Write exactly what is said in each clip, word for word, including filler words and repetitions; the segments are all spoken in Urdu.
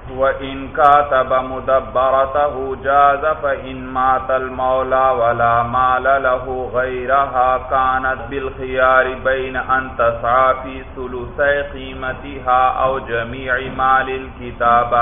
وَإِنْ كَاتَبَ مُدَبَّرَتَهُ جَازَ فَإِنْ مَاتَ الْمَوْلَى وَلَا مَالَ لَهُ غَيْرَهَا كَانَتْ بِالْخِيَارِ بَيْنَ أَنْ تَسْعَى فِي ثُلُثَيْ قِيمَتِهَا أَوْ جَمِيعِ مَالِ الْكِتَابَةِ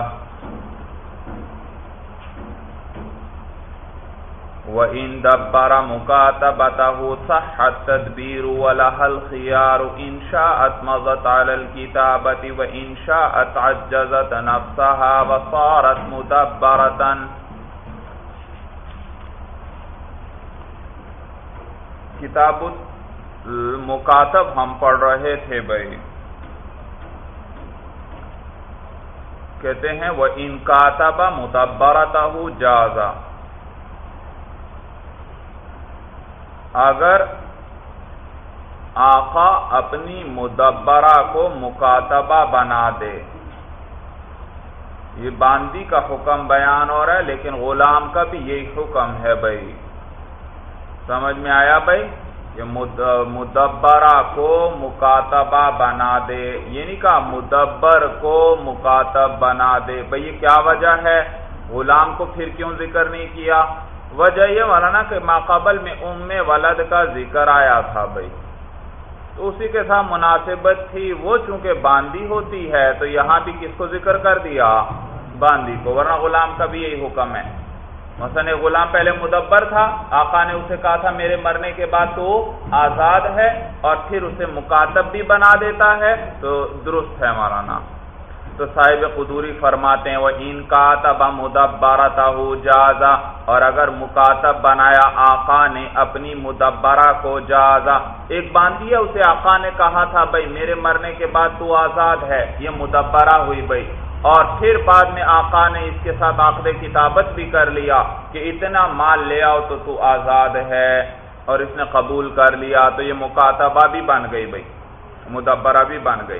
وَإِنْ دَبَّرَ مُكَاتَبَتَهُ صَحَّ التَّدْبِيرُ وَلَهَا الْخِيَارُ إِنْ شَاءَتْ مَضَتْ عَلَى الْكِتَابَةِ وَإِنْ شَاءَتْ عَجَّزَتْ نَفْسَهَا وَصَارَتْ مُدَبَّرَةً۔ کتاب المکاتب ہم پڑھ رہے تھے بھائی، کہتے ہیں وَإِنْ كَاتَبَ مُدَبَّرَتَهُ جَازَ، اگر آقا اپنی مدبرہ کو مکاتبہ بنا دے، یہ باندی کا حکم بیان ہو رہا ہے لیکن غلام کا بھی یہی حکم ہے بھائی، سمجھ میں آیا بھائی؟ یہ مدبرہ کو مکاتبہ بنا دے، یہ نہیں کہا مدبر کو مکاتب بنا دے بھائی، یہ کیا وجہ ہے؟ غلام کو پھر کیوں ذکر نہیں کیا؟ وجہ یہ مولانا کہ ماقبل میں ام ولد کا ذکر آیا تھا بھائی، تو اسی کے ساتھ مناسبت تھی، وہ چونکہ باندی ہوتی ہے تو یہاں بھی کس کو ذکر کر دیا؟ باندی کو، ورنہ غلام کا بھی یہی حکم ہے۔ مثلا غلام پہلے مدبر تھا، آقا نے اسے کہا تھا میرے مرنے کے بعد تو آزاد ہے، اور پھر اسے مکاتب بھی بنا دیتا ہے تو درست ہے مولانا۔ تو صاحب قدوری فرماتے ہیں وَإِنْ كَاتَبَ مُدَبَّرَتَهُ جَازَ، اور اگر مکاتب بنایا آقا نے اپنی مدبرہ کو جاز، ایک باندھی ہے اسے آقا نے کہا تھا بھائی میرے مرنے کے بعد تو آزاد ہے، یہ مدبرہ ہوئی بھائی، اور پھر بعد میں آقا نے اس کے ساتھ عقد کتابت بھی کر لیا کہ اتنا مال لے آؤ تو تو آزاد ہے، اور اس نے قبول کر لیا، تو یہ مکاتبہ بھی بن گئی بھائی، مدبرہ بھی بن گئی۔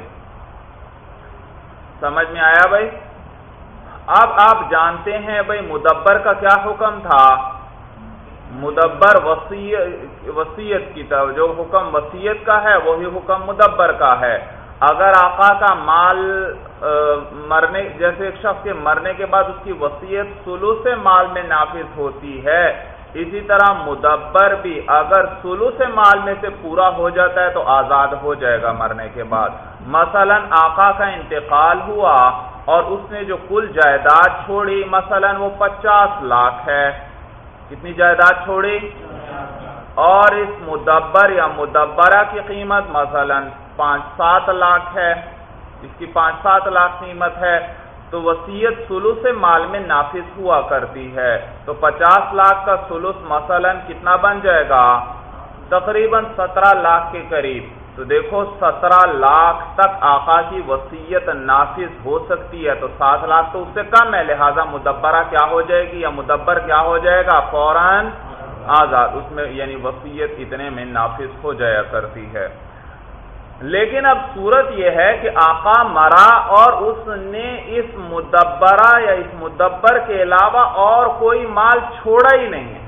سمجھ میں آیا بھائی؟ اب آپ جانتے ہیں بھائی مدبر کا کیا حکم تھا؟ مدبر وصیت وصیت کی طرف، جو حکم وصیت کا ہے وہی حکم مدبر کا ہے۔ اگر آقا کا مال مرنے، جیسے ایک شخص کے مرنے کے بعد اس کی وصیت ثلث مال میں نافذ ہوتی ہے، اسی طرح مدبر بھی اگر ثلث مال میں سے پورا ہو جاتا ہے تو آزاد ہو جائے گا مرنے کے بعد۔ مثلا آقا کا انتقال ہوا اور اس نے جو کل جائیداد چھوڑی مثلا وہ پچاس لاکھ ہے، کتنی جائیداد چھوڑی؟ اور اس مدبر یا مدبرہ کی قیمت مثلا پانچ سات لاکھ ہے، اس کی پانچ سات لاکھ قیمت ہے، تو وصیت ثلث مال میں نافذ ہوا کرتی ہے، تو پچاس لاکھ کا ثلث مثلا کتنا بن جائے گا؟ تقریباً سترہ لاکھ کے قریب۔ تو دیکھو سترہ لاکھ تک آقا کی وصیت نافذ ہو سکتی ہے، تو سات لاکھ تو اس سے کم ہے، لہذا مدبرہ کیا ہو جائے گی یا مدبر کیا ہو جائے گا؟ فوراً آزاد، اس میں یعنی وصیت اتنے میں نافذ ہو جایا کرتی ہے۔ لیکن اب صورت یہ ہے کہ آقا مرا اور اس نے اس مدبرہ یا اس مدبر کے علاوہ اور کوئی مال چھوڑا ہی نہیں ہے۔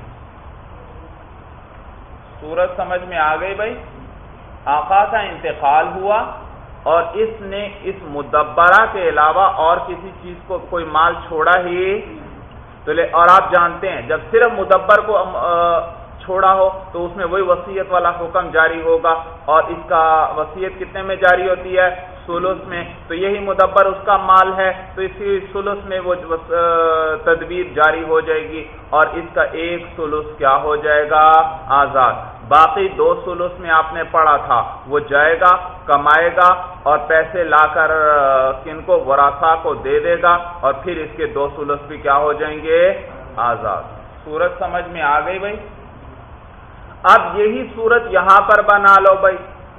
صورت سمجھ میں آ گئی بھائی؟ آقا کا انتقال ہوا اور اس نے اس مدبرہ کے علاوہ اور کسی چیز کو کوئی مال چھوڑا ہی تو لے، اور آپ جانتے ہیں جب صرف مدبر کو چھوڑا ہو تو اس میں وہی وصیت والا حکم جاری ہوگا، اور اس کا وصیت کتنے میں جاری ہوتی ہے؟ ثلث میں، تو یہی مدبر اس کا مال ہے تو اسی ثلث میں وہ تدبیر جاری ہو جائے گی، اور اس کا ایک ثلث کیا ہو جائے گا؟ آزاد۔ باقی دو ثلث میں آپ نے پڑھا تھا وہ جائے گا، کمائے گا، اور پیسے لا کر کن کو؟ ورثاء کو دے دے گا، اور پھر اس کے دو ثلث بھی کیا ہو جائیں گے؟ آزاد۔ صورت سمجھ میں آ گئی بھائی؟ اب یہی صورت یہاں پر بنا لو بھائی،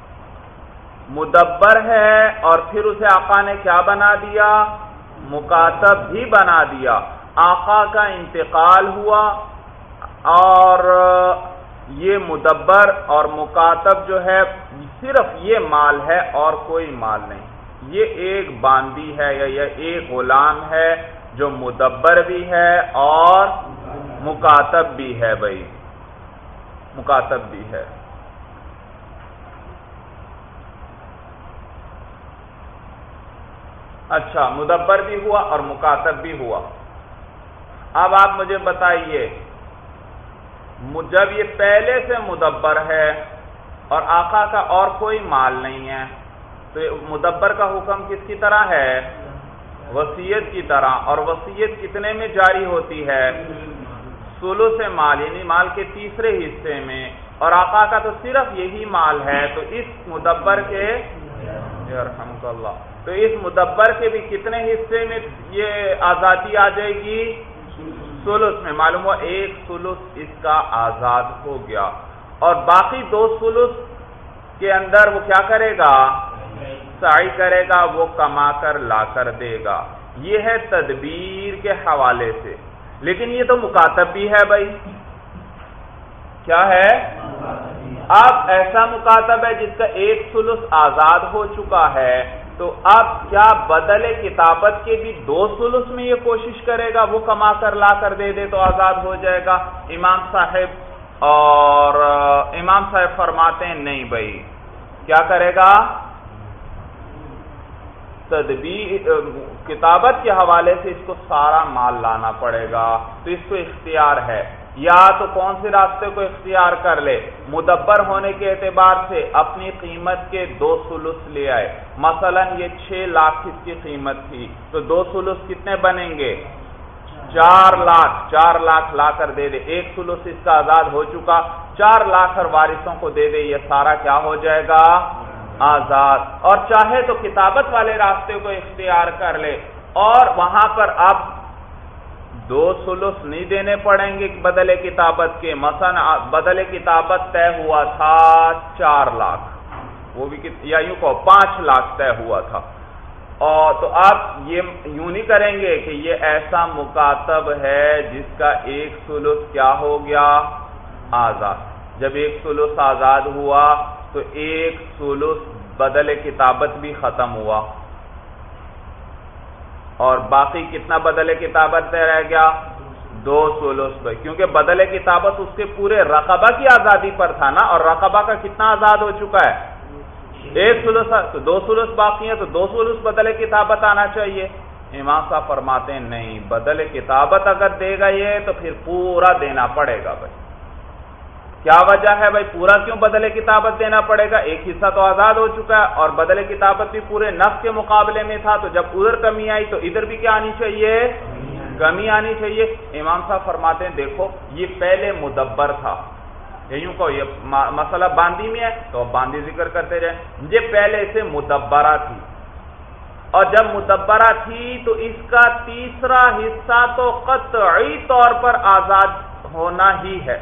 مدبر ہے اور پھر اسے آقا نے کیا بنا دیا؟ مکاتب بھی بنا دیا۔ آقا کا انتقال ہوا اور یہ مدبر اور مکاتب جو ہے صرف یہ مال ہے اور کوئی مال نہیں، یہ ایک باندی ہے یا یہ ایک غلام ہے جو مدبر بھی ہے اور مکاتب بھی ہے بھائی، مکاتب بھی ہے۔ اچھا، مدبر بھی ہوا اور مکاتب بھی ہوا۔ اب آپ مجھے بتائیے، جب یہ پہلے سے مدبر ہے اور آقا کا اور کوئی مال نہیں ہے تو مدبر کا حکم کس کی طرح ہے؟ وصیت کی طرح۔ اور وصیت کتنے میں جاری ہوتی ہے؟ ثلث مال، یعنی مال کے تیسرے حصے میں، اور آقا کا تو صرف یہی مال ہے، تو اس مدبر کے یرحمک اللہ تو اس مدبر کے بھی کتنے حصے میں یہ آزادی آ جائے گی؟ ثلث میں۔ معلوم ہوا ایک ثلث اس کا آزاد ہو گیا، اور باقی دو ثلث کے اندر وہ کیا کرے گا؟ سعی کرے گا، وہ کما کر لا کر دے گا۔ یہ ہے تدبیر کے حوالے سے۔ لیکن یہ تو مکاتب بھی ہے بھائی، کیا ہے؟ اب ایسا مکاتب ہے جس کا ایک ثلث آزاد ہو چکا ہے، تو اب کیا بدل کتابت کے بھی دو ثلث میں یہ کوشش کرے گا وہ کما کر لا کر دے دے تو آزاد ہو جائے گا؟ امام صاحب اور امام صاحب فرماتے ہیں نہیں بھائی، کیا کرے گا؟ تدبیر کتابت کے حوالے سے اس کو سارا مال لانا پڑے گا، تو اس کو اختیار ہے، یا تو کون سے راستے کو اختیار کر لے؟ مدبر ہونے کے اعتبار سے اپنی قیمت کے دو ثلث لے آئے۔ مثلا یہ چھ لاکھ اس کی قیمت تھی، تو دو ثلث کتنے بنیں گے؟ چار لاکھ چار لاکھ لا کر دے دے، ایک ثلث اس کا آزاد ہو چکا، چار لاکھ ہر وارثوں کو دے دے، یہ سارا کیا ہو جائے گا؟ آزاد۔ اور چاہے تو کتابت والے راستے کو اختیار کر لے، اور وہاں پر اب دو ثلث نہیں دینے پڑیں گے بدلے کتابت کے۔ مثلا بدلے کتابت طے ہوا تھا چار لاکھ، وہ بھی یا یوں کہو پانچ لاکھ طے ہوا تھا، اور تو آپ یہ یوں نہیں کریں گے کہ یہ ایسا مکاتب ہے جس کا ایک ثلث کیا ہو گیا؟ آزاد۔ جب ایک ثلث آزاد ہوا تو ایک ثلث بدل کتابت بھی ختم ہوا، اور باقی کتنا بدل کتابت رہ گیا؟ دو ثلث پہ، کیونکہ بدل کتابت اس کے پورے رقبہ کی آزادی پر تھا نا، اور رقبہ کا کتنا آزاد ہو چکا ہے؟ ایک ثلث، تو دو ثلث باقی ہیں، تو دو ثلث بدل کتابت آنا چاہیے۔ امام صاحب فرماتے ہیں نہیں، بدل کتابت اگر دے گا یہ تو پھر پورا دینا پڑے گا بھائی۔ کیا وجہ ہے بھائی؟ پورا کیوں بدل کتابت دینا پڑے گا؟ ایک حصہ تو آزاد ہو چکا ہے، اور بدل کتابت بھی پورے نفع کے مقابلے میں تھا، تو جب ادھر کمی آئی تو ادھر بھی کیا آنی چاہیے؟ کمی آنی چاہیے۔ امام صاحب فرماتے ہیں دیکھو یہ پہلے مدبر تھا، یوں کہو یہ مسئلہ باندی میں ہے تو باندی ذکر کرتے رہے، یہ پہلے سے مدبرہ تھی، اور جب مدبرہ تھی تو اس کا تیسرا حصہ تو قطعی طور پر آزاد ہونا ہی ہے۔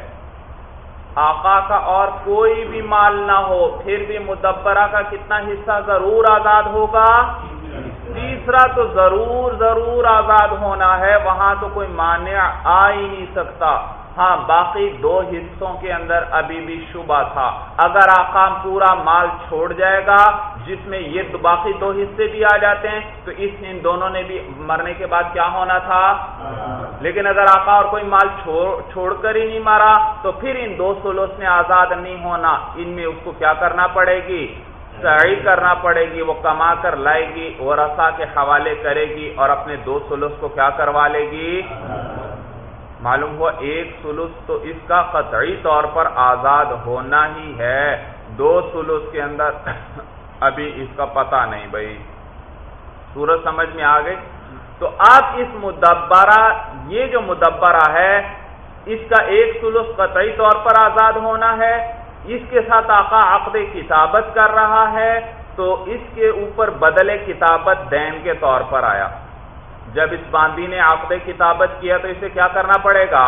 آقا کا اور کوئی بھی مال نہ ہو پھر بھی مدبرہ کا کتنا حصہ ضرور آزاد ہوگا؟ تیسرا تو ضرور ضرور آزاد ہونا ہے، وہاں تو کوئی مانع آ ہی نہیں سکتا۔ ہاں باقی دو حصوں کے اندر ابھی بھی شبہ تھا، اگر آقا پورا مال چھوڑ جائے گا جس میں یہ باقی دو حصے بھی آ جاتے ہیں تو اس ان دونوں نے بھی مرنے کے بعد کیا ہونا تھا؟ لیکن اگر آقا اور کوئی مال چھوڑ چھوڑ کر ہی نہیں مارا تو پھر ان دو ثلث میں آزاد نہیں ہونا، ان میں اس کو کیا کرنا پڑے گی؟ سعی کرنا پڑے گی، وہ کما کر لائے گی، ورثہ کے حوالے کرے گی، اور اپنے دو ثلث کو کیا کروا لے گی؟ معلوم ہوا ایک ثلث تو اس کا قطعی طور پر آزاد ہونا ہی ہے، دو ثلث کے اندر ابھی اس کا پتہ نہیں بھائی۔ صورت سمجھ میں آ گئی؟ تو اب اس مدبرہ، یہ جو مدبرہ ہے اس کا ایک ثلث قطعی طور پر آزاد ہونا ہے، اس کے ساتھ آقا عقد کتابت کر رہا ہے تو اس کے اوپر بدل کتابت دین کے طور پر آیا۔ جب اس باندی نے عقد کتابت کیا تو اسے کیا کرنا پڑے گا؟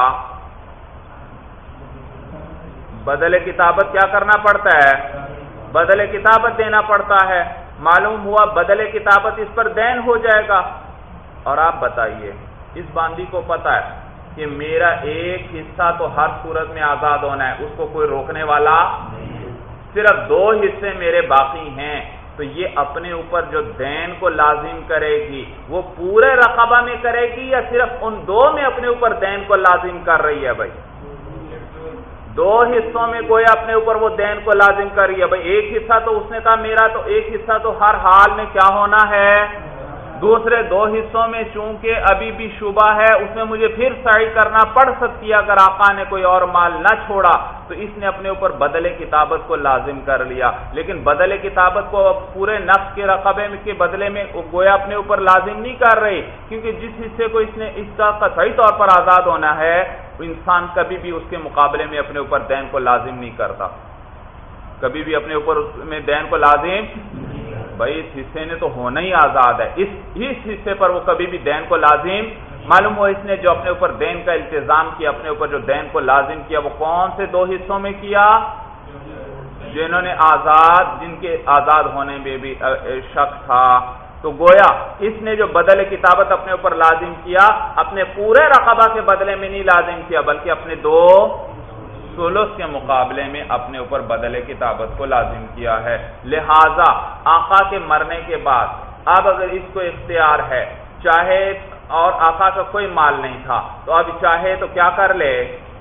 بدل کتابت کیا کرنا پڑتا ہے؟ بدل کتابت دینا پڑتا ہے۔ معلوم ہوا بدل کتابت اس پر دین ہو جائے گا، اور آپ بتائیے اس باندی کو پتا ہے کہ میرا ایک حصہ تو ہر صورت میں آزاد ہونا ہے، اس کو کوئی روکنے والا، صرف دو حصے میرے باقی ہیں، تو یہ اپنے اوپر جو دین کو لازم کرے گی وہ پورے رقبہ میں کرے گی یا صرف ان دو میں اپنے اوپر دین کو لازم کر رہی ہے بھائی؟ دو حصوں میں کوئی اپنے اوپر وہ دین کو لازم کر رہی ہے بھائی۔ ایک حصہ تو اس نے کہا میرا، تو ایک حصہ تو ہر حال میں کیا ہونا ہے؟ دوسرے دو حصوں میں چونکہ ابھی بھی شبہ ہے، اس میں مجھے پھر سعی کرنا پڑ سکتی ہے اگر آقا نے کوئی اور مال نہ چھوڑا، تو اس نے اپنے اوپر بدل کتابت کو لازم کر لیا، لیکن بدل کتابت کو پورے نفس کے رقبے کے بدلے میں گویا اپنے اوپر لازم نہیں کر رہی، کیونکہ جس حصے کو اس نے اس کا قطعی طور پر آزاد ہونا ہے، انسان کبھی بھی اس کے مقابلے میں اپنے اوپر دین کو لازم نہیں کرتا، کبھی بھی اپنے اوپر اس میں دین کو لازم، بھائی اس حصے نے تو ہونا ہی آزاد ہے، اس اس حصے پر وہ کبھی بھی دین کو لازم، معلوم ہو اس نے جو اپنے اوپر دین کا التزام کیا، اپنے اوپر جو دین کو لازم کیا، وہ کون سے دو حصوں میں کیا؟ جنہوں نے آزاد، جن کے آزاد ہونے میں بھی شک تھا، تو گویا اس نے جو بدل کتابت اپنے اوپر لازم کیا، اپنے پورے رقبہ کے بدلے میں نہیں لازم کیا، بلکہ اپنے دو ثلث کے مقابلے میں اپنے اوپر بدل کتابت کو لازم کیا ہے۔ لہذا آقا کے مرنے کے بعد اب اگر اس کو اختیار ہے، چاہے، اور آقا کا کوئی مال نہیں تھا، تو اب چاہے تو کیا کر لے،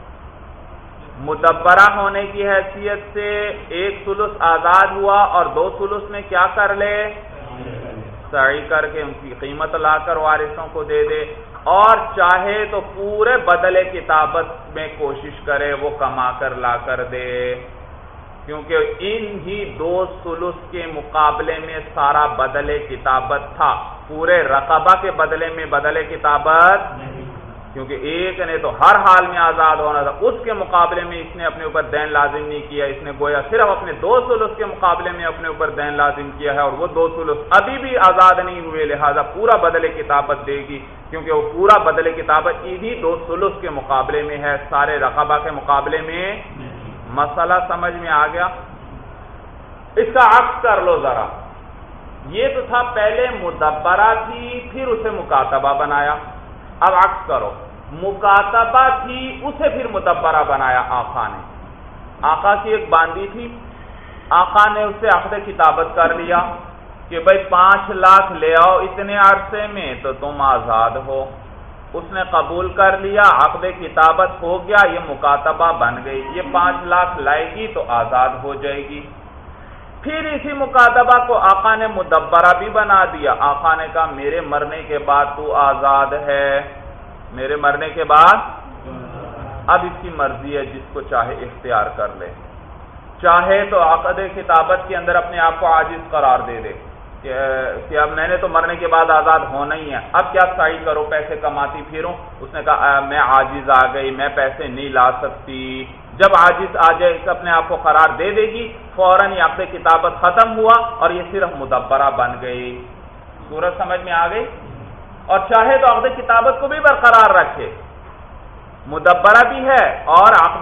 مدبرہ ہونے کی حیثیت سے ایک ثلث آزاد ہوا اور دو ثلث میں کیا کر لے، سعی کر کے ان کی قیمت لا کر وارثوں کو دے دے، اور چاہے تو پورے بدل کتابت میں کوشش کرے وہ کما کر لا کر دے، کیونکہ ان ہی دو ثلث کے مقابلے میں سارا بدل کتابت تھا، پورے رقبہ کے بدلے میں بدل کتابت، کیونکہ ایک نے تو ہر حال میں آزاد ہونا تھا، اس کے مقابلے میں اس نے اپنے اوپر دین لازم نہیں کیا، اس نے گویا صرف اپنے دو ثلث کے مقابلے میں اپنے اوپر دین لازم کیا ہے، اور وہ دو ثلث ابھی بھی آزاد نہیں ہوئے، لہذا پورا بدل کتابت دے گی، کیونکہ وہ پورا بدل کتابت انہی دو ثلث کے مقابلے میں ہے، سارے رقبہ کے مقابلے میں۔ مسئلہ سمجھ میں آ گیا؟ اس کا عکس کر لو ذرا، یہ تو تھا پہلے مدبرہ تھی، پھر اسے مکاتبہ بنایا، اب عکس کرو، مکاتبہ تھی، اسے پھر مدبرہ بنایا آقا نے، آقا کی ایک باندی تھی، آقا نے اسے عقد کتابت کر لیا کہ بھائی پانچ لاکھ لے آؤ اتنے عرصے میں تو تم آزاد ہو، اس نے قبول کر لیا، عقد کتابت ہو گیا، یہ مکاتبہ بن گئی، یہ پانچ لاکھ لائے گی تو آزاد ہو جائے گی۔ پھر اسی مکاتبہ کو آقا نے مدبرہ بھی بنا دیا، آقا نے کہا میرے مرنے کے بعد تو آزاد ہے، میرے مرنے کے بعد، اب اس کی مرضی ہے، جس کو چاہے اختیار کر لے، چاہے تو عقد کتابت کے اندر اپنے آپ کو عاجز قرار دے دے کہ اب میں نے تو مرنے کے بعد آزاد ہونا ہی ہے، اب کیا سعی کرو، پیسے کماتی پھروں، اس نے کہا میں عاجز آ گئی، میں پیسے نہیں لا سکتی، جب عاجز آ جائے اس اپنے آپ کو قرار دے دے گی، فوراً یہ عقد کتابت ختم ہوا اور یہ صرف مدبرہ بن گئی، صورت سمجھ میں آ گئی؟ اور چاہے تو عقد کتابت کو بھی برقرار رکھے، مدبرہ بھی ہے اور عقد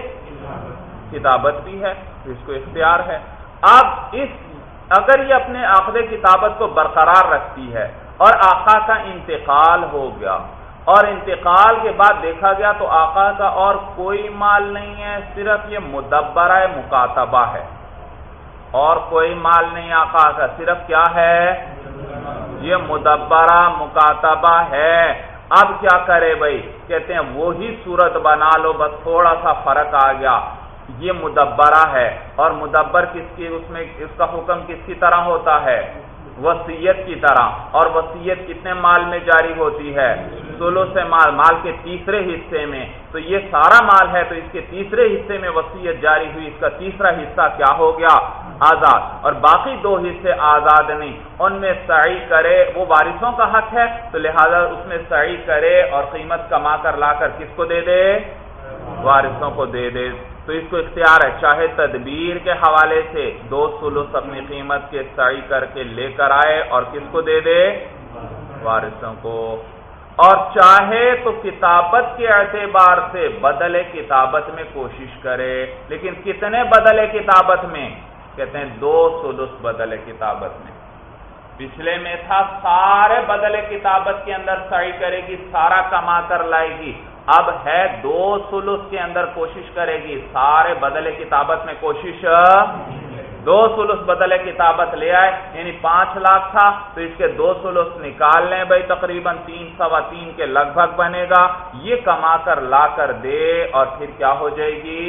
کتابت بھی ہے، اس کو اختیار ہے۔ اب اس اگر یہ اپنے عقد کتابت کو برقرار رکھتی ہے اور آقا کا انتقال ہو گیا، اور انتقال کے بعد دیکھا گیا تو آقا کا اور کوئی مال نہیں ہے، صرف یہ مدبرہ مکاتبہ ہے، اور کوئی مال نہیں آقا کا، صرف کیا ہے، یہ مدبرہ مکاتبہ ہے، اب کیا کرے بھائی، کہتے ہیں وہی صورت بنا لو، بس تھوڑا سا فرق آ گیا، یہ مدبرہ ہے، اور مدبر کس کی، اس میں اس کا حکم کس کی طرح ہوتا ہے، وصیت کی طرح، اور وصیت کتنے مال میں جاری ہوتی ہے، ثلث مال، مال کے تیسرے حصے میں، تو یہ سارا مال ہے تو اس کے تیسرے حصے میں وصیت جاری ہوئی، اس کا تیسرا حصہ کیا ہو گیا، آزاد، اور باقی دو حصے آزاد نہیں، ان میں سعی کرے، وہ وارثوں کا حق ہے تو لہذا اس میں سعی کرے اور قیمت کما کر لا کر کس کو دے دے، وارثوں کو دے دے، تو اس کو اختیار ہے، چاہے تدبیر کے حوالے سے دو ثلث اپنی قیمت کے سعی کر کے لے کر آئے اور کس کو دے دے، وارثوں کو، اور چاہے تو کتابت کے اعتبار سے بدل کتابت میں کوشش کرے، لیکن کتنے بدل کتابت میں، کہتے ہیں دو ثلث بدل کتابت میں، پچھلے میں تھا سارے بدل کتابت کے اندر سعی کرے گی، سارا کما کر لائے گی، اب ہے دو ثلث کے اندر کوشش کرے گی، سارے بدل کتابت میں کوشش، دو ثلث بدل کتابت لے آئے، یعنی پانچ لاکھ تھا تو اس کے دو ثلث نکال لیں بھائی، تقریباً تین سوا تین کے لگ بھگ بنے گا، یہ کما کر لا کر دے اور پھر کیا ہو جائے گی،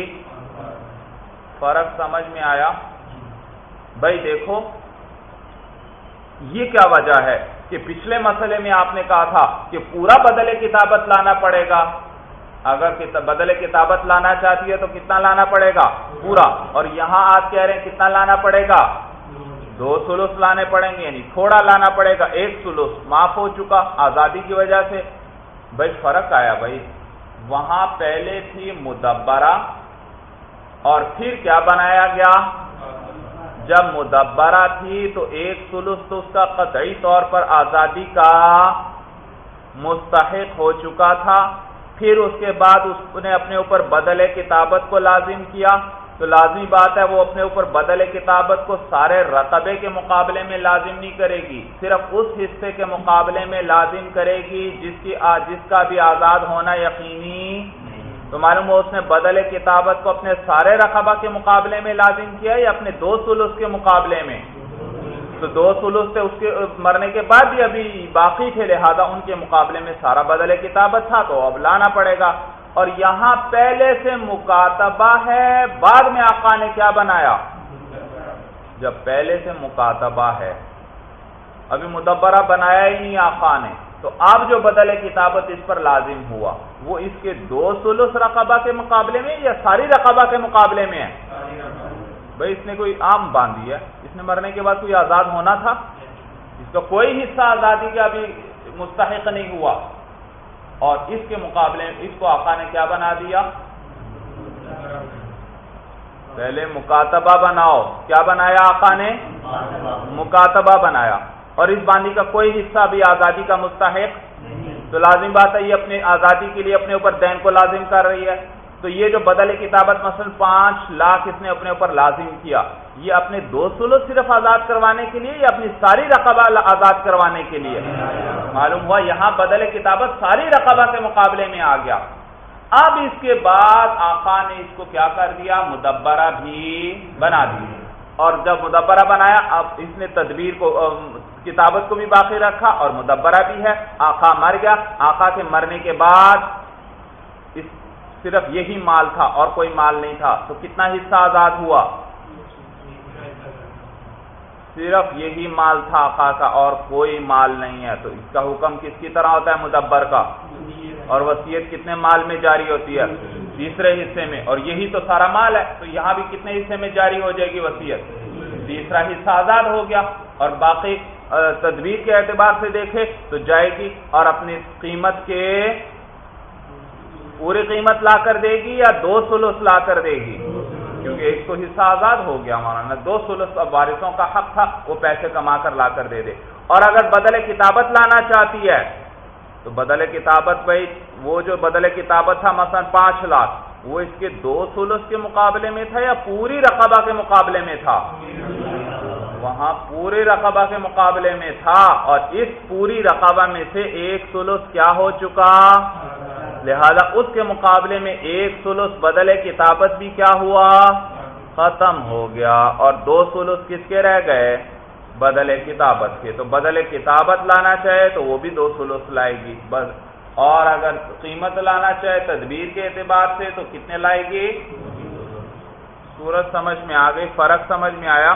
فرق سمجھ میں آیا؟ بھائی دیکھو یہ کیا وجہ ہے کہ پچھلے مسئلے میں آپ نے کہا تھا کہ پورا بدل کتابت لانا پڑے گا، اگر بدل کتابت لانا چاہتی ہے تو کتنا لانا پڑے گا؟ پورا. اور یہاں آپ کہہ رہے ہیں کتنا لانا پڑے گا؟ دو ثلث لانے پڑیں گے، یعنی تھوڑا لانا پڑے گا. ایک ثلث معاف ہو چکا آزادی کی وجہ سے. بھائی فرق آیا بھائی، وہاں پہلے تھی مدبرہ اور پھر کیا بنایا گیا؟ جب مدبرہ تھی تو ایک ثلث تو اس کا قطعی طور پر آزادی کا مستحق ہو چکا تھا. پھر اس کے بعد اس نے اپنے اوپر بدل کتابت کو لازم کیا، تو لازمی بات ہے وہ اپنے اوپر بدل کتابت کو سارے رقبے کے مقابلے میں لازم نہیں کرے گی، صرف اس حصے کے مقابلے میں لازم کرے گی جس کی جس کا بھی آزاد ہونا یقینی. تو معلوم ہو اس نے بدل کتابت کو اپنے سارے رقبہ کے مقابلے میں لازم کیا یا اپنے دو ثلث کے مقابلے میں؟ تو دو ثلث تھے، اس کے مرنے کے بعد بھی ابھی باقی تھے، لہذا ان کے مقابلے میں سارا بدل کتابت تھا تو اب لانا پڑے گا. اور یہاں پہلے سے مکاتبہ ہے، بعد میں آقا نے کیا بنایا؟ جب پہلے سے مکاتبہ ہے، ابھی مدبرہ بنایا ہی نہیں آقا نے، تو اب جو بدل کتابت اس پر لازم ہوا وہ اس کے دو ثلث رقبہ کے مقابلے میں یا ساری رقبہ کے مقابلے میں ہے؟ بھائی اس نے کوئی عام باندھی ہے، اس نے مرنے کے بعد کوئی آزاد ہونا تھا، اس کا کوئی حصہ آزادی کا ابھی مستحق نہیں ہوا، اور اس کے مقابلے میں اس کو آقا نے کیا بنا دیا؟ پہلے مکاتبہ بناؤ. کیا بنایا آقا نے؟ مکاتبہ بنایا. اور اس باندھی کا کوئی حصہ بھی آزادی کا مستحق، تو لازم بات ہے یہ اپنے آزادی کے لیے اپنے اوپر دین کو لازم کر رہی ہے. تو یہ جو بدل کتابت مثلا پانچ لاکھ اس نے اپنے اوپر لازم کیا، یہ اپنے دو ثلث صرف آزاد کروانے کے لیے یا اپنی ساری رقبہ آزاد کروانے کے لیے؟ معلوم ہوا یہاں بدل کتابت ساری رقبہ کے مقابلے میں آ گیا. اب اس کے بعد آقا نے اس کو کیا کر دیا؟ مدبرہ بھی بنا دی. اور جب مدبرہ بنایا اب اس نے تدبیر کو کتابت کو بھی باقی رکھا اور مدبرہ بھی ہے. آقا مر گیا، آقا کے مرنے کے بعد اس صرف یہی مال تھا اور کوئی مال نہیں تھا، تو کتنا حصہ آزاد ہوا؟ صرف یہی مال تھا آقا کا اور کوئی مال نہیں ہے. تو اس کا حکم کس کی طرح ہوتا ہے؟ مدبر کا. اور وصیت کتنے مال میں جاری ہوتی ہے؟ تیسرے حصے میں. اور یہی تو سارا مال ہے، تو یہاں بھی کتنے حصے میں جاری ہو جائے گی وصیت؟ تیسرا حصہ آزاد ہو گیا. اور باقی تدبیر کے اعتبار سے دیکھے تو جائے گی اور اپنی قیمت کے پوری قیمت لا کر دے گی یا دو ثلث لا کر دے گی؟ کیونکہ ایک تو حصہ آزاد ہو گیا مولانا، دو ثلث اب وارثوں کا حق تھا، وہ پیسے کما کر لا کر دے دے. اور اگر بدل کتابت لانا چاہتی ہے تو بدل کتابت بھائی وہ جو بدل کتابت تھا مثلا پانچ لاکھ وہ اس کے دو ثلث کے مقابلے میں تھا یا پوری رقبہ کے مقابلے میں تھا؟ وہاں پوری رقبہ کے مقابلے میں تھا، اور اس پوری رقبہ میں سے ایک ثلث کیا ہو چکا؟ لہذا اس کے مقابلے میں ایک ثلث بدل کتابت بھی کیا ہوا؟ ختم ہو گیا. اور دو ثلث کس کے رہ گئے؟ بدل کتابت کے. تو بدل کتابت لانا چاہے تو وہ بھی دو ثلث لائے گی بس. اور اگر قیمت لانا چاہے تدبیر کے اعتبار سے تو کتنے لائے گی؟ صورت سمجھ میں آ گئی؟ فرق سمجھ میں آیا؟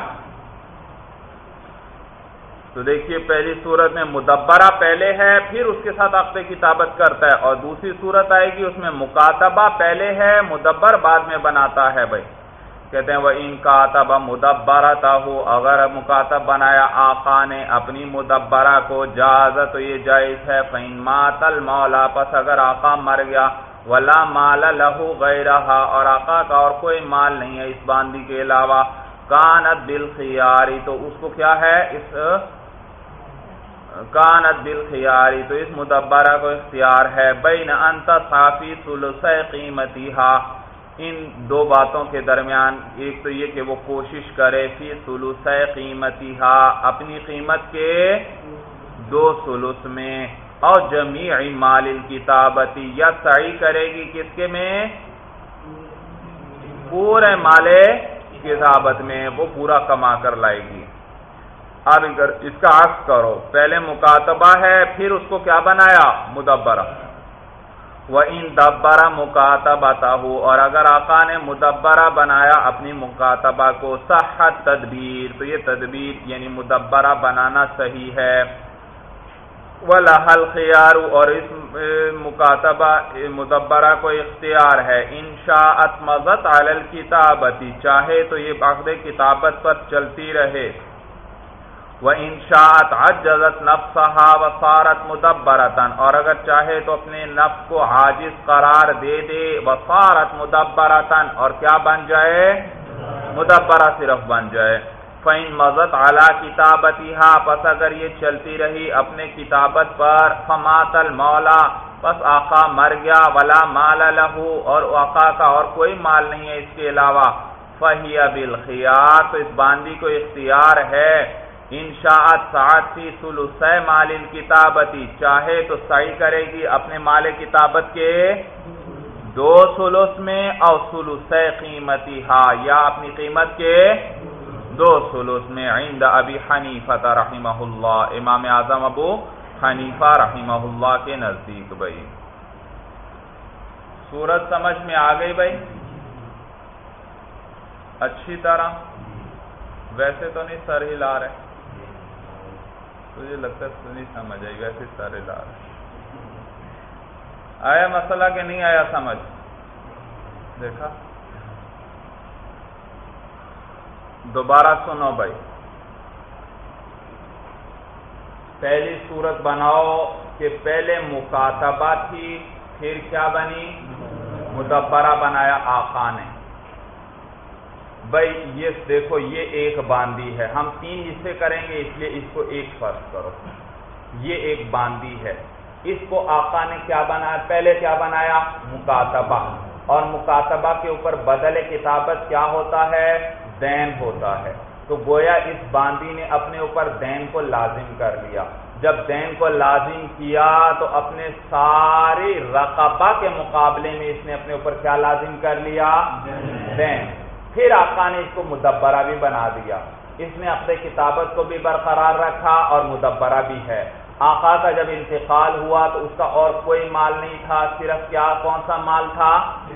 تو دیکھیے پہلی صورت میں مدبرہ پہلے ہے پھر اس کے ساتھ عقد کتابت کرتا ہے، اور دوسری صورت آئے گی اس میں مکاتبہ پہلے ہے مدبر بعد میں بناتا ہے. بھائی کہتے ہیں وَإِن كَاتَبَ مُدَبَّرَتَهُ، اگر مکاتب بنایا آقا نے اپنی مدبرہ کو جاز تو یہ جائز ہے. فَإِن مَاتَ الْمَوْلَى، پس اگر آقا مر گیا، وَلَا مَالَ لَهُ غَيْرَهَا، اور آقا کا اور کوئی مال نہیں ہے اس باندھی کے علاوہ، كَانَتْ بِالْخِيَارِ، تو اس کو کیا ہے؟ اس کانت بالخیار، تو اس مدبرہ کو اختیار ہے. بین ان تصافی ثلثی قیمتیہا، ان دو باتوں کے درمیان ایک تو یہ کہ وہ کوشش کرے فی ثلثی قیمتیہا، اپنی قیمت کے دو ثلث میں، اور جمیع مال الکتابتی، یا سعی کرے گی کس کے میں؟ پورے مال کتابت میں وہ پورا کما کر لائے گی. اب اگر اس کا عکس کرو، پہلے مکاتبہ ہے پھر اس کو کیا بنایا؟ مدبرہ. وَإِن دَبَّرَ مُكَاتَبَتَهُ، اور اگر آقا نے مدبرہ بنایا اپنی مکاتبہ کو، صحت تدبیر، تو یہ تدبیر یعنی مدبرہ بنانا صحیح ہے. وَلَهَا الْخِيَارُ اور اس مکاتبہ مدبرہ کو اختیار ہے ان شاءت مضت علی الکتابتی چاہے تو یہ عقد کتابت پر چلتی رہے وَإِن شَاءَتْ عَجَّزَتْ نَفْسَهَا وَصَارَتْ مُدَبَّرَةً اور اگر چاہے تو اپنے نفس کو عاجز قرار دے دے وَصَارَتْ مُدَبَّرَةً اور کیا بن جائے مدبرہ صرف بن جائے فَإِن مَضَتْ عَلَى كِتَابَتِهَا پس اگر یہ چلتی رہی اپنے کتابت پر فَمَاتَ الْمَوْلَى پس آقا مر گیا وَلَا مَالَ لَهُ اور آقا کا اور کوئی مال نہیں ہے اس کے علاوہ فَهِيَ بِالْخِيَارِ تو اس باندی کو اختیار ہے انشاءت ساعت فی ثلثی مال الکتابتی چاہے تو سعی کرے گی اپنے مال کتابت کے دو ثلث میں اور ثلثی قیمتیہا یا اپنی قیمت کے دو ثلث میں عند ابی حنیفہ رحمہ اللہ امام اعظم ابو حنیفہ رحمہ اللہ کے نزدیک بھائی صورت سمجھ میں آ گئی بھائی اچھی طرح ویسے تو نہیں سر ہلا رہے مجھے لگتا ہے نہیں سمجھ آئی ویسے سر ہلا رہے آیا مسئلہ کہ نہیں آیا سمجھ دیکھا دوبارہ سنو بھائی پہلی صورت بناؤ کہ پہلے مکاتبہ تھی پھر کیا بنی مدبرہ بنایا آقا نے بھائی یہ دیکھو یہ ایک باندی ہے ہم تین حصے کریں گے اس لیے اس کو ایک فرض کرو یہ ایک باندی ہے اس کو آقا نے کیا بنایا پہلے کیا بنایا مکاتبہ اور مکاتبہ کے اوپر بدل کتابت کیا ہوتا ہے دین ہوتا ہے تو گویا اس باندی نے اپنے اوپر دین کو لازم کر لیا جب دین کو لازم کیا تو اپنے ساری رقبہ کے مقابلے میں اس نے اپنے اوپر کیا لازم کر لیا دین پھر آقا نے اس کو مدبرہ بھی بنا دیا اس نے اپنے کتابت کو بھی برقرار رکھا اور مدبرہ بھی ہے آقا کا جب انتقال ہوا تو اس کا اور کوئی مال نہیں تھا صرف کیا کون سا مال تھا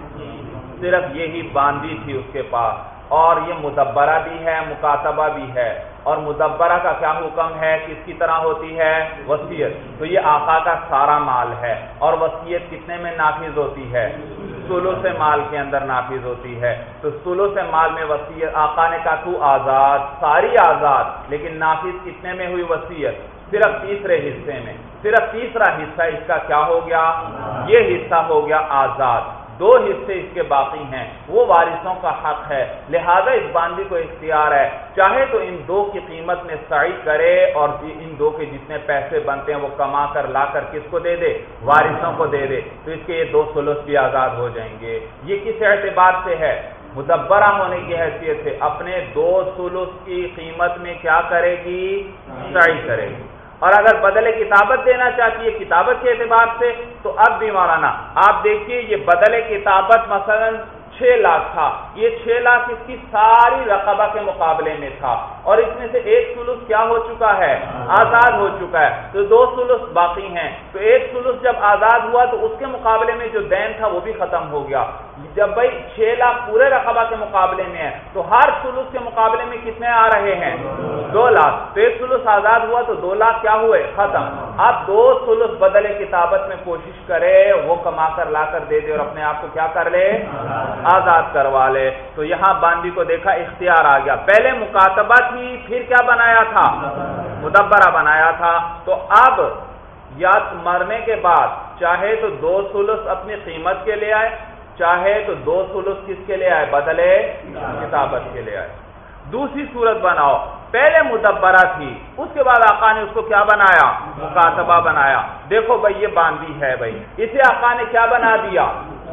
صرف یہی باندی تھی اس کے پاس اور یہ مدبرہ بھی ہے مکاتبہ بھی ہے اور مدبرہ کا کیا حکم ہے کس کی طرح ہوتی ہے وصیت تو یہ آقا کا سارا مال ہے اور وصیت کتنے میں نافذ ہوتی ہے ثلث مال کے اندر نافذ ہوتی ہے تو ثلث مال میں وصیت آقا نے کہا تو آزاد ساری آزاد لیکن نافذ کتنے میں ہوئی وصیت صرف تیسرے حصے میں صرف تیسرا حصہ اس کا کیا ہو گیا یہ حصہ ہو گیا آزاد دو حصے اس کے باقی ہیں وہ وارثوں کا حق ہے لہذا اس باندی کو اختیار ہے چاہے تو ان دو کی قیمت میں سعی کرے اور ان دو کے جتنے پیسے بنتے ہیں وہ کما کر لا کر کس کو دے دے وارثوں کو دے دے تو اس کے یہ دو ثلث بھی آزاد ہو جائیں گے یہ کس اعتبار سے ہے مدبرہ ہونے کی حیثیت سے اپنے دو ثلث کی قیمت میں کیا کرے گی سعی کرے گی اور اگر بدل کتابت دینا چاہتی ہے کتابت کے اعتبار سے تو اب بھی مولانا آپ دیکھیے یہ بدل کتابت مثلا چھ لاکھ تھا یہ چھ لاکھ اس کی ساری رقبہ کے مقابلے میں تھا اور اس میں سے ایک ثلث کیا ہو چکا ہے آزاد ہو چکا ہے تو دو ثلث باقی ہیں تو ایک ثلث جب آزاد ہوا تو اس کے مقابلے میں جو دین تھا وہ بھی ختم ہو گیا جب بھائی چھ لاکھ پورے رقبہ کے مقابلے میں ہے تو ہر ثلث کے مقابلے میں کتنے آ رہے ہیں دو لاکھ تو ایک ثلث آزاد ہوا تو دو لاکھ کیا ہوئے ختم اب دو ثلث بدل کتابت میں کوشش کرے وہ کما کر لا کر دے دے اور اپنے آپ کو کیا کر لے آزاد کروا لے تو یہاں باندی کو دیکھا اختیار آ گیا پہلے مکاتبہ تھی پھر کیا بنایا تھا مدبرہ بنایا تھا تو اب یا مرنے کے بعد چاہے تو دو ثلث اپنی قیمت کے لے آئے چاہے تو دو ثلث کس کے لے آئے بدلے کتابت کے لے آئے دوسری صورت بناؤ پہلے مدبرہ تھی اس کے بعد آقا نے اس کو کیا بنایا مکاتبہ بنایا دیکھو بھائی یہ باندی ہے بھائی اسے آقا نے کیا بنا دیا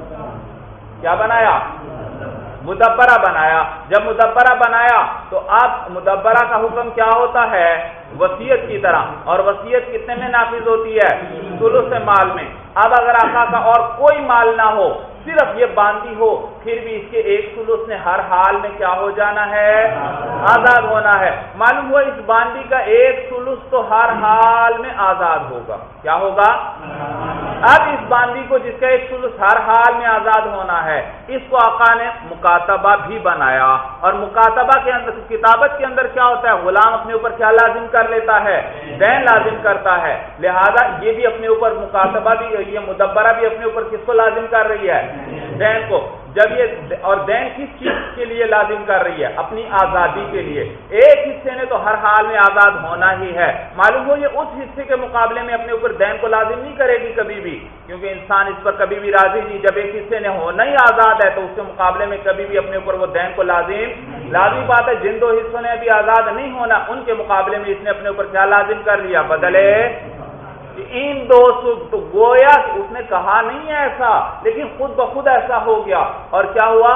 کیا بنایا مدبرہ بنایا جب مدبرہ بنایا تو اب مدبرہ کا حکم کیا ہوتا ہے وصیت کی طرح اور وصیت کتنے میں نافذ ہوتی ہے ثلث مال میں اب اگر آقا کا اور کوئی مال نہ ہو صرف یہ باندی ہو پھر بھی اس کے ایک ثلث نے ہر حال میں کیا ہو جانا ہے آزاد ہونا ہے معلوم ہوا اس باندی کا ایک ثلث تو ہر حال میں آزاد ہوگا کیا ہوگا اب اس باندی کو جس کا ایک سلس ہر حال میں آزاد ہونا ہے، اس کو آقا نے مکاتبہ بھی بنایا، اور مکاتبہ کے اندر کتابت کے اندر کیا ہوتا ہے؟ غلام اپنے اوپر کیا لازم کر لیتا ہے؟ دین لازم کرتا ہے، لہذا یہ بھی اپنے اوپر مکاتبہ بھی، یہ مدبرہ بھی اپنے اوپر کس کو لازم کر رہی ہے؟ دین کو۔ جب یہ اور دین کس چیز کے لیے لازم کر رہی ہے؟ اپنی آزادی کے لیے۔ ایک حصے نے تو ہر حال میں آزاد ہونا ہی ہے، معلوم ہو یہ اس حصے کے مقابلے میں اپنے اوپر دین کو لازم نہیں کرے گی کبھی بھی، کیونکہ انسان اس پر کبھی بھی راضی نہیں۔ جب ایک حصے نے ہونا ہی آزاد ہے تو اس کے مقابلے میں کبھی بھی اپنے اوپر وہ دین کو لازم لازمی بات ہے۔ جن دو حصوں نے ابھی آزاد نہیں ہونا ان کے مقابلے میں اس نے اپنے اوپر کیا لازم کر لیا؟ بدلے ان دو تو گویا اس نے کہا نہیں ہے ایسا، لیکن خود بخود ایسا ہو گیا۔ اور کیا ہوا؟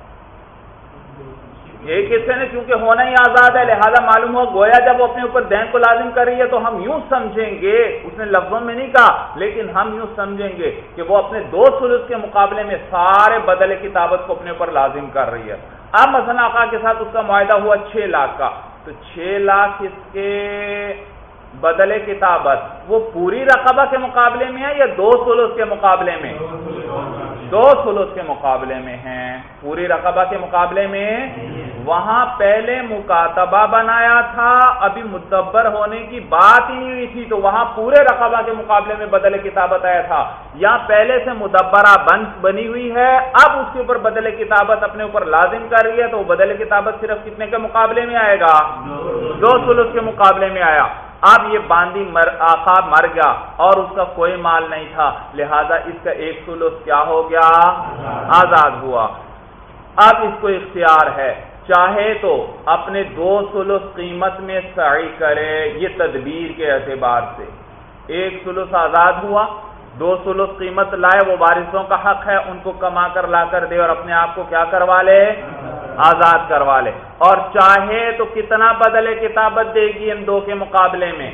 ایک حصے نے چونکہ ہونا ہی آزاد ہے، لہذا معلوم ہو گویا جب وہ اپنے اوپر دین کو لازم کر رہی ہے تو ہم یوں سمجھیں گے، اس نے لفظوں میں نہیں کہا لیکن ہم یوں سمجھیں گے کہ وہ اپنے دو ثلث کے مقابلے میں سارے بدل کتابت کو اپنے اوپر لازم کر رہی ہے۔ اب مثلا آقا کے ساتھ اس کا معاہدہ ہوا چھ لاکھ کا، تو چھ لاکھ اس کے بدل کتابت وہ پوری رقبہ کے مقابلے میں ہے یا دو ثلث کے مقابلے میں؟ دو ثلث کے مقابلے میں ہیں، پوری رقبہ کے مقابلے میں۔ وہاں پہلے مکاتبہ بنایا تھا، ابھی مدبر ہونے کی بات ہی نہیں ہوئی تھی، تو وہاں پورے رقبہ کے مقابلے میں بدل کتابت آیا تھا۔ یہاں پہلے سے مدبرہ بن بنی ہوئی ہے، اب اس کے اوپر بدل کتابت اپنے اوپر لازم کر رہی ہے، تو وہ بدل کتابت صرف کتنے کے مقابلے میں آئے گا؟ دو ثلث کے مقابلے میں آیا۔ اب یہ باندی مر آقا مر گیا اور اس کا کوئی مال نہیں تھا، لہذا اس کا ایک ثلث کیا ہو گیا؟ آزاد ہوا۔ اب اس کو اختیار ہے، چاہے تو اپنے دو ثلث قیمت میں سعی کرے، یہ تدبیر کے اعتبار سے ایک ثلث آزاد ہوا، دو ثلث قیمت لائے، وہ وارثوں کا حق ہے ان کو کما کر لا کر دے اور اپنے آپ کو کیا کروا لے؟ آزاد کروا لے۔ اور چاہے تو کتنا بدل کتابت دے گی ان دو کے مقابلے میں؟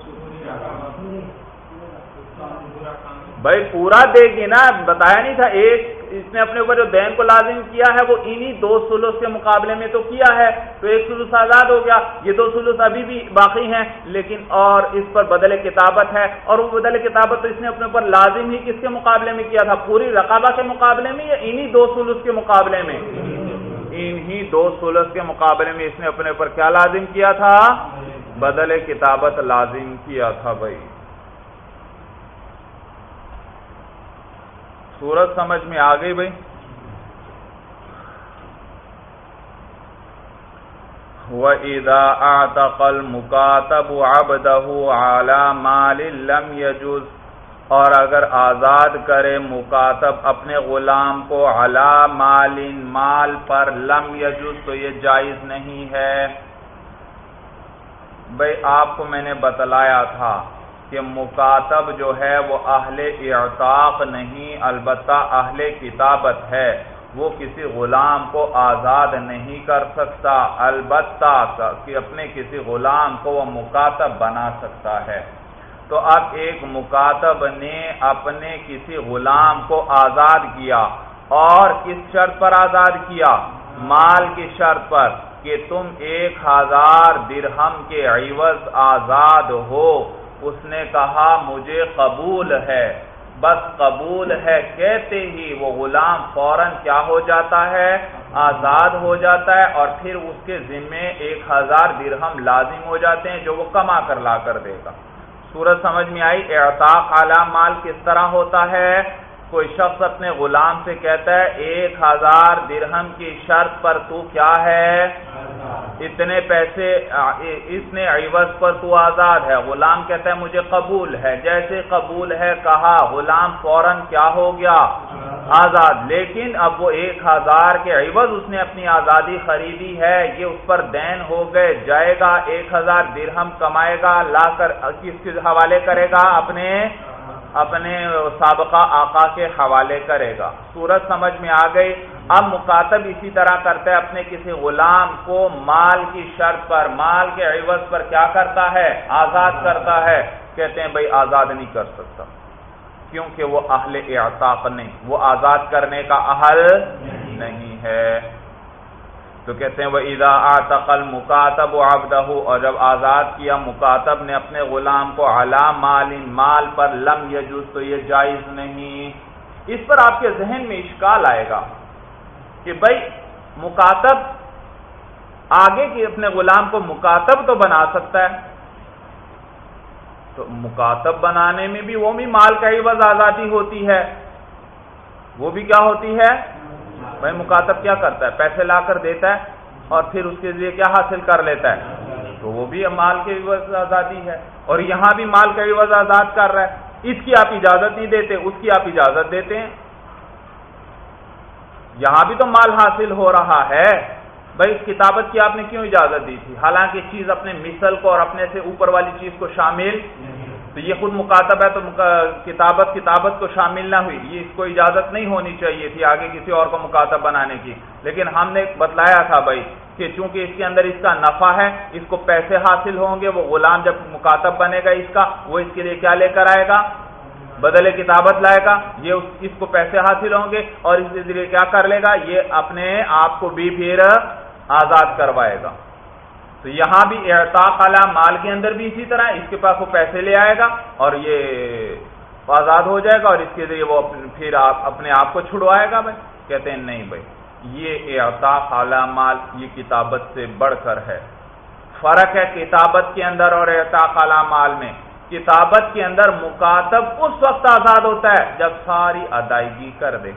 بھائی پورا دے گی نا، بتایا نہیں تھا ایک اس نے اپنے اوپر جو دین کو لازم کیا ہے وہ انہی دو ثلث کے مقابلے میں تو کیا ہے، تو ایک ثلث آزاد ہو گیا، یہ دو ثلث ابھی بھی باقی ہیں لیکن اور اس پر بدل کتابت ہے، اور وہ بدل کتابت تو اس نے اپنے اوپر لازم ہی کس کے مقابلے میں کیا تھا؟ پوری رقبہ کے مقابلے میں یا انہی دو ثلث کے مقابلے میں؟ انہی دو ثلث کے مقابلے میں اس نے اپنے اوپر کیا لازم کیا تھا؟ بدل کتابت لازم کیا تھا۔ بھائی صورت سمجھ میں آ گئی بھائی؟ وَإِذَا أَعْتَقَ الْمُكَاتَبُ عَبْدَهُ عَلَى مَالٍ لَمْ يَجُزْ، اور اگر آزاد کرے مکاتب اپنے غلام کو علی مال مال پر، لم یجوز تو یہ جائز نہیں ہے۔ بھئی آپ کو میں نے بتلایا تھا کہ مکاتب جو ہے وہ اہل اعتاق نہیں، البتہ اہل کتابت ہے، وہ کسی غلام کو آزاد نہیں کر سکتا، البتہ کہ اپنے کسی غلام کو وہ مکاتب بنا سکتا ہے۔ تو اب ایک مکاتب نے اپنے کسی غلام کو آزاد کیا، اور کس شرط پر آزاد کیا؟ مال کی شرط پر کہ تم ایک ہزار درہم کے عوض آزاد ہو۔ اس نے کہا مجھے قبول ہے، بس قبول ہے کہتے ہی وہ غلام فوراً کیا ہو جاتا ہے؟ آزاد ہو جاتا ہے، اور پھر اس کے ذمے ایک ہزار درہم لازم ہو جاتے ہیں جو وہ کما کر لا کر دے گا۔ صورت سمجھ میں آئی؟ اعتاق علی مال کس طرح ہوتا ہے؟ کوئی شخص اپنے غلام سے کہتا ہے ایک ہزار درہم کی شرط پر تو کیا ہے؟ اتنے پیسے اس نے عوض پر تو آزاد ہے۔ غلام کہتا ہے مجھے قبول ہے، جیسے قبول ہے کہا غلام فوراً کیا ہو گیا؟ آزاد۔ لیکن اب وہ ایک ہزار کے عوض اس نے اپنی آزادی خریدی ہے، یہ اس پر دین ہو گئے، جائے گا ایک ہزار درہم کمائے گا، لا کر کس کے حوالے کرے گا؟ اپنے اپنے سابقہ آقا کے حوالے کرے گا۔ صورت سمجھ میں آ گئی؟ اب مکاتب اسی طرح کرتا ہے، اپنے کسی غلام کو مال کی شرط پر، مال کے عوض پر کیا کرتا ہے؟ آزاد کرتا ہے۔ کہتے ہیں بھائی آزاد نہیں کر سکتا، کیونکہ وہ اہل اعتاق نہیں، وہ آزاد کرنے کا اہل نہیں ہے۔ تو کہتے ہیں وَإِذَا أَعْتَقَ الْمُكَاتَبُ عَبْدَهُ، اور جب آزاد کیا مکاتب نے اپنے غلام کو عَلَى مال، مال پر، لم يجوز، تو یہ جائز نہیں۔ اس پر آپ کے ذہن میں اشکال آئے گا کہ بھائی مکاتب آگے کی اپنے غلام کو مکاتب تو بنا سکتا ہے، تو مکاتب بنانے میں بھی وہ بھی مال کا عوض آزادی ہوتی ہے، وہ بھی کیا ہوتی ہے؟ بھائی مکاتب کیا کرتا ہے؟ پیسے لا کر دیتا ہے اور پھر اس کے لیے کیا حاصل کر لیتا ہے؟ تو وہ بھی مال کے عوض آزادی ہے، اور یہاں بھی مال کا عوض آزاد کر رہا ہے۔ اس کی آپ اجازت نہیں دیتے، اس کی آپ اجازت دیتے ہیں، یہاں بھی تو مال حاصل ہو رہا ہے۔ بھائی اس کتابت کی آپ نے کیوں اجازت دی تھی؟ حالانکہ چیز اپنے مثل کو اور اپنے سے اوپر والی چیز کو شامل، تو یہ خود مکاتب ہے تو کتابت کتابت کو شامل نہ ہوئی، یہ اس کو اجازت نہیں ہونی چاہیے تھی آگے کسی اور کو مکاتب بنانے کی۔ لیکن ہم نے بتلایا تھا بھائی کہ چونکہ اس کے اندر اس کا نفع ہے، اس کو پیسے حاصل ہوں گے، وہ غلام جب مکاتب بنے گا اس کا، وہ اس کے لیے کیا لے کر آئے گا؟ بدلے کتابت لائے گا، یہ اس کو پیسے حاصل ہوں گے، اور اس کے ذریعے کیا کر لے گا؟ یہ اپنے آپ کو بھی پھر آزاد کروائے گا۔ تو یہاں بھی اعتاق علی مال کے اندر بھی اسی طرح اس کے پاس وہ پیسے لے آئے گا اور یہ آزاد ہو جائے گا، اور اس کے ذریعے وہ پھر آپ اپنے آپ کو چھڑوائے گا۔ بھائی کہتے ہیں نہیں بھائی، یہ اعتاق علی مال یہ کتابت سے بڑھ کر ہے۔ فرق ہے کتابت کے اندر اور اعتاق علی مال میں۔ کتابت کے اندر مکاتب اس وقت آزاد ہوتا ہے جب ساری ادائیگی کر دے۔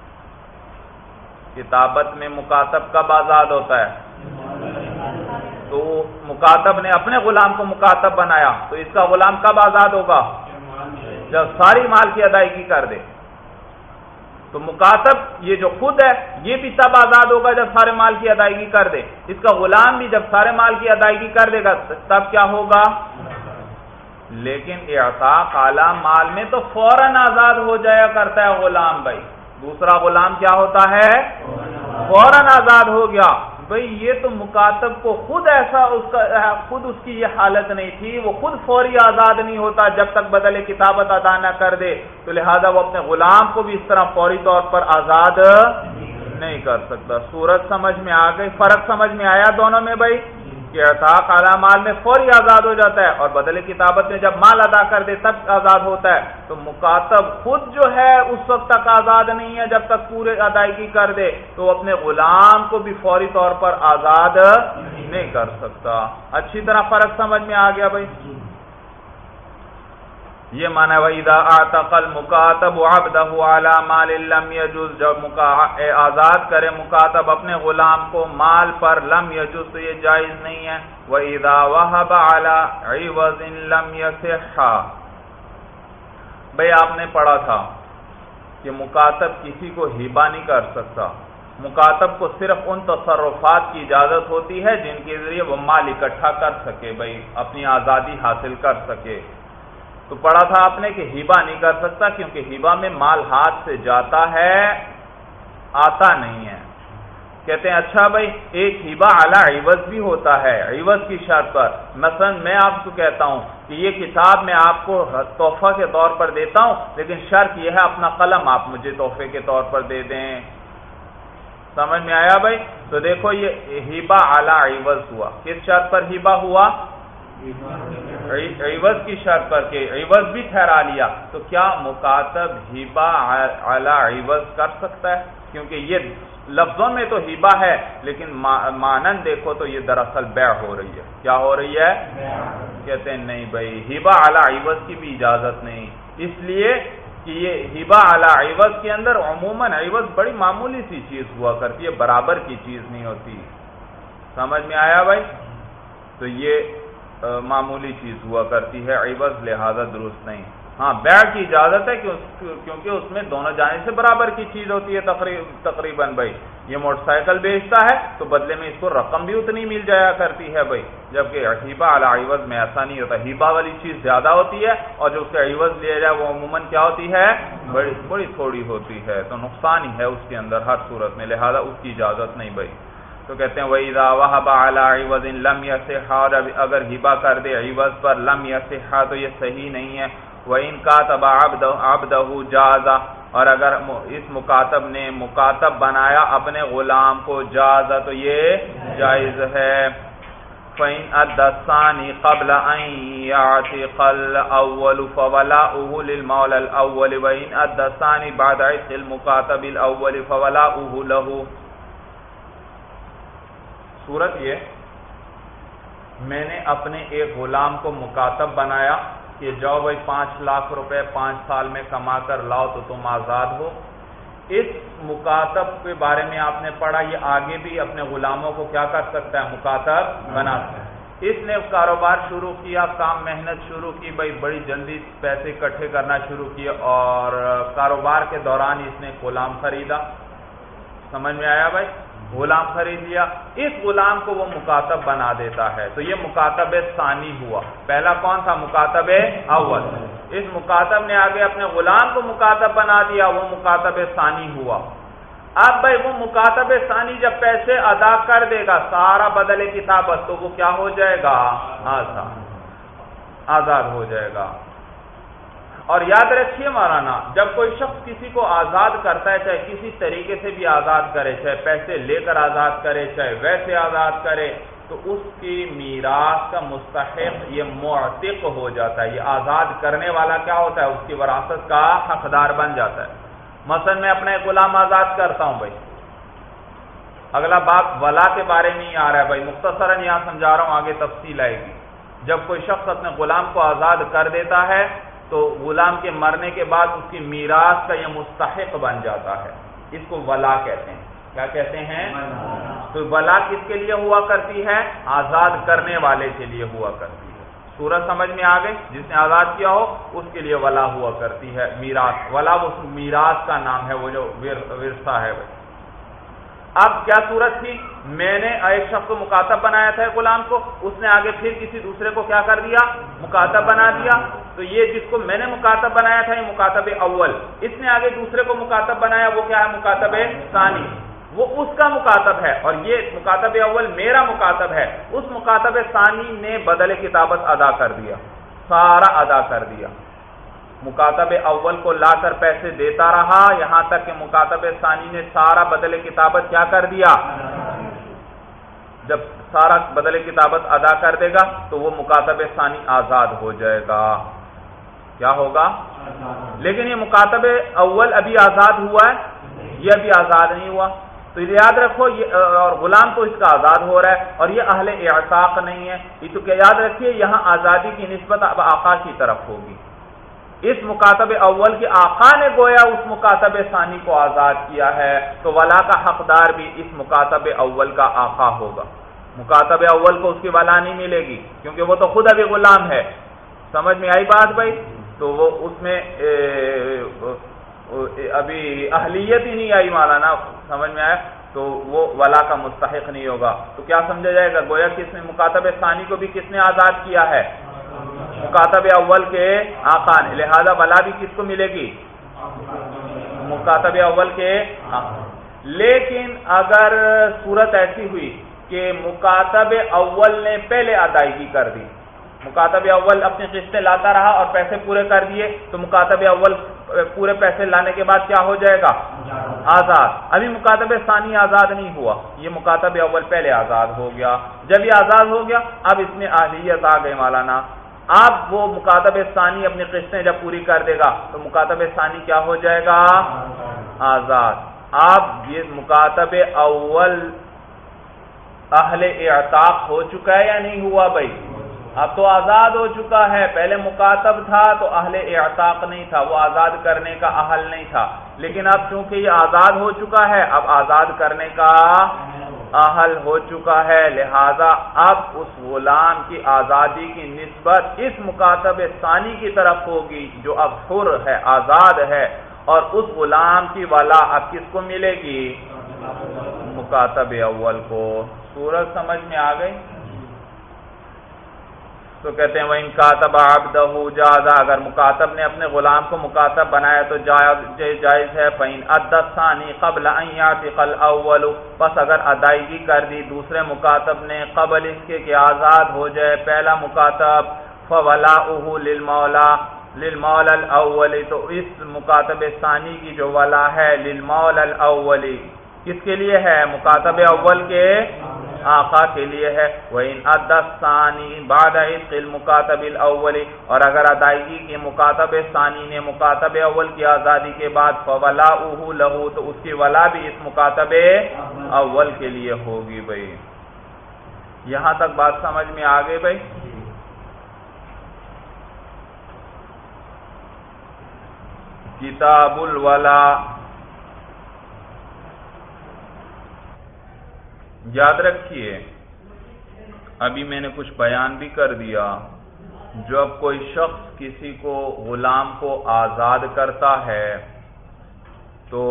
کتابت میں مکاتب کب آزاد ہوتا ہے؟ تو مکاتب نے اپنے غلام کو مکاتب بنایا، تو اس کا غلام کب آزاد ہوگا؟ جب ساری مال کی ادائیگی کر دے۔ تو مکاتب یہ جو خود ہے یہ بھی تب آزاد ہوگا جب سارے مال کی ادائیگی کر دے، اس کا غلام بھی جب سارے مال کی ادائیگی کر دے گا تب کیا ہوگا؟ لیکن اعتاق اعلی مال میں تو فوراً آزاد ہو جایا کرتا ہے غلام۔ بھائی دوسرا غلام کیا ہوتا ہے؟ فوراً آزاد ہو گیا۔ بھئی یہ تو مکاتب کو خود ایسا اس کا خود اس کی یہ حالت نہیں تھی، وہ خود فوری آزاد نہیں ہوتا جب تک بدلے کتابت ادا نہ کر دے، تو لہذا وہ اپنے غلام کو بھی اس طرح فوری طور پر آزاد نہیں کر سکتا۔ صورت سمجھ میں آ گئی؟ فرق سمجھ میں آیا دونوں میں بھائی؟ کہ اعتاق اعلی مال میں فوری آزاد ہو جاتا ہے، اور بدلے کتابت میں جب مال ادا کر دے تب آزاد ہوتا ہے۔ تو مکاتب خود جو ہے اس وقت تک آزاد نہیں ہے جب تک پورے ادائیگی کر دے، تو اپنے غلام کو بھی فوری طور پر آزاد نہیں کر سکتا۔ اچھی طرح فرق سمجھ میں آ گیا بھائی؟ یہ معنی وَإِذَا أَعْتَقَ الْمُكَاتَبُ عَبْدَهُ عَلَى مَالٍ لَمْ يَجُزْ، جب آزاد کرے مکاتب اپنے غلام کو مال پر، لم يجوز تو یہ جائز نہیں ہے۔ وَإِذَا وَهَبَ عَلَى عِوَضٍ لَمْ يَصِحَّ، بھئی آپ نے پڑھا تھا کہ مکاتب کسی کو ہبہ نہیں کر سکتا، مکاتب کو صرف ان تصرفات کی اجازت ہوتی ہے جن کے ذریعے وہ مال اکٹھا کر سکے، بھئی اپنی آزادی حاصل کر سکے۔ تو پڑھا تھا آپ نے کہ ہبہ نہیں کر سکتا کیونکہ ہبہ میں مال ہاتھ سے جاتا ہے، آتا نہیں ہے۔ کہتے ہیں اچھا بھائی ایک ہبہ علی عوض بھی ہوتا ہے، عوض کی شرط پر۔ مثلا میں آپ کو کہتا ہوں کہ یہ کتاب میں آپ کو تحفہ کے طور پر دیتا ہوں، لیکن شرط یہ ہے اپنا قلم آپ مجھے تحفے کے طور پر دے دیں۔ سمجھ میں آیا بھائی؟ تو دیکھو یہ ہبہ علی عوض ہوا، کس شرط پر ہبہ ہوا؟ عوض کی شرط پر کہ عوض بھی ٹھہرا لیا۔ تو کیا مکاتب ہبہ علی عوض کر سکتا ہے؟ کیونکہ یہ لفظوں میں تو ہبہ ہے لیکن مانن دیکھو تو یہ دراصل بیع ہو رہی ہے۔ کیا ہو رہی ہے؟ کہتے ہیں نہیں بھائی، ہبہ علی عوض کی بھی اجازت نہیں، اس لیے کہ یہ ہبہ علی عوض کے اندر عموماً عوض بڑی معمولی سی چیز ہوا کرتی ہے، برابر کی چیز نہیں ہوتی۔ سمجھ میں آیا بھائی؟ تو یہ معمولی چیز ہوا کرتی ہے، عوض لہذا درست نہیں۔ ہاں بیع کی اجازت ہے کیونکہ اس میں دونوں جانب سے برابر کی چیز ہوتی ہے تقریباً۔ بھائی یہ موٹر سائیکل بیچتا ہے تو بدلے میں اس کو رقم بھی اتنی مل جایا کرتی ہے بھائی، جبکہ ہبہ علی عوض میں ایسا نہیں ہوتا، ہبہ والی چیز زیادہ ہوتی ہے اور جو اس کا عوض لیا جائے وہ عموماً کیا ہوتی ہے؟ بڑی بڑی تھوڑی ہوتی ہے، تو نقصان ہی ہے اس کے اندر ہر صورت میں، لہذا اس کی اجازت نہیں بھائی۔ تو کہتے ہیں وَإِذَا وَهَبَ عَلَى عِوَضٍ لَمْ يَصِحَّ، اور اگر ہبہ کر دے عوض پر لم يصح تو یہ صحیح نہیں ہے. وَإِنْ كَاتَبَ عَبْدَهُ جَازَ، اور اگر اس مکاتب نے مکاتب بنایا اپنے غلام کو جاز تو یہ جائز ہے. فَإِنْ أَدَّى الثَّانِي قَبْلَ أَنْ يَعْتِقَ الْأَوَّلُ فَوَلَاؤُهُ لِلْمَوْلَى الْأَوَّلِ وَإِنْ أَدَّى الثَّانِي بَعْدَ عِتْقِ الْمُكَاتَبِ الْأَوَّلِ فَوَلَاؤُهُ لَهُ. صورت یہ، میں نے اپنے ایک غلام کو مکاتب بنایا کہ جاؤ بھائی پانچ لاکھ روپے پانچ سال میں کما کر لاؤ تو تم آزاد ہو. اس مکاتب کے بارے میں آپ نے پڑھا یہ آگے بھی اپنے غلاموں کو کیا کر سکتا ہے؟ مکاتب بنا سکتا ہے. اس نے کاروبار شروع کیا، کام محنت شروع کی، بھائی بڑی جلدی پیسے اکٹھے کرنا شروع کیے اور کاروبار کے دوران اس نے غلام خریدا. سمجھ میں آیا بھائی؟ غلام خرید لیا، اس غلام کو وہ مکاتب بنا دیتا ہے تو یہ مکاتب ثانی ہوا. پہلا کون تھا؟ مکاتب اول. اس مکاتب نے آگے اپنے غلام کو مکاتب بنا دیا، وہ مکاتب ثانی ہوا. اب بھائی وہ مکاتب ثانی جب پیسے ادا کر دے گا سارا بدل کتابت تو وہ کیا ہو جائے گا؟ آزاد آزاد ہو جائے گا. اور یاد رکھیے مولانا، جب کوئی شخص کسی کو آزاد کرتا ہے، چاہے کسی طریقے سے بھی آزاد کرے، چاہے پیسے لے کر آزاد کرے، چاہے ویسے آزاد کرے، تو اس کی میراث کا مستحق یہ معتق ہو جاتا ہے. یہ آزاد کرنے والا کیا ہوتا ہے؟ اس کی وراثت کا حقدار بن جاتا ہے. مثلا میں اپنا ایک غلام آزاد کرتا ہوں بھائی، اگلا بات ولا کے بارے میں ہی آ رہا ہے بھائی، مختصراً یہاں سمجھا رہا ہوں، آگے تفصیل آئے گی. جب کوئی شخص اپنے غلام کو آزاد کر دیتا ہے تو غلام کے مرنے کے بعد اس کی میراث کا یہ مستحق بن جاتا ہے. اس کو ولا کہتے ہیں. کیا کہتے ہیں؟ تو ولا کس کے لیے ہوا کرتی ہے؟ آزاد کرنے والے کے لیے ہوا کرتی ہے. سورج سمجھ میں آ گئی؟ جس نے آزاد کیا ہو اس کے لیے ولا ہوا کرتی ہے. میراث، ولا وہ میراث کا نام ہے، وہ جو ورثہ ہے. اب کیا صورت تھی؟ میں نے ایک شخص کو مکاتب بنایا تھا غلام کو، اس نے آگے پھر کسی دوسرے کو کیا کر دیا؟ مکاتب بنا دیا. تو یہ جس کو میں نے مکاتب بنایا تھا یہ مکاتب اول، اس نے آگے دوسرے کو مکاتب بنایا، وہ کیا ہے؟ مکاتب ثانی. وہ اس کا مکاتب ہے اور یہ مکاتب اول میرا مکاتب ہے. اس مکاتب ثانی نے بدل کتابت ادا کر دیا، سارا ادا کر دیا. مکاتب اول کو لا کر پیسے دیتا رہا یہاں تک کہ مکاتب ثانی نے سارا بدل کتابت کیا کر دیا. جب سارا بدل کتابت ادا کر دے گا تو وہ مکاتب ثانی آزاد ہو جائے گا. کیا ہوگا؟ لیکن یہ مکاتب اول ابھی آزاد ہوا ہے، یہ ابھی آزاد نہیں ہوا. تو یاد رکھو یہ، اور غلام تو اس کا آزاد ہو رہا ہے اور یہ اہل اعتاق نہیں ہے. یہ تو کیا یاد رکھیے یہاں آزادی کی نسبت اب آقا کی طرف ہوگی. اس مکاتب اول کے آقا نے گویا اس مکاتب ثانی کو آزاد کیا ہے تو ولا کا حقدار بھی اس مکاتب اول کا آقا ہوگا. مکاتب اول کو اس کی ولا نہیں ملے گی کیونکہ وہ تو خود ابھی غلام ہے. سمجھ میں آئی بات بھائی؟ تو وہ اس میں ابھی اہلیت ہی نہیں آئی مولانا، سمجھ میں آیا؟ تو وہ ولا کا مستحق نہیں ہوگا. تو کیا سمجھا جائے گا؟ گویا کس نے مکاتب ثانی کو بھی کس نے آزاد کیا ہے؟ مکاتب اول کے آقا نے. لہذا ولا بھی کس کو ملے گی؟ مکاتب اول کے آقا. لیکن اگر صورت ایسی ہوئی کہ مکاتب اول نے پہلے ادائیگی کر دی، مکاتب اول اپنی قسطیں لاتا رہا اور پیسے پورے کر دیے، تو مکاتب اول پورے پیسے لانے کے بعد کیا ہو جائے گا؟ آزاد. ابھی مکاتب ثانی آزاد نہیں ہوا، یہ مکاتب اول پہلے آزاد ہو گیا. جب یہ آزاد ہو گیا اب اس میں اہلیت آ گئی مولانا. اب وہ مکاتب ثانی اپنی قسطیں جب پوری کر دے گا تو مکاتب ثانی کیا ہو جائے گا؟ آزاد. اب یہ مکاتب اول اہل اعتاق ہو چکا ہے یا نہیں ہوا بھائی؟ اب تو آزاد ہو چکا ہے. پہلے مکاتب تھا تو اہل اعتاق نہیں تھا، وہ آزاد کرنے کا اہل نہیں تھا. لیکن اب چونکہ یہ آزاد ہو چکا ہے اب آزاد کرنے کا اہل ہو چکا ہے. لہذا اب اس غلام کی آزادی کی نسبت اس مکاتب ثانی کی طرف ہوگی جو اب حر ہے، آزاد ہے. اور اس غلام کی ولا اب کس کو ملے گی؟ مکاتب اول کو. سورج سمجھ میں آ گئی؟ تو کہتے ہیں وَإِن كَاتَبَ عَبْدَهُ جَازَ، اگر مکاتب نے اپنے غلام کو مکاتب بنایا تو جائز ہے. فَإِنْ أَدَّى الثَّانِي قَبْلَ أَنْ يَعْتِقَ الْأَوَّلُ، پس اگر ادائیگی کر دی دوسرے مکاتب نے قبل اس کے کہ آزاد ہو جائے پہلا مکاتب، فَوَلَاؤُهُ لِلْمَوْلَى لِلْمَوْلَى الْأَوَّلِ، تو اس مکاتب ثانی کی جو ولا ہے لِلْمَوْلَى الْأَوَّلِ، کس کے لیے ہے؟ مکاتب اول کے آقا کے لیے ہے. وَإِنْ أَدَّى الثَّانِي بَعْدَ عِتْقِ الْمُكَاتَبِ الْأَوَّلِ، اور اگر ادائیگی کی مکاتب ثانی نے مکاتب اول کی آزادی کے بعد، فَوَلَاؤُهُ لَهُ، تو اس کی ولا بھی اس مکاتب اول کے لیے ہوگی. بھائی یہاں تک بات سمجھ میں آ گئی بھائی؟ کتاب الولا. یاد رکھیے ابھی میں نے کچھ بیان بھی کر دیا، جب کوئی شخص کسی کو غلام کو آزاد کرتا ہے تو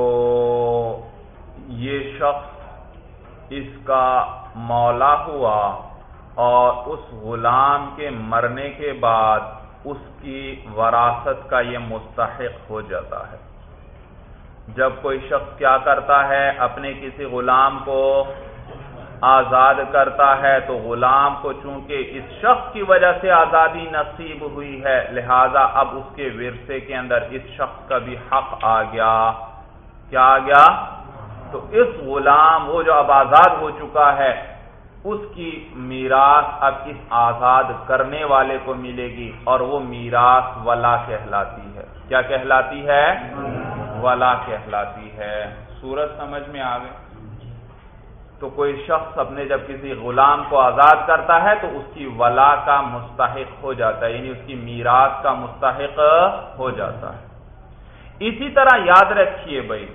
یہ شخص اس کا مولا ہوا اور اس غلام کے مرنے کے بعد اس کی وراثت کا یہ مستحق ہو جاتا ہے. جب کوئی شخص کیا کرتا ہے، اپنے کسی غلام کو آزاد کرتا ہے تو غلام کو چونکہ اس شخص کی وجہ سے آزادی نصیب ہوئی ہے، لہذا اب اس کے ورثے کے اندر اس شخص کا بھی حق آ گیا. کیا آ گیا؟ تو اس غلام وہ جو اب آزاد ہو چکا ہے اس کی میراث اب اس آزاد کرنے والے کو ملے گی، اور وہ میراث ولا کہلاتی ہے. کیا کہلاتی ہے؟ ولا کہلاتی ہے. صورت سمجھ میں آ گئی؟ تو کوئی شخص اپنے جب کسی غلام کو آزاد کرتا ہے تو اس کی ولا کا مستحق ہو جاتا ہے، یعنی اس کی میراث کا مستحق ہو جاتا ہے. اسی طرح یاد رکھیے بھائی،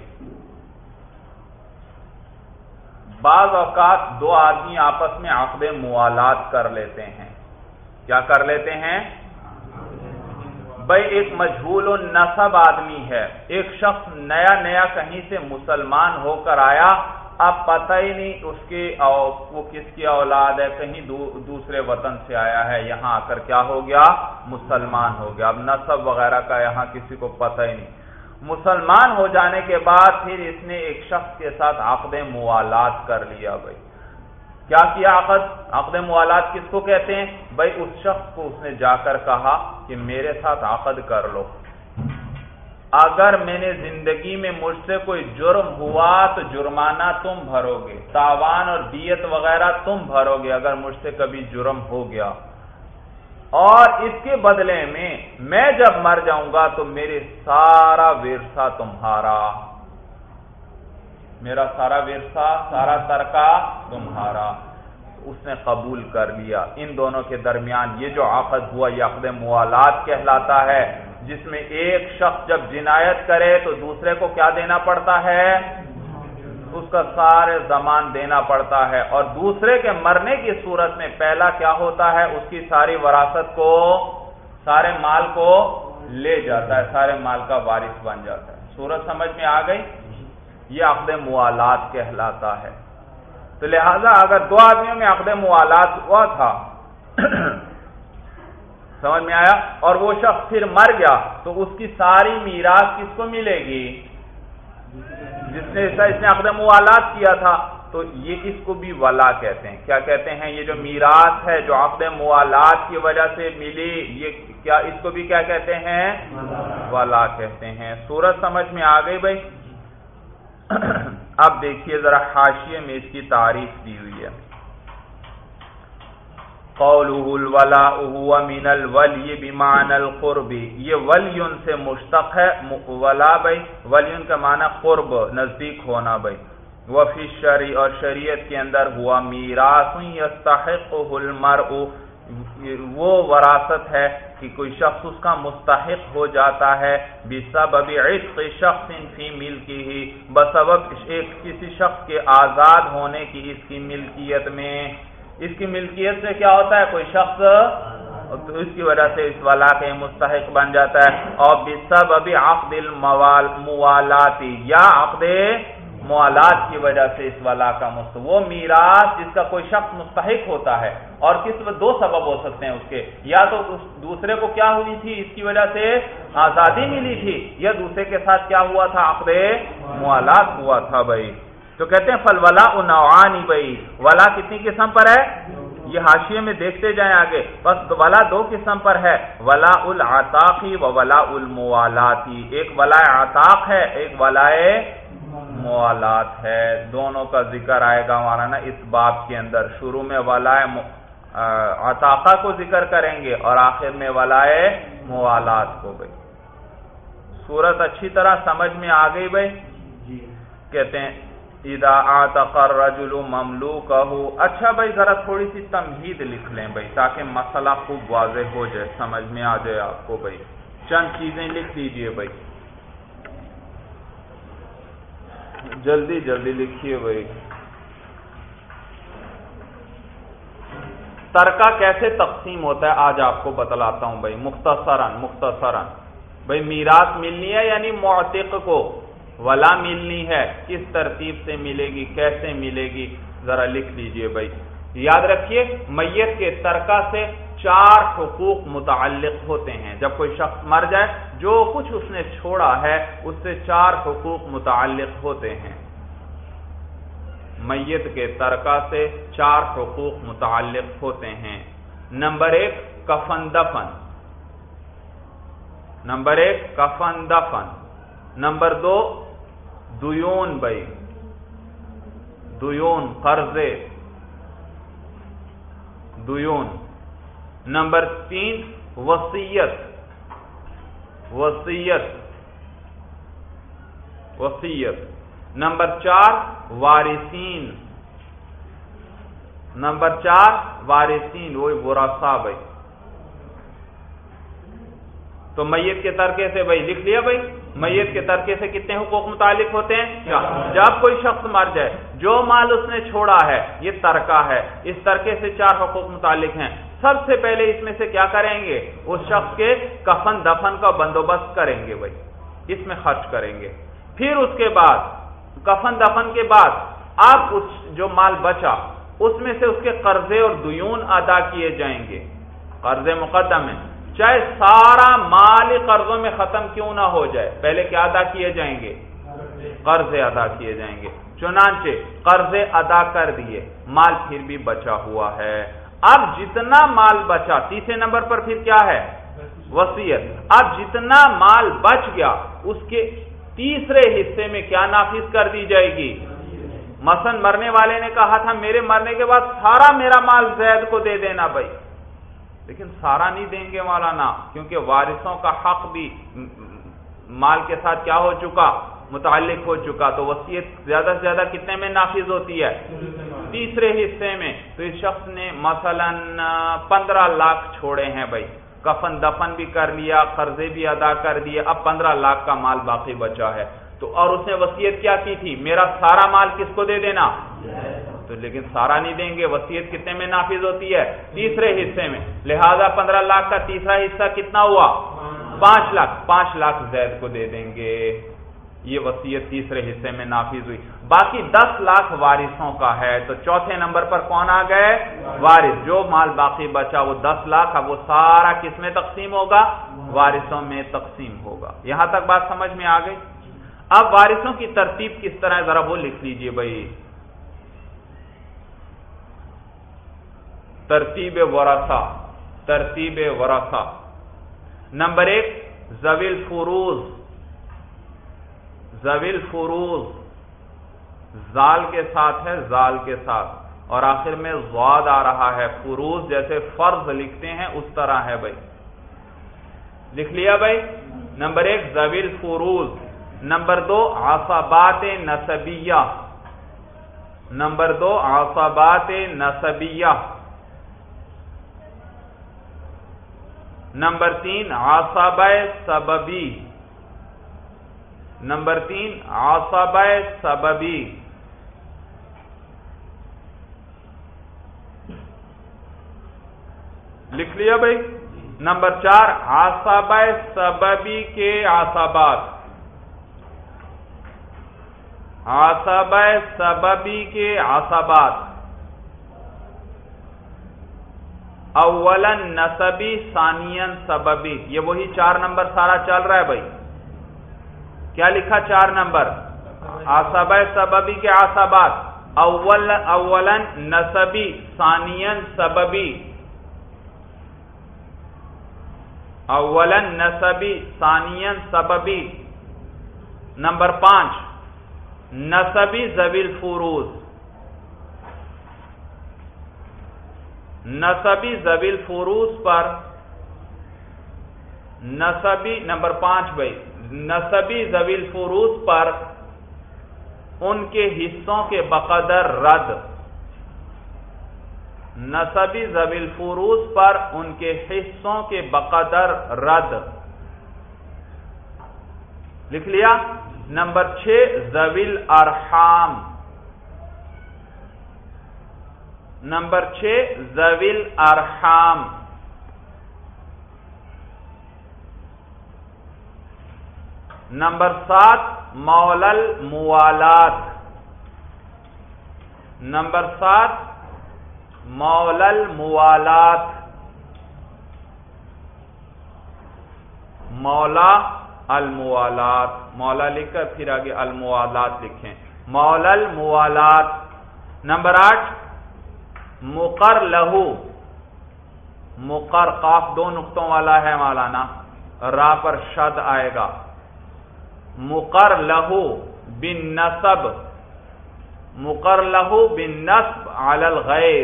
بعض اوقات دو آدمی آپس میں عقد موالات کر لیتے ہیں. کیا کر لیتے ہیں بھائی؟ ایک مجہول النسب آدمی ہے، ایک شخص نیا نیا کہیں سے مسلمان ہو کر آیا، اب پتہ ہی نہیں اس کی وہ کس کی اولاد ہے، کہیں دو دوسرے وطن سے آیا ہے، یہاں آ کر کیا ہو گیا؟ مسلمان ہو گیا. اب نسب وغیرہ کا یہاں کسی کو پتہ ہی نہیں. مسلمان ہو جانے کے بعد پھر اس نے ایک شخص کے ساتھ عقد موالات کر لیا. بھائی کیا کیا؟ عقد عقد موالات کس کو کہتے ہیں بھائی؟ اس شخص کو اس نے جا کر کہا کہ میرے ساتھ عقد کر لو، اگر میں نے زندگی میں مجھ سے کوئی جرم ہوا تو جرمانہ تم بھرو گے، تاوان اور دیت وغیرہ تم بھرو گے اگر مجھ سے کبھی جرم ہو گیا، اور اس کے بدلے میں میں جب مر جاؤں گا تو میرے سارا ورثہ تمہارا، میرا سارا ورثہ سارا ترکہ تمہارا. اس نے قبول کر لیا. ان دونوں کے درمیان یہ جو عقد ہوا یہ عقد موالات کہلاتا ہے، جس میں ایک شخص جب جنایت کرے تو دوسرے کو کیا دینا پڑتا ہے؟ اس کا سارے زمان دینا پڑتا ہے، اور دوسرے کے مرنے کی صورت میں پہلا کیا ہوتا ہے؟ اس کی ساری وراثت کو، سارے مال کو لے جاتا ہے، سارے مال کا وارث بن جاتا ہے. صورت سمجھ میں آ گئی؟ یہ عقد موالات کہلاتا ہے. تو لہذا اگر دو آدمیوں میں عقد موالات ہوا تھا سمجھ میں آیا، اور وہ شخص پھر مر گیا تو اس کی ساری میراث کس کو ملے گی؟ جس نے اس نے عقد موالات کیا تھا. تو یہ اس کو بھی ولا کہتے ہیں. کیا کہتے ہیں؟ یہ جو میراث ہے جو عقد موالات کی وجہ سے ملی، یہ کیا اس کو بھی کیا کہتے ہیں؟ ولا کہتے ہیں. صورت سمجھ میں آ گئی بھائی؟ اب دیکھیے ذرا حاشیے میں اس کی تعریف دی ہوئی ہے. قولہ الولاء هو من الولی بمعنى القرب، یہ ولیون سے مشتق ہے. ولا بھائی ولیون کا معنی قرب، نزدیک ہونا بھائی. وفی الشرع، اور شریعت کے اندر ہوا میراث یستحقہ المرء، وہ وراثت ہے کہ کوئی شخص اس کا مستحق ہو جاتا ہے بسبب عتق شخص فی ملکہ، بسبب ایک کسی شخص کے آزاد ہونے کی اس کی ملکیت میں. اس کی ملکیت سے کیا ہوتا ہے؟ کوئی شخص تو اس کی وجہ سے اس ولا کے مستحق بن جاتا ہے. اور بسبب عقد الموالات، یا عقد موالات کی وجہ سے اس ولا کا مستحق، وہ میراث جس کا کوئی شخص مستحق ہوتا ہے، اور کس دو سبب ہو سکتے ہیں اس کے، یا تو دوسرے کو کیا ہوئی تھی، اس کی وجہ سے آزادی ملی تھی، یا دوسرے کے ساتھ کیا ہوا تھا، عقد موالات ہوا تھا بھائی۔ تو کہتے ہیں فالولاء نوعان بھائی، ولا کتنی قسم پر ہے، یہ حاشیے میں دیکھتے جائیں آگے، بس ولا دو قسم پر ہے، ولاء العتاق و ولاء الموالات، ایک ولاء عتاق ہے، ایک ولاء موالات ہے، دونوں کا ذکر آئے گا ہمارا نا اس باب کے اندر، شروع میں ولاء عتاقہ کو ذکر کریں گے اور آخر میں ولاء موالات کو بھائی۔ صورت اچھی طرح سمجھ میں آ گئی بھائی؟ کہتے ہیں اذا اعتق الرجل مملوکہ، اچھا بھائی ذرا تھوڑی سی تمہید لکھ لیں بھائی تاکہ مسئلہ خوب واضح ہو جائے، سمجھ میں آ جائے آپ کو بھائی، چند چیزیں لکھ دیجئے بھائی، جلدی جلدی لکھیے بھائی۔ ترکہ کیسے تقسیم ہوتا ہے آج آپ کو بتلاتا ہوں بھائی، مختصراً مختصراً بھائی میراث ملنی ہے یعنی معتق کو ولا ملنی ہے، کس ترتیب سے ملے گی، کیسے ملے گی، ذرا لکھ لیجئے بھائی۔ یاد رکھیے میت کے ترکہ سے چار حقوق متعلق ہوتے ہیں، جب کوئی شخص مر جائے جو کچھ اس نے چھوڑا ہے اس سے چار حقوق متعلق ہوتے ہیں، میت کے ترکہ سے چار حقوق متعلق ہوتے ہیں۔ نمبر ایک کفن دفن، نمبر ایک کفن دفن، نمبر دو دیون بھائی، دیون قرضے، دیون، نمبر تین وصیت، وصیت وصیت، نمبر چار وارثین، نمبر چار وارثین وہی ورثاء بھائی۔ تو میت کے ترکے سے بھائی لکھ لیا بھائی، میت کے ترکے سے کتنے حقوق متعلق ہوتے ہیں؟ جب کوئی شخص مر جائے جو مال اس نے چھوڑا ہے یہ ترکہ ہے، اس ترکے سے چار حقوق متعلق ہیں۔ سب سے پہلے اس میں سے کیا کریں گے، اس شخص کے کفن دفن کا بندوبست کریں گے بھائی، اس میں خرچ کریں گے۔ پھر اس کے بعد کفن دفن کے بعد اب اس جو مال بچا اس میں سے اس کے قرضے اور دیون ادا کیے جائیں گے، قرضے مقدم ہیں، چاہے سارا مال قرضوں میں ختم کیوں نہ ہو جائے، پہلے کیا ادا کیے جائیں گے، قرضے ادا کیے جائیں گے۔ چنانچہ قرضے ادا کر دیے، مال پھر بھی بچا ہوا ہے، اب جتنا مال بچا، تیسرے نمبر پر پھر کیا ہے، وصیت، اب جتنا مال بچ گیا اس کے تیسرے حصے میں کیا نافذ کر دی جائے گی، مثلا مرنے والے نے کہا تھا میرے مرنے کے بعد سارا میرا مال زید کو دے دینا بھائی، لیکن سارا نہیں دیں گے مولانا، کیونکہ وارثوں کا حق بھی مال کے ساتھ کیا ہو چکا، متعلق ہو چکا، تو وصیت زیادہ سے زیادہ کتنے میں نافذ ہوتی ہے، تیسرے حصے میں۔ تو اس شخص نے مثلا پندرہ لاکھ چھوڑے ہیں بھائی، کفن دفن بھی کر لیا، قرضے بھی ادا کر دیے، اب پندرہ لاکھ کا مال باقی بچا ہے، تو اور اس نے وصیت کیا کی تھی، میرا سارا مال کس کو دے دینا، تو لیکن سارا نہیں دیں گے، وصیت کتنے میں نافذ ہوتی ہے، تیسرے حصے میں، لہذا پندرہ لاکھ کا تیسرا حصہ کتنا ہوا، پانچ لاکھ، پانچ لاکھ زید کو دے دیں گے، یہ وصیت تیسرے حصے میں نافذ ہوئی۔ باقی دس لاکھ وارثوں کا ہے، تو چوتھے نمبر پر کون آ گئے، وارث، جو مال باقی بچا وہ دس لاکھ، اب وہ سارا کس میں تقسیم ہوگا، وارثوں میں تقسیم ہوگا۔ یہاں تک بات سمجھ میں آ گئی؟ اب وارثوں کی ترتیب کس طرح ہے ذرا وہ لکھ لیجئے بھائی، ترتیب ورثہ، ترتیب ورثہ، نمبر ایک ذوی الفروض، ذوی الفروض زال کے ساتھ ہے، زال کے ساتھ، اور آخر میں ضاد آ رہا ہے، فروض جیسے فرض لکھتے ہیں اس طرح ہے بھائی، لکھ لیا بھائی، نمبر ایک ذوی الفروض، نمبر دو عصبات نسبیہ، نمبر دو عصبات نسبیہ، نمبر تین عصبہ سببی، نمبر تین عصبہ سببی، لکھ لیا بھائی، نمبر چار عصبہ سببی کے عصبات، عصبہ سببی کے عصبات، اولا نسبی ثانیا سببی، یہ وہی چار نمبر سارا چل رہا ہے بھائی. کیا لکھا چار نمبر؟ عصبہ سببی کے عصبات، اول اولا نسبی ثانیا سببی، اولا نسبی ثانیا سببی. نمبر پانچ نسبی ذوی الفروض، نسبی ذوی الفروض پر نسبی نمبر پانچ بھائی نسبی ذوی الفروض پر ان کے حصوں کے بقدر رد، نسبی ذوی الفروض پر ان کے حصوں کے بقدر رد. لکھ لیا؟ نمبر چھ ذوی الارحام، نمبر چھ ذوی الارحام. نمبر سات مولا الموالات، نمبر سات مولا الموالات، مولا الموالات، مولا لکھ کر پھر آگے الموالات لکھیں، مولا الموالات. نمبر آٹھ مقر لہو، مقر قاف دو نقطوں والا ہے مولانا، را پر شد آئے گا. مقر لہو بالنسب، مقر لہو بالنسب علی الغیر،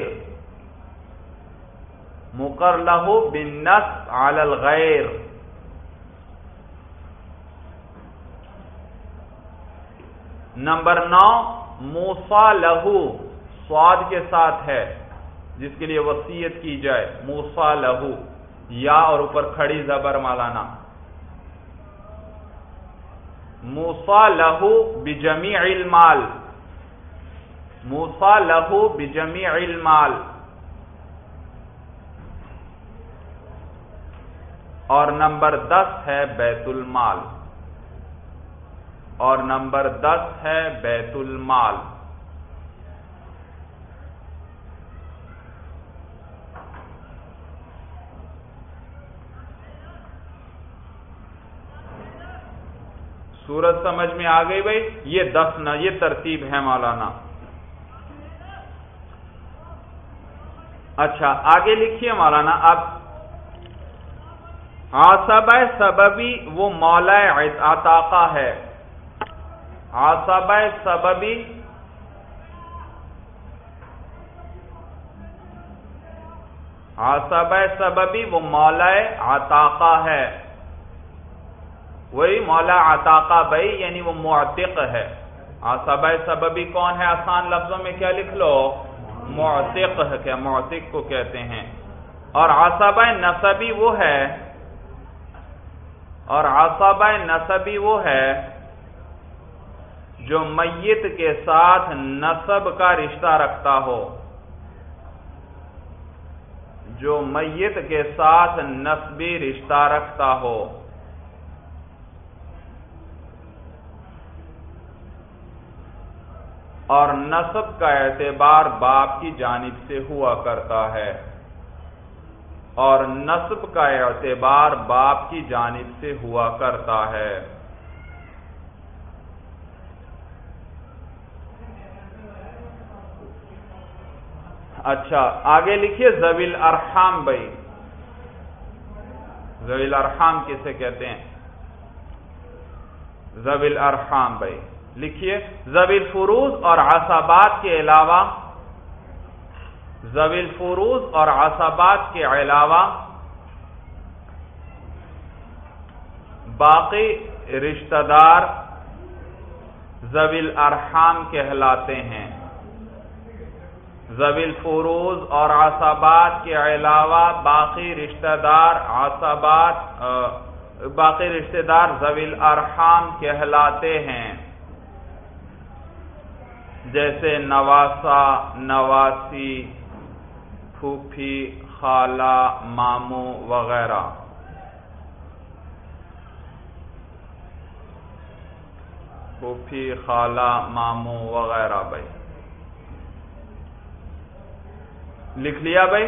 مقر لہو بالنسب علی الغیر. نمبر نو موصی لہو، صاد کے ساتھ ہے جس کے لیے وصیت کی جائے، موصی لہو، یا اور اوپر کھڑی زبر مولانا. موصی لہو بجمیع المال، موصی لہو بجمیع المال. اور نمبر دس ہے بیت المال، اور نمبر دس ہے بیت المال. سورت سمجھ میں آ گئی بھائی؟ یہ دس نہ یہ ترتیب ہے مولانا. اچھا آگے لکھیے مولانا. اب عصبہ سببی وہ مولا عتاقہ ہے، عصبہ سببی عصبہ سببی وہ مولا عتاقہ ہے، وہی مولا عتاقہ بھائی، یعنی وہ معتق ہے. عصبہ سببی کون ہے؟ آسان لفظوں میں کیا لکھ لو؟ معتق ہے، کیا معتق کو کہتے ہیں. اور عصبہ نسبی وہ ہے، اور عصبہ نسبی وہ ہے جو میت کے ساتھ نسب کا رشتہ رکھتا ہو، جو میت کے ساتھ نسبی رشتہ رکھتا ہو. اور نسب کا اعتبار باپ کی جانب سے ہوا کرتا ہے، اور نسب کا اعتبار باپ کی جانب سے ہوا کرتا ہے. اچھا آگے لکھیے ذوی الارحام بھائی. ذوی الارحام کسے کہتے ہیں؟ ذوی الارحام بھائی لکھیے ذوی الفروض اور عصبات کے علاوہ، ذوی الفروض اور عصبات کے علاوہ باقی رشتہ دار ذوی الارحام کہلاتے ہیں. ذوی الفروض اور عصبات کے علاوہ باقی رشتہ دار عصبات باقی رشتہ دار ذوی الارحام کہلاتے ہیں، جیسے نواسا، نواسی، پھوپھی، خالہ، ماموں وغیرہ. پھوپھی، خالہ، ماموں وغیرہ بھائی. لکھ لیا بھائی؟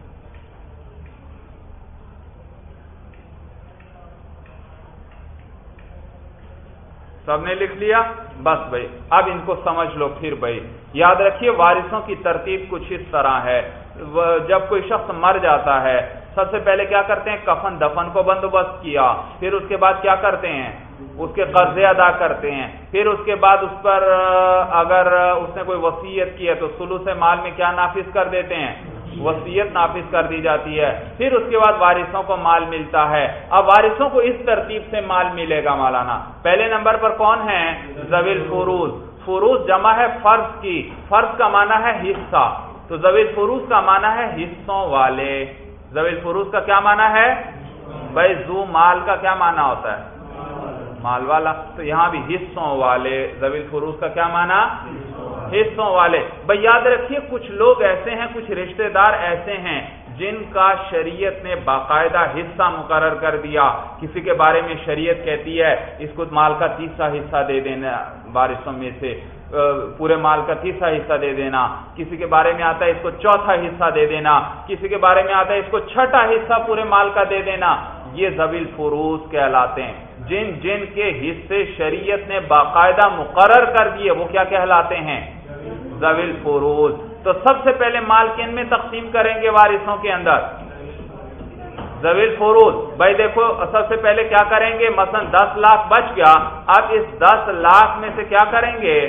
سب نے لکھ لیا؟ بس بھائی اب ان کو سمجھ لو پھر بھائی. یاد رکھیے وارثوں کی ترتیب کچھ اس طرح ہے. جب کوئی شخص مر جاتا ہے سب سے پہلے کیا کرتے ہیں؟ کفن دفن کو بندوبست کیا. پھر اس کے بعد کیا کرتے ہیں؟ اس کے قرضے ادا کرتے ہیں. پھر اس کے بعد اس پر اگر اس نے کوئی وصیت کی ہے تو ثلث مال میں کیا نافذ کر دیتے ہیں؟ وصیت نافذ کر دی جاتی ہے. پھر اس کے بعد وارثوں کو مال ملتا ہے. اب وارثوں کو اس ترتیب سے مال ملے گا مولانا. پہلے نمبر پر کون ہے؟ ذوی الفروض. فروض جمع ہے فرض کی. فرض کا معنی ہے حصہ، تو ذوی الفروض کا معنی ہے حصوں والے. ذوی الفروض کا کیا معنی ہے بھائی؟ ذو مال کا کیا معنی ہوتا ہے؟ مال والا. تو یہاں بھی حصوں والے. ذوی الفروض کا کیا معنی؟ حصوں والے. بھائی یاد رکھیے کچھ لوگ ایسے ہیں، کچھ رشتہ دار ایسے ہیں جن کا شریعت نے باقاعدہ حصہ مقرر کر دیا. کسی کے بارے میں شریعت کہتی ہے اس کو مال کا تیسرا حصہ دے دینا، وارثوں میں سے پورے مال کا تیسرا حصہ دے دینا. کسی کے بارے میں آتا ہے اس کو چوتھا حصہ دے دینا. کسی کے بارے میں آتا ہے اس کو چھٹا حصہ پورے مال کا دے دینا. یہ ذوی الفروض کہلاتے ہیں. جن جن کے حصے شریعت نے باقاعدہ مقرر کر دیے وہ کیا کہلاتے ہیں؟ ذوی الفروض. تو سب سے پہلے مال کن میں تقسیم کریں گے؟ وارثوں کے اندر ذوی الفروض. بھائی دیکھو سب سے پہلے کیا کریں گے؟ مثلا دس لاکھ بچ گیا. اب اس دس لاکھ میں سے کیا کریں گے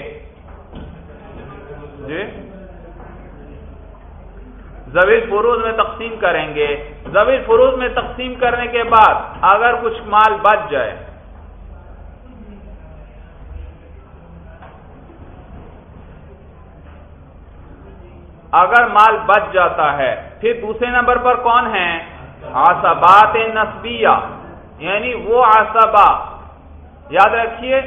جی؟ ذوی الفروض میں تقسیم کریں گے. ذوی الفروض میں تقسیم کرنے کے بعد اگر کچھ مال بچ جائے، اگر مال بچ جاتا ہے پھر دوسرے نمبر پر کون ہیں؟ عصبات نسبیہ، یعنی وہ عصبہ. یاد رکھیے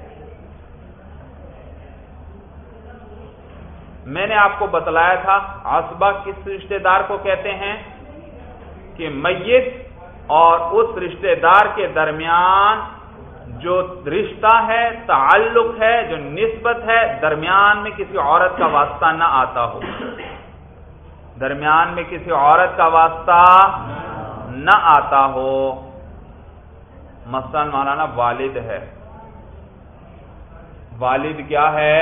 میں نے آپ کو بتلایا تھا عصبہ کس رشتہ دار کو کہتے ہیں کہ میت اور اس رشتہ دار کے درمیان جو رشتہ ہے، تعلق ہے، جو نسبت ہے، درمیان میں کسی عورت کا واسطہ نہ آتا ہو. درمیان میں کسی عورت کا واسطہ نہ آتا ہو. مثلا مولانا والد ہے. والد کیا ہے؟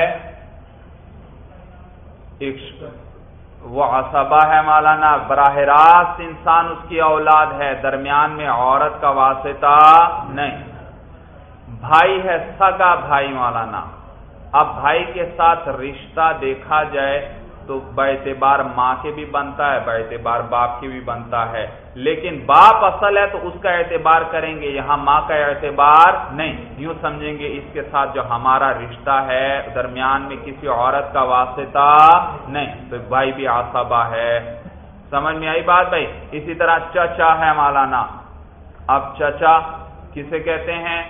ایک وہ عصبہ ہے مولانا. براہ راست انسان اس کی اولاد ہے، درمیان میں عورت کا واسطہ نہیں. بھائی ہے سگا بھائی مولانا. اب بھائی کے ساتھ رشتہ دیکھا جائے تو باعتبار ماں کے بھی بنتا ہے، باعتبار باپ کے بھی بنتا ہے. لیکن باپ اصل ہے تو اس کا اعتبار کریں گے، یہاں ماں کا اعتبار نہیں. یوں سمجھیں گے اس کے ساتھ جو ہمارا رشتہ ہے درمیان میں کسی عورت کا واسطہ نہیں، تو بھائی بھی عصبہ ہے. سمجھ میں آئی بات بھائی؟ اسی طرح چچا ہے مولانا. اب چچا کسے کہتے ہیں؟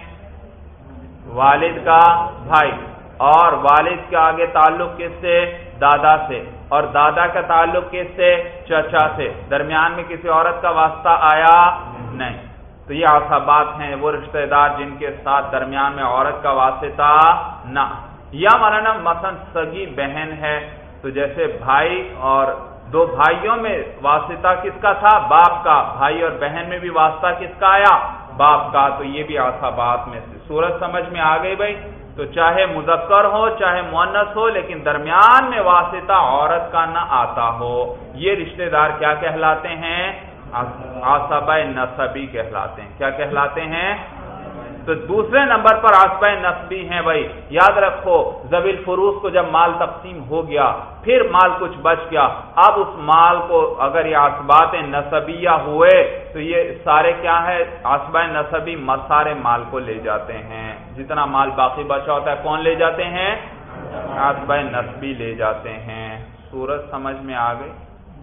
والد کا بھائی. اور والد کے آگے تعلق کس سے؟ دادا سے. اور دادا کا تعلق کس سے؟ چچا سے. درمیان میں کسی عورت کا واسطہ آیا نہیں. تو یہ عصبات ہیں، وہ رشتہ دار جن کے ساتھ درمیان میں عورت کا واسطہ نہ. یا مولانا مثلا سگی بہن ہے تو جیسے بھائی اور دو بھائیوں میں واسطہ کس کا تھا؟ باپ کا. بھائی اور بہن میں بھی واسطہ کس کا آیا؟ باپ کا. تو یہ بھی عصبات میں سے. صورت سمجھ میں آ گئی بھائی؟ تو چاہے مذکر ہو چاہے مؤنث ہو لیکن درمیان میں واسطہ عورت کا نہ آتا ہو، یہ رشتہ دار کیا کہلاتے ہیں؟ عصبہ نسبی کہلاتے ہیں. کیا کہلاتے ہیں؟ تو دوسرے نمبر پر عصبہ نسبی ہیں بھائی. یاد رکھو ذوی الفروض کو جب مال تقسیم ہو گیا پھر مال کچھ بچ گیا، اب اس مال کو اگر یہ عصبات نسبیہ ہوئے تو یہ سارے کیا ہے؟ عصبہ نسبی مسارے مال کو لے جاتے ہیں. جتنا مال باقی بچا ہوتا ہے کون لے جاتے ہیں؟ عصبہ نسبی لے جاتے ہیں. صورت سمجھ میں آ گئی؟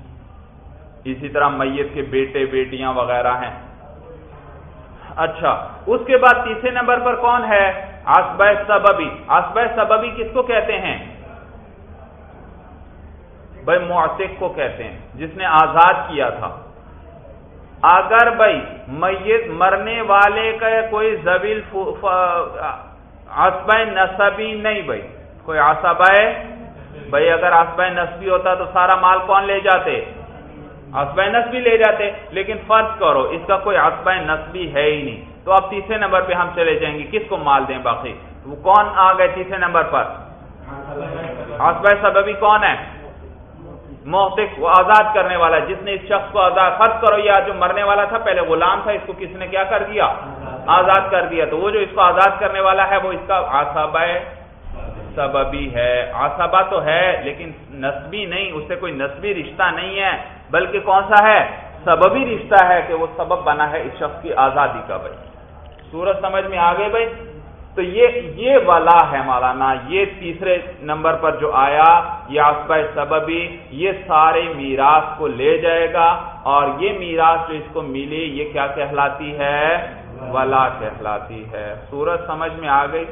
اسی طرح میت کے بیٹے بیٹیاں وغیرہ ہیں. اچھا اس کے بعد تیسرے نمبر پر کون ہے؟ عصبہ سببی. عصبہ سببی کس کو کہتے ہیں بھائی؟ معتق کو کہتے ہیں، جس نے آزاد کیا تھا. اگر بھائی میت مرنے والے کا کوئی ذوی عصبہ نسبی نہیں بھائی، کوئی عصبہ بھائی اگر عصبہ نسبی ہوتا تو سارا مال کون لے جاتے؟ عصبہ نسبی لے جاتے، لیکن فرض کرو اس کا کوئی عصبہ نسبی ہے ہی نہیں، تو اب تیسرے نمبر پہ ہم چلے جائیں گے، کس کو مال دیں باقی؟ وہ کون آ گئے تیسرے نمبر پر؟ عصبہ سببی کون ہے؟ معتق، وہ آزاد کرنے والا، جس نے اس شخص کو آزاد، فرض کرو یہ جو مرنے والا تھا پہلے غلام تھا، اس کو کس نے کیا کر دیا؟ آزاد کر دیا، تو وہ جو اس کو آزاد کرنے والا ہے وہ اس کا عصبہ سببی ہے۔ عصبہ تو ہے لیکن نسبی نہیں، اس سے کوئی نسبی رشتہ نہیں ہے، بلکہ کون سا ہے؟ سببی رشتہ ہے کہ وہ سبب بنا ہے اس شخص کی آزادی کا۔ بھائی صورت سمجھ میں آ گئی بھائی؟ تو یہ یہ ولا ہے مولانا، یہ تیسرے نمبر پر جو آیا یہ عصبہ سببی، یہ سارے میراث کو لے جائے گا، اور یہ میراث جو اس کو ملی یہ کیا کہلاتی ہے؟ ولا کہلاتی ہے۔ صورت سمجھ میں آ گئی؟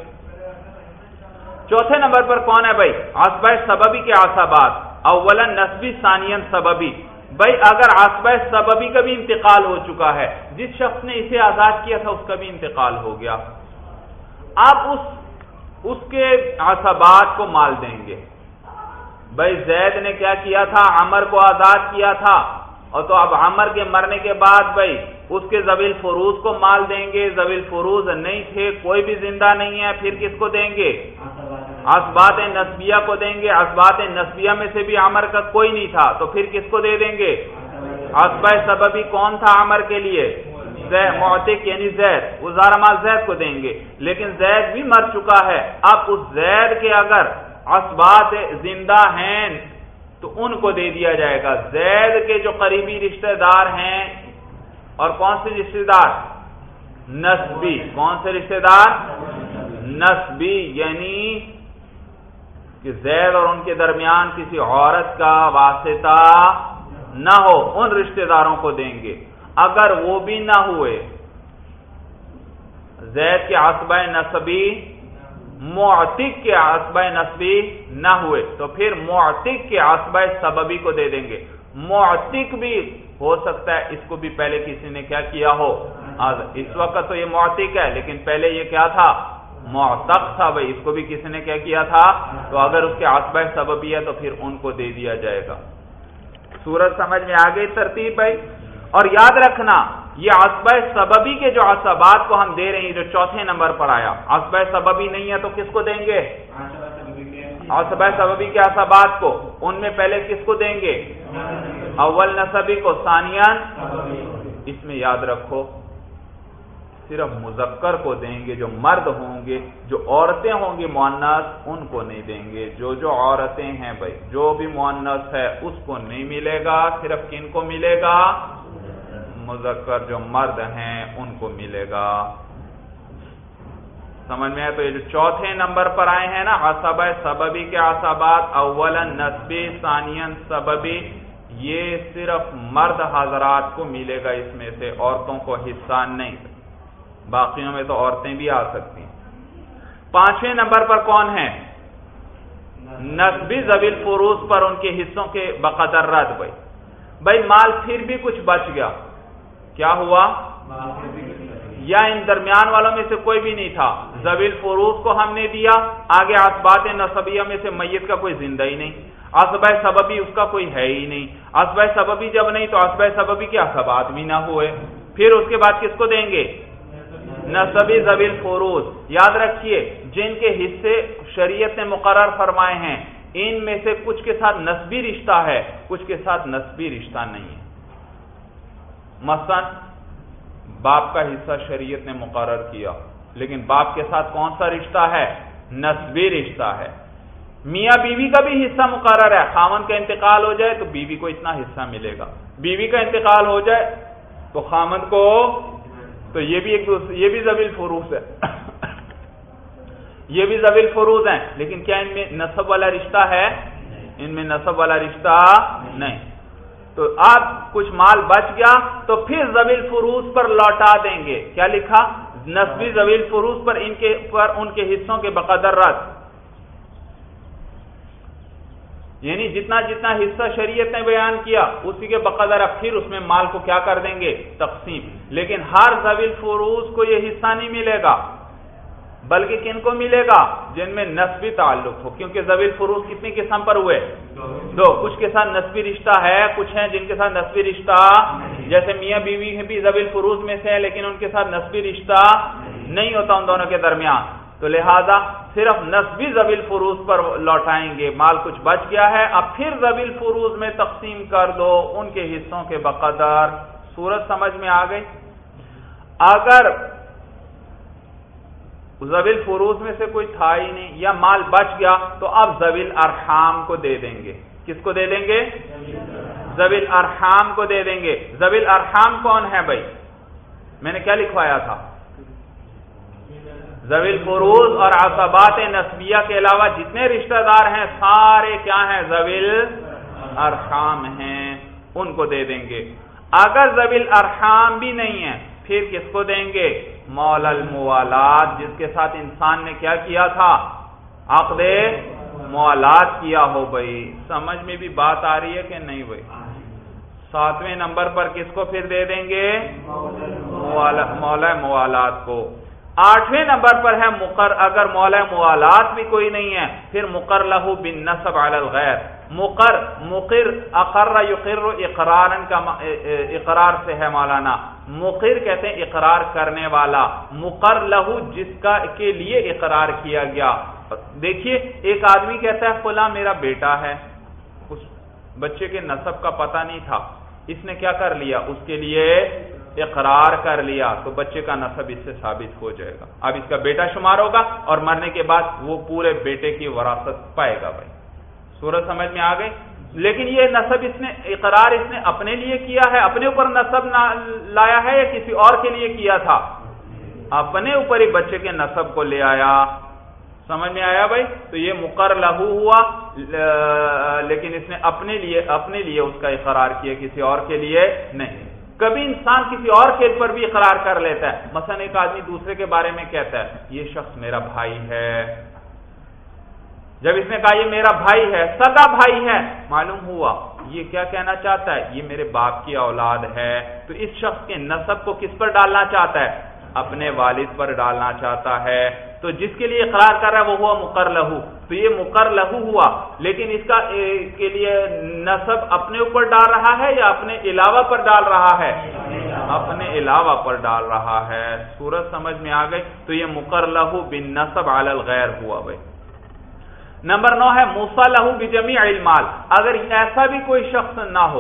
چوتھے نمبر پر کون ہے بھائی؟ عصبہ سببی کے عصبات، اولا نسبی ثانیا سببی۔ بھائی اگر عصبہ سببی کا بھی انتقال ہو چکا ہے، جس شخص نے اسے آزاد کیا تھا اس کا بھی انتقال ہو گیا، آپ اس اس کے عصبات کو مال دیں گے۔ بھائی زید نے کیا کیا تھا؟ عمر کو آزاد کیا تھا، اور تو اب عمر کے مرنے کے بعد بھائی اس کے ذوی الفروض کو مال دیں گے، ذوی الفروض نہیں تھے، کوئی بھی زندہ نہیں ہے، پھر کس کو دیں گے؟ عصبات نسبیہ کو دیں گے۔ عصبات نسبیہ میں سے بھی عمر کا کوئی نہیں تھا، تو پھر کس کو دے دیں گے؟ عصبہ سببی کون تھا عمر کے لیے؟ معتق یعنی زید، وہ زارا مال زید کو دیں گے، لیکن زید بھی مر چکا ہے، اب اس زید کے اگر عصبات زندہ ہیں تو ان کو دے دیا جائے گا۔ زید کے جو قریبی رشتہ دار ہیں، اور کون سے رشتہ دار؟ نسبی۔ کون سے رشتہ دار؟ نسبی، یعنی کہ زید اور ان کے درمیان کسی عورت کا واسطہ نہ ہو، ان رشتہ داروں کو دیں گے۔ اگر وہ بھی نہ ہوئے، زید کے عصبہ نسبی معتق کے عصبہ نسبی نہ ہوئے، تو پھر معتق کے عصبہ سببی کو دے دیں گے۔ معتق بھی ہو سکتا ہے اس کو بھی پہلے کسی نے کیا کیا ہو، اس وقت تو یہ معتق ہے لیکن پہلے یہ کیا تھا؟ معتق تھا، بھائی اس کو بھی کسی نے کیا کیا تھا، تو اگر اس کے عصبہ سببی ہے تو پھر ان کو دے دیا جائے گا۔ صورت سمجھ میں آ گئی ترتیب بھائی؟ اور یاد رکھنا یہ عصبہ سببی کے جو عصبات کو ہم دے رہے ہیں جو چوتھے نمبر پر آیا، عصبہ سببی نہیں ہے تو کس کو دیں گے؟ عصبہ سببی کے عصبات کو، ان میں پہلے کس کو دیں گے؟ اول نسبی کو، ثانیاً اس میں یاد رکھو صرف مذکر کو دیں گے، جو مرد ہوں گے، جو عورتیں ہوں گی مؤنث ان کو نہیں دیں گے۔ جو جو عورتیں ہیں بھائی جو بھی مؤنث ہے اس کو نہیں ملے گا، صرف کن کو ملے گا؟ مذکر جو مرد ہیں ان کو ملے گا۔ سمجھ میں آئے؟ تو یہ جو چوتھے نمبر پر آئے ہیں نا عصبہ سببی کے عصبات، اولا نسبی ثانیاً سببی، یہ صرف مرد حضرات کو ملے گا، اس میں سے عورتوں کو حصہ نہیں، باقیوں میں تو عورتیں بھی آ سکتی ہیں۔ پانچویں نمبر پر کون ہے؟ نسبی ذوی الفروض پر ان کے حصوں کے بقدر رد۔ بھائی بھائی مال پھر بھی کچھ بچ گیا، کیا ہوا؟ یا ان درمیان والوں میں سے کوئی بھی نہیں تھا، ذوی الفروض کو ہم نے دیا، آگے عصبات نسبیہ میں سے میت کا کوئی زندہ ہی نہیں، عصبہ سببی اس کا کوئی ہے ہی نہیں، عصبہ سببی جب نہیں تو عصبہ سببی کے عصبات بھی نہ ہوئے، پھر اس کے بعد کس کو دیں گے؟ نسبی ذوی الفروض۔ یاد رکھیے جن کے حصے شریعت نے مقرر فرمائے ہیں ان میں سے کچھ کے ساتھ نسبی رشتہ ہے، کچھ کے ساتھ نسبی رشتہ نہیں ہے۔ مثلا باپ کا حصہ شریعت نے مقرر کیا، لیکن باپ کے ساتھ کون سا رشتہ ہے؟ نسبی رشتہ ہے۔ میاں بیوی کا بھی حصہ مقرر ہے، خاوند کا انتقال ہو جائے تو بیوی کو اتنا حصہ ملے گا، بیوی کا انتقال ہو جائے تو خاوند کو، تو یہ بھی ایک یہ بھی ذوی الفروض ہے یہ بھی ذوی الفروض ہیں، لیکن کیا ان میں نسب والا رشتہ ہے؟ ان میں نسب والا رشتہ نہیں۔ تو اب کچھ مال بچ گیا تو پھر ذوی الفروض پر لوٹا دیں گے، کیا لکھا؟ نسبی ذوی الفروض پر ان کے پر ان کے حصوں کے بقدر رد، یعنی جتنا جتنا حصہ شریعت نے بیان کیا اسی کے بقدر اب پھر اس میں مال کو کیا کر دیں گے؟ تقسیم۔ لیکن ہر ذوی الفروض کو یہ حصہ نہیں ملے گا، بلکہ کن کو ملے گا؟ جن میں نسبی تعلق ہو، کیونکہ ذوی الفروض کتنی قسم پر ہوئے؟ دو، کچھ کے ساتھ نسبی رشتہ ہے، کچھ ہیں جن کے ساتھ نسبی رشتہ، جیسے میاں بیوی بھی ذوی الفروض میں سے ہیں لیکن ان کے ساتھ نسبی رشتہ نہیں ہوتا ان دونوں کے درمیان، تو لہذا صرف نسبی ذوی الفروض پر لوٹائیں گے، مال کچھ بچ گیا ہے اب پھر ذوی الفروض میں تقسیم کر دو ان کے حصوں کے بقدر۔ صورت سمجھ میں آ گئی؟ اگر ذوی الفروض میں سے کوئی تھا ہی نہیں یا مال بچ گیا تو اب ذوی الارحام کو دے دیں گے۔ کس کو دے دیں گے؟ ذوی الارحام کو دے دیں گے۔ ذوی الارحام کون ہے بھائی؟ میں نے کیا لکھوایا تھا؟ ذوی الفروض اور عصبات نسبیہ کے علاوہ جتنے رشتہ دار ہیں سارے کیا ہیں؟ ذوی الارحام ہیں، ان کو دے دیں گے۔ اگر ذوی الارحام بھی نہیں ہے پھر کس کو دیں گے؟ مولا الموالات، جس کے ساتھ انسان نے کیا کیا تھا؟ عقد موالات کیا ہو۔ بھائی سمجھ میں بھی بات آ رہی ہے کہ نہیں بھائی؟ ساتویں نمبر پر کس کو پھر دے دیں گے؟ مولا موالات کو۔ آٹھویں نمبر پر ہے مقر، اگر مولا موالات بھی کوئی نہیں ہے پھر مقر لہو بالنسب علی الغیر۔ مقر مقر اقر یقر اقرارن کا اقرار سے ہے مولانا، مقر کہتے ہیں اقرار کرنے والا، مقر لہو جس کا کے لیے اقرار کیا گیا۔ دیکھیے ایک آدمی کہتا ہے فلاں میرا بیٹا ہے، اس بچے کے نسب کا پتہ نہیں تھا، اس نے کیا کر لیا؟ اس کے لیے اقرار کر لیا تو بچے کا نسب اس سے ثابت ہو جائے گا، اب اس کا بیٹا شمار ہوگا اور مرنے کے بعد وہ پورے بیٹے کی وراثت پائے گا۔ بھائی صورت سمجھ میں آ گئی؟ لیکن یہ نسب اس نے اقرار اس نے اپنے لیے کیا ہے، اپنے اوپر نسب لایا ہے یا کسی اور کے لیے کیا تھا؟ اپنے اوپر ہی بچے کے نسب کو لے آیا۔ سمجھ میں آیا بھائی؟ تو یہ مقر لہو ہوا لیکن اس نے اپنے لیے اپنے لیے اس کا اقرار کیا، کسی اور کے لیے نہیں۔ کبھی انسان کسی اور کے پر بھی اقرار کر لیتا ہے، مثلا ایک آدمی دوسرے کے بارے میں کہتا ہے یہ شخص میرا بھائی ہے، جب اس نے کہا یہ میرا بھائی ہے، سگا بھائی ہے، معلوم ہوا یہ کیا کہنا چاہتا ہے؟ یہ میرے باپ کی اولاد ہے، تو اس شخص کے نسب کو کس پر ڈالنا چاہتا ہے؟ اپنے والد پر ڈالنا چاہتا ہے، تو جس کے لیے اقرار کر رہا ہے وہ ہوا مقر لہو، تو یہ مقر لہو ہوا لیکن اس کا کے لیے نسب اپنے اوپر ڈال رہا ہے یا اپنے علاوہ پر ڈال رہا ہے؟ اپنے علاوہ پر ڈال رہا ہے۔ صورت سمجھ میں آ گئی؟ تو یہ مقر لہو بالنسب علی الغیر ہوا۔ بھائی نمبر نو ہے موصی لہو بجمیع المال، اگر ایسا بھی کوئی شخص نہ ہو،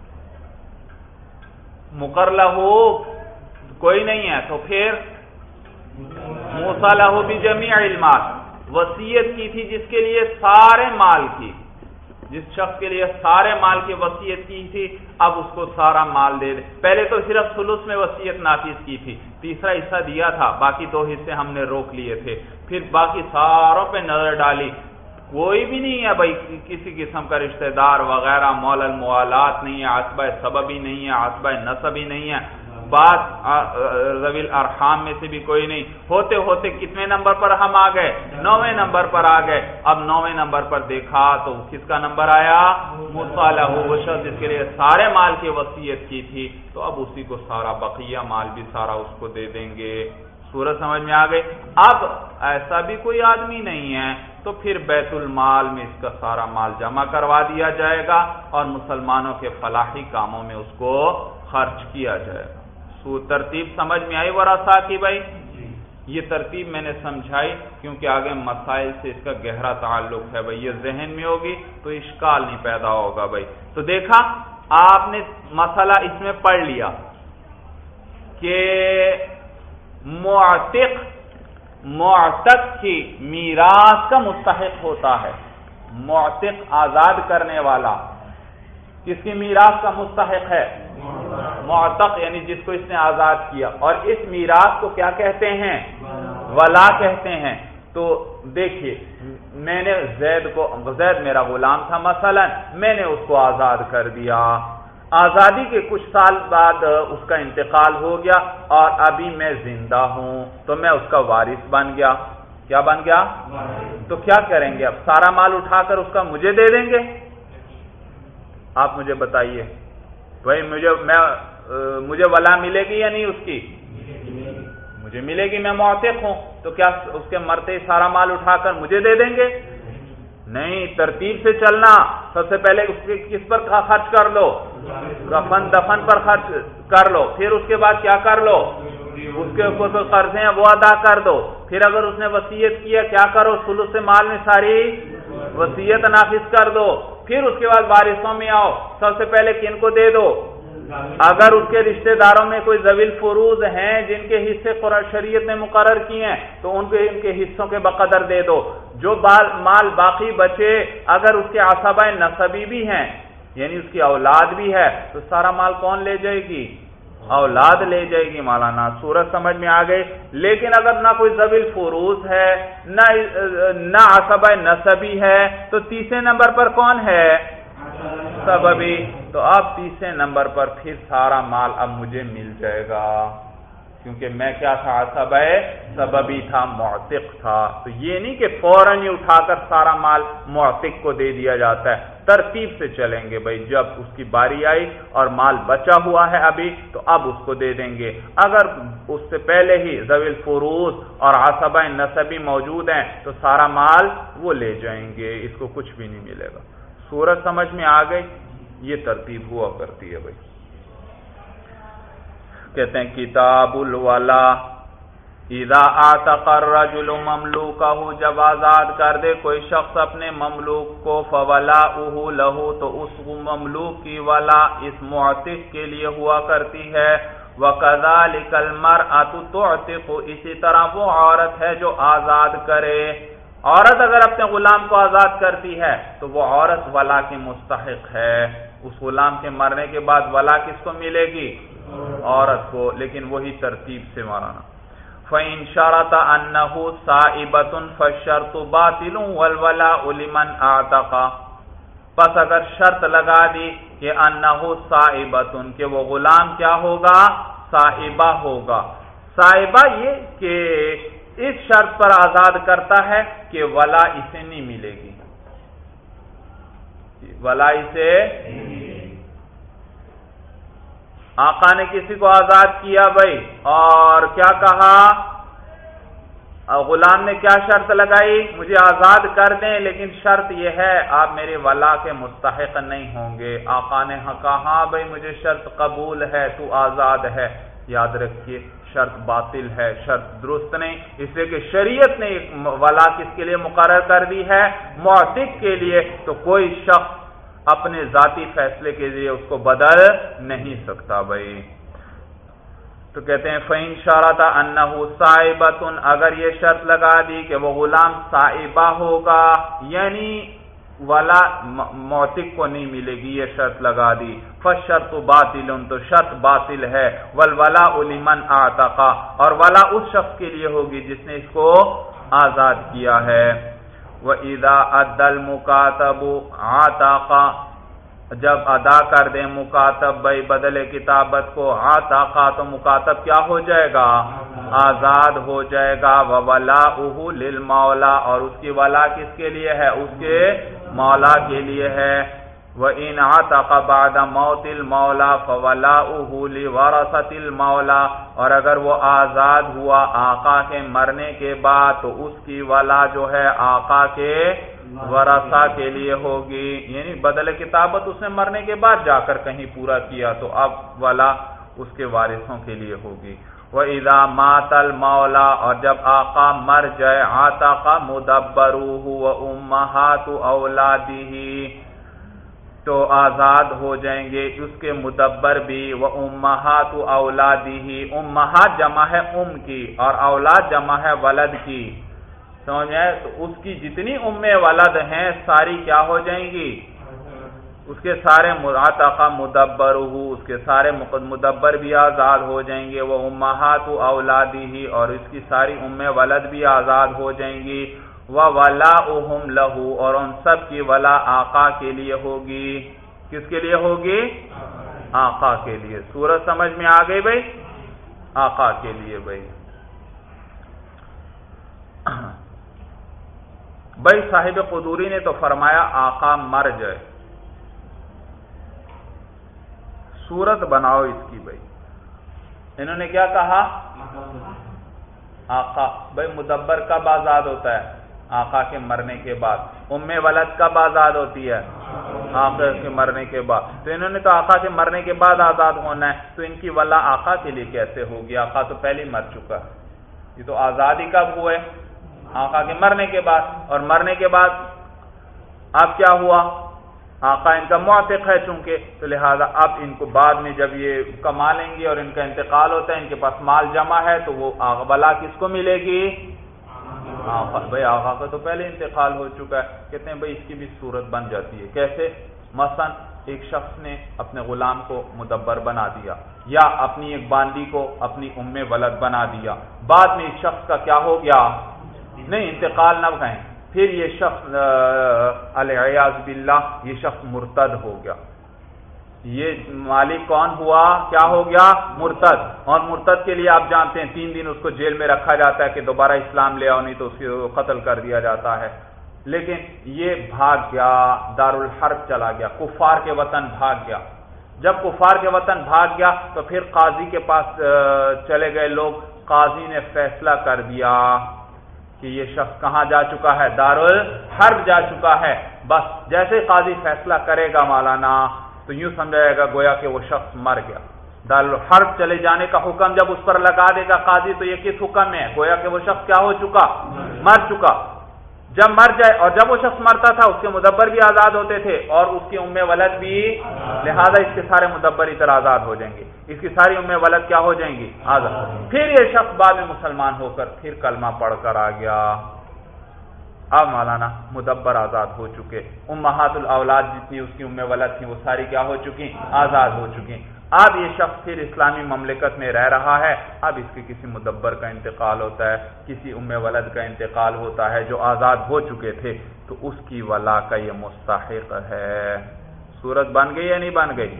مقر لہو کوئی نہیں ہے تو پھر موصی لہو بجمیع المال، وصیت کی تھی جس کے لیے سارے مال کی، جس شخص کے لیے سارے مال کی وصیت کی تھی اب اس کو سارا مال دے دے۔ پہلے تو صرف ثلث میں وصیت نافذ کی تھی، تیسرا حصہ دیا تھا، باقی دو حصے ہم نے روک لیے تھے، پھر باقی ساروں پہ نظر ڈالی، کوئی بھی نہیں ہے بھائی کسی قسم کا رشتہ دار وغیرہ، مولا الموالات نہیں ہے، عصبہ سببی نہیں ہے، عصبہ نسبی نہیں ہے، بات ذوی الارحام میں سے بھی کوئی نہیں، ہوتے ہوتے کتنے نمبر پر ہم آ گئے؟ نویں نمبر پر آ گئے۔ اب نویں نمبر پر دیکھا تو کس کا نمبر آیا؟ موصی لہو، وہ شخص جس کے لیے سارے مال کی وصیت کی تھی، تو اب اسی کو سارا بقیہ مال بھی سارا اس کو دے دیں گے۔ صورت سمجھ میں آ گئی؟ اب ایسا بھی کوئی آدمی نہیں ہے تو پھر بیت المال میں اس کا سارا مال جمع کروا دیا جائے گا اور مسلمانوں کے فلاحی کاموں میں اس کو خرچ کیا جائے گا۔ سو ترتیب سمجھ میں آئی ورثہ کی بھائی؟ یہ ترتیب میں نے سمجھائی کیونکہ آگے مسائل سے اس کا گہرا تعلق ہے بھائی، یہ ذہن میں ہوگی تو اشکال نہیں پیدا ہوگا بھائی۔ تو دیکھا آپ نے مسئلہ اس میں پڑھ لیا کہ معتق معتق کی میراث کا مستحق ہوتا ہے، معتق آزاد کرنے والا کس کی میراث کا مستحق ہے؟ معتق یعنی جس کو اس نے آزاد کیا، اور اس میراث کو کیا کہتے ہیں؟ ولا کہتے ہیں۔ تو دیکھیے میں نے زید کو، زید میرا غلام تھا مثلا، میں نے اس کو آزاد کر دیا، آزادی کے کچھ سال بعد اس کا انتقال ہو گیا اور ابھی میں زندہ ہوں تو میں اس کا وارث بن گیا۔ کیا بن گیا؟ تو کیا کریں گے؟ اب سارا مال اٹھا کر اس کا مجھے دے دیں گے؟ آپ مجھے بتائیے بھائی، مجھے میں مجھے ولا ملے گی یا نہیں اس کی؟ مجھے ملے گی، میں معتق ہوں، تو کیا اس کے مرتے ہی سارا مال اٹھا کر مجھے دے دیں گے؟ نہیں، ترتیب سے چلنا. سب سے پہلے اس کے کس پر خرچ کر لو؟ کفن دفن پر خرچ کر لو. پھر اس کے بعد کیا کر لو؟ اس کے اوپر جو قرضے ہیں وہ ادا کر دو. پھر اگر اس نے وصیت کیا کیا کرو؟ ثلث سے مال میں ساری وصیت نافذ کر دو. پھر اس کے بعد وارثوں میں آؤ. سب سے پہلے کن کو دے دو؟ اگر اس کے رشتہ داروں میں کوئی ذوی الفروض ہیں جن کے حصے قرآن شریعت نے مقرر کیے ہیں تو ان کے ان کے حصوں کے بقدر دے دو. جو مال باقی بچے اگر اس کے عصبہ نسبی بھی ہیں یعنی اس کی اولاد بھی ہے تو سارا مال کون لے جائے گی؟ اولاد لے جائے گی. مولانا صورت سمجھ میں آ گئی. لیکن اگر نہ کوئی ذوی الفروض ہے نہ نہ عصبہ نسبی ہے تو تیسرے نمبر پر کون ہے؟ سببی. تو اب تیسرے نمبر پر پھر سارا مال اب مجھے مل جائے گا کیونکہ میں کیا تھا؟ عصبہ سببی تھا، معتق تھا. تو یہ نہیں کہ فوراً ہی اٹھا کر سارا مال معتق کو دے دیا جاتا ہے. ترتیب سے چلیں گے بھائی. جب اس کی باری آئی اور مال بچا ہوا ہے ابھی تو اب اس کو دے دیں گے. اگر اس سے پہلے ہی ذوی الفروض اور عصبہ نسبی موجود ہیں تو سارا مال وہ لے جائیں گے، اس کو کچھ بھی نہیں ملے گا. صورت سمجھ میں آ گئی؟ یہ ترتیب ہوا کرتی ہے بھائی. کہتے ہیں کتاب الولا اذا اعتق الرجل مملوکہ، جب آزاد کر دے کوئی شخص اپنے مملوک کو، فولاؤہ لہ، تو اس مملوک کی ولا اس معتق کے لیے ہوا کرتی ہے. وکذالک المرأۃ تعتق، اسی طرح وہ عورت ہے جو آزاد کرے. عورت اگر اپنے غلام کو آزاد کرتی ہے تو وہ عورت ولا کی مستحق ہے. اس غلام کے مرنے کے بعد ولا کس کو ملے گی؟ عورت کو. لیکن وہی ترتیب سے مانا. فَإِن شَرَطَ أَنَّهُ صَائِبَةٌ فَالشَّرْطُ بَاطِلٌ وَالْوَلَاءُ لِمَنْ أَعْتَقَ، پس اگر شرط لگا دی کہ أَنَّهُ صَائِبَةٌ کہ وہ غلام کیا ہوگا؟ صائبہ ہوگا. صائبہ یہ کہ اس شرط پر آزاد کرتا ہے کہ ولا اسے نہیں ملے گی. ولا اسے آقا نے کسی کو آزاد کیا بھائی اور کیا کہا؟ غلام نے کیا شرط لگائی؟ مجھے آزاد کر دیں لیکن شرط یہ ہے آپ میرے ولا کے مستحق نہیں ہوں گے. آقا نے کہا ہاں بھائی مجھے شرط قبول ہے، تو آزاد ہے. یاد رکھیے شرط باطل ہے، شرط درست نہیں، اس لیے کہ شریعت نے ولا کس کے لیے مقرر کر دی ہے؟ معتق کے لیے. تو کوئی شخص اپنے ذاتی فیصلے کے لیے اس کو بدل نہیں سکتا بھائی. تو کہتے ہیں فَإِن شَرَطَ أَنَّهُ صَائِبَةٌ، اگر یہ شرط لگا دی کہ وہ غلام صائبہ ہوگا یعنی ولا معتق کو نہیں ملے گی، یہ شرط لگا دی. فَالشَّرْطُ بَاطِلٌ، تو شرط باطل ہے. وَالْوَلَاءُ لِمَنْ أَعْتَقَ، اور ولا اس شخص کے لیے ہوگی جس نے اس کو آزاد کیا ہے. وَإِذَا أَدَّى الْمُكَاتَبُ عَتَقَ، جب ادا کر دیں مکاتب بھائی بدل کتابت کو، عتقا تو مکاتب کیا ہو جائے گا؟ آزاد ہو جائے گا. وَوَلَاؤُهُ لِلْمَوْلَى، اور اس کی ولا کس کے لیے ہے؟ اس کے مولا کے لیے ہے. وَإِنْ عَتَقَ بَعْدَ مَوْتِ الْمَوْلَى فَوَلَاؤُهُ لِوَرَثَةِ الْمَوْلَى، اور اگر وہ آزاد ہوا آقا کے مرنے کے بعد تو اس کی ولا جو ہے آقا کے ورثہ کے لیے ہوگی. یعنی بدل کتابت اس نے مرنے کے بعد جا کر کہیں پورا کیا تو اب ولا اس کے وارثوں کے لیے ہوگی. وَإِذَا مَاتَ الْمَوْلَى، اور جب آقا مر جائے، عَتَقَ مُدَبَّرُهُ وَأُمَّهَاتُ أَوْلَادِهِ، تو آزاد ہو جائیں گے اس کے مدبر بھی. وَأُمَّهَاتُ أَوْلَادِهِ، امہات جمع ہے ام کی اور اولاد جمع ہے ولد کی. سمجھے؟ تو اس کی جتنی ام ولد ہیں ساری کیا ہو جائیں گی؟ اس کے سارے عتق مدبرہ، اس کے سارے مدبر بھی آزاد ہو جائیں گے. وہ امہات اولادہ، اور اس کی ساری ام ولد بھی آزاد ہو جائیں گی. وَوَلَاؤُهُمْ لَهُ، اور ان سب کی ولا آقا کے لیے ہوگی. کس کے لیے ہوگی؟ آقا کے لیے. سورت سمجھ میں آ گئی بھائی؟ آقا کے لیے بھائی. بھائی صاحب قدوری نے تو فرمایا آقا مر جائے، صورت بناؤ اس کی بھائی. انہوں نے کیا کہا؟ آقا بھائی مدبر کب آزاد ہوتا ہے؟ آقا کے مرنے کے بعد. ام ولد کب آزاد ہوتی ہے؟ آقا کے مرنے کے بعد. تو انہوں نے تو آقا کے مرنے کے بعد آزاد ہونا ہے، تو ان کی ولا آقا کے لیے کیسے ہوگی؟ آقا تو پہلے ہی مر چکا ہے. یہ تو آزادی کب ہوئے؟ آقا کے مرنے کے بعد. اور مرنے کے بعد اب کیا ہوا؟ آقا ان کا معتق ہے چونکہ، تو لہذا اب ان کو بعد میں جب یہ کما لیں گے اور ان کا انتقال ہوتا ہے، ان کے پاس مال جمع ہے، تو وہ ولا کس کو ملے گی؟ آقا. بھائی آقا کا تو پہلے انتقال ہو چکا ہے. کہتے ہیں بھائی اس کی بھی صورت بن جاتی ہے. کیسے؟ مثلا ایک شخص نے اپنے غلام کو مدبر بنا دیا، یا اپنی ایک باندی کو اپنی ام ولد بنا دیا. بعد میں اس شخص کا کیا ہو گیا؟ نہیں، انتقال نہ کہیں، پھر یہ شخص العیاذ باللہ یہ شخص مرتد ہو گیا. یہ مالک کون ہوا؟ کیا ہو گیا؟ مرتد. اور مرتد کے لیے آپ جانتے ہیں تین دن اس کو جیل میں رکھا جاتا ہے کہ دوبارہ اسلام لے آؤ، نہیں تو اس کو قتل کر دیا جاتا ہے. لیکن یہ بھاگ گیا، دارالحرب چلا گیا، کفار کے وطن بھاگ گیا. جب کفار کے وطن بھاگ گیا تو پھر قاضی کے پاس چلے گئے لوگ. قاضی نے فیصلہ کر دیا کہ یہ شخص کہاں جا چکا ہے؟ دارالحرب جا چکا ہے. بس جیسے قاضی فیصلہ کرے گا مولانا تو یوں سمجھا جائے گا گویا کہ وہ شخص مر گیا. دارالحرب چلے جانے کا حکم جب اس پر لگا دے گا قاضی تو یہ کس حکم میں ہے؟ گویا کہ وہ شخص کیا ہو چکا؟ مر چکا. جب مر جائے، اور جب وہ شخص مرتا تھا اس کے مدبر بھی آزاد ہوتے تھے اور اس کی ام ولد بھی، لہذا اس کے سارے مدبر ادھر آزاد ہو جائیں گے، اس کی ساری ام ولد کیا ہو جائیں گی؟ آزاد. پھر یہ شخص بعد میں مسلمان ہو کر پھر کلمہ پڑھ کر آ گیا. اب مولانا مدبر آزاد ہو چکے، امہات الاولاد جتنی اس کی ام ولد تھیں وہ ساری کیا ہو چکی؟ آزاد ہو چکی. اب یہ شخص پھر اسلامی مملکت میں رہ رہا ہے. اب اس کے کسی مدبر کا انتقال ہوتا ہے، کسی ام ولد کا انتقال ہوتا ہے جو آزاد ہو چکے تھے، تو اس کی ولا کا یہ مستحق ہے. صورت بن گئی یا نہیں بن گئی؟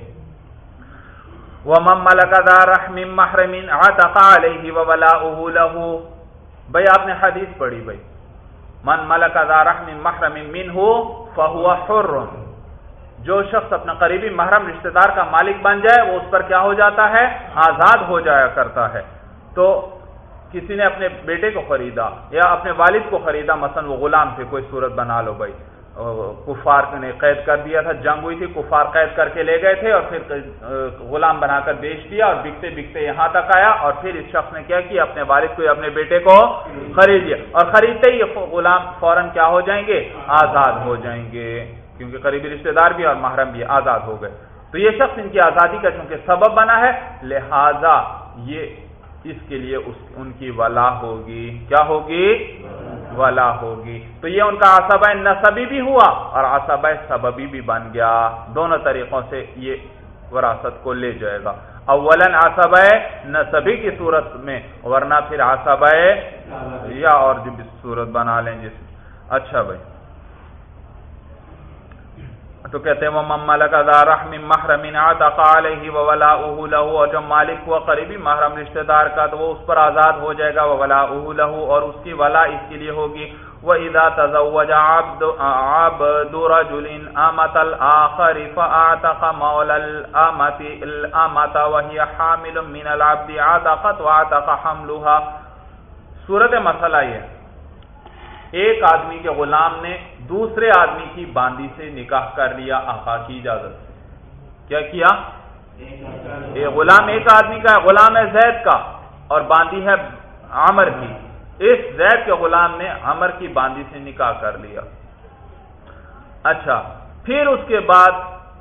وَمَن مَلَكَ ذَا رَحْمٍ مَحْرَمٍ عَتَقَ عَلَيْهِ وَوَلَاؤُهُ لَهُ. بھائی آپ نے حدیث پڑھی بھائی، من ملک ذا رحم محرم منہ فہو حر. جو شخص اپنا قریبی محرم رشتہ دار کا مالک بن جائے وہ اس پر کیا ہو جاتا ہے؟ آزاد ہو جایا کرتا ہے. تو کسی نے اپنے بیٹے کو خریدا یا اپنے والد کو خریدا، مثلا وہ غلام تھے، کوئی صورت بنا لو بھائی، کفار نے قید کر دیا تھا، جنگ ہوئی تھی، کفار قید کر کے لے گئے تھے اور پھر غلام بنا کر بیچ دیا اور بکتے بکتے یہاں تک آیا، اور پھر اس شخص نے کیا کیا؟ اپنے والد کو یا اپنے بیٹے کو خرید لیا، اور خریدتے ہی غلام فوراً کیا ہو جائیں گے؟ آزاد ہو جائیں گے، کیونکہ قریبی رشتہ دار بھی اور محرم بھی آزاد ہو گئے. تو یہ شخص ان کی آزادی کا چونکہ سبب بنا ہے، لہذا یہ اس کے لیے اس ان کی ولا ہوگی. کیا ہوگی؟ ولا ہوگی. تو یہ ان کا عصبہ نسبی بھی ہوا اور عصبہ سببی بھی بن گیا. دونوں طریقوں سے یہ وراثت کو لے جائے گا. اولاً عصبہ نسبی کی صورت میں، ورنہ پھر عصبہ یا اور جو بھی صورت بنا لیں جس. اچھا بھائی، تو کہتے ہیں وَمَن مَلَكَ ذَا رَحْمٍ مَحْرَمٍ عَتَقَ عَلَيْهِ وَوَلَاؤُهُ لَهُ. اور جو مالک ہوا قریبی محرم رشتہ دار کا تو وہ اس پر آزاد ہو جائے گا. وَوَلَاؤُهُ لَهُ، اور اس کی ولا اس کے لیے ہوگی. وَإِذَا تَزَوَّجَ عَبْدُ عَبْدُ رَجُلٍ أَمَةَ الْآخَرِ فَأَعْتَقَ مَوْلَى الْأَمَةِ الْأَمَةَ وَهِيَ حَامِلٌ مِنَ الْعَبْدِ عَتَقَتْ وَعَتَقَ حَمْلُهَا. صورت مسئلہ یہ، ایک آدمی کے غلام نے دوسرے آدمی کی باندی سے نکاح کر لیا آقا کی اجازت سے. کیا کیا؟ یہ غلام ایک آدمی کا ہے، غلام ہے زید کا، اور باندی ہے عمر کی. اس زید کے غلام نے عمر کی باندی سے نکاح کر لیا. اچھا، پھر اس کے بعد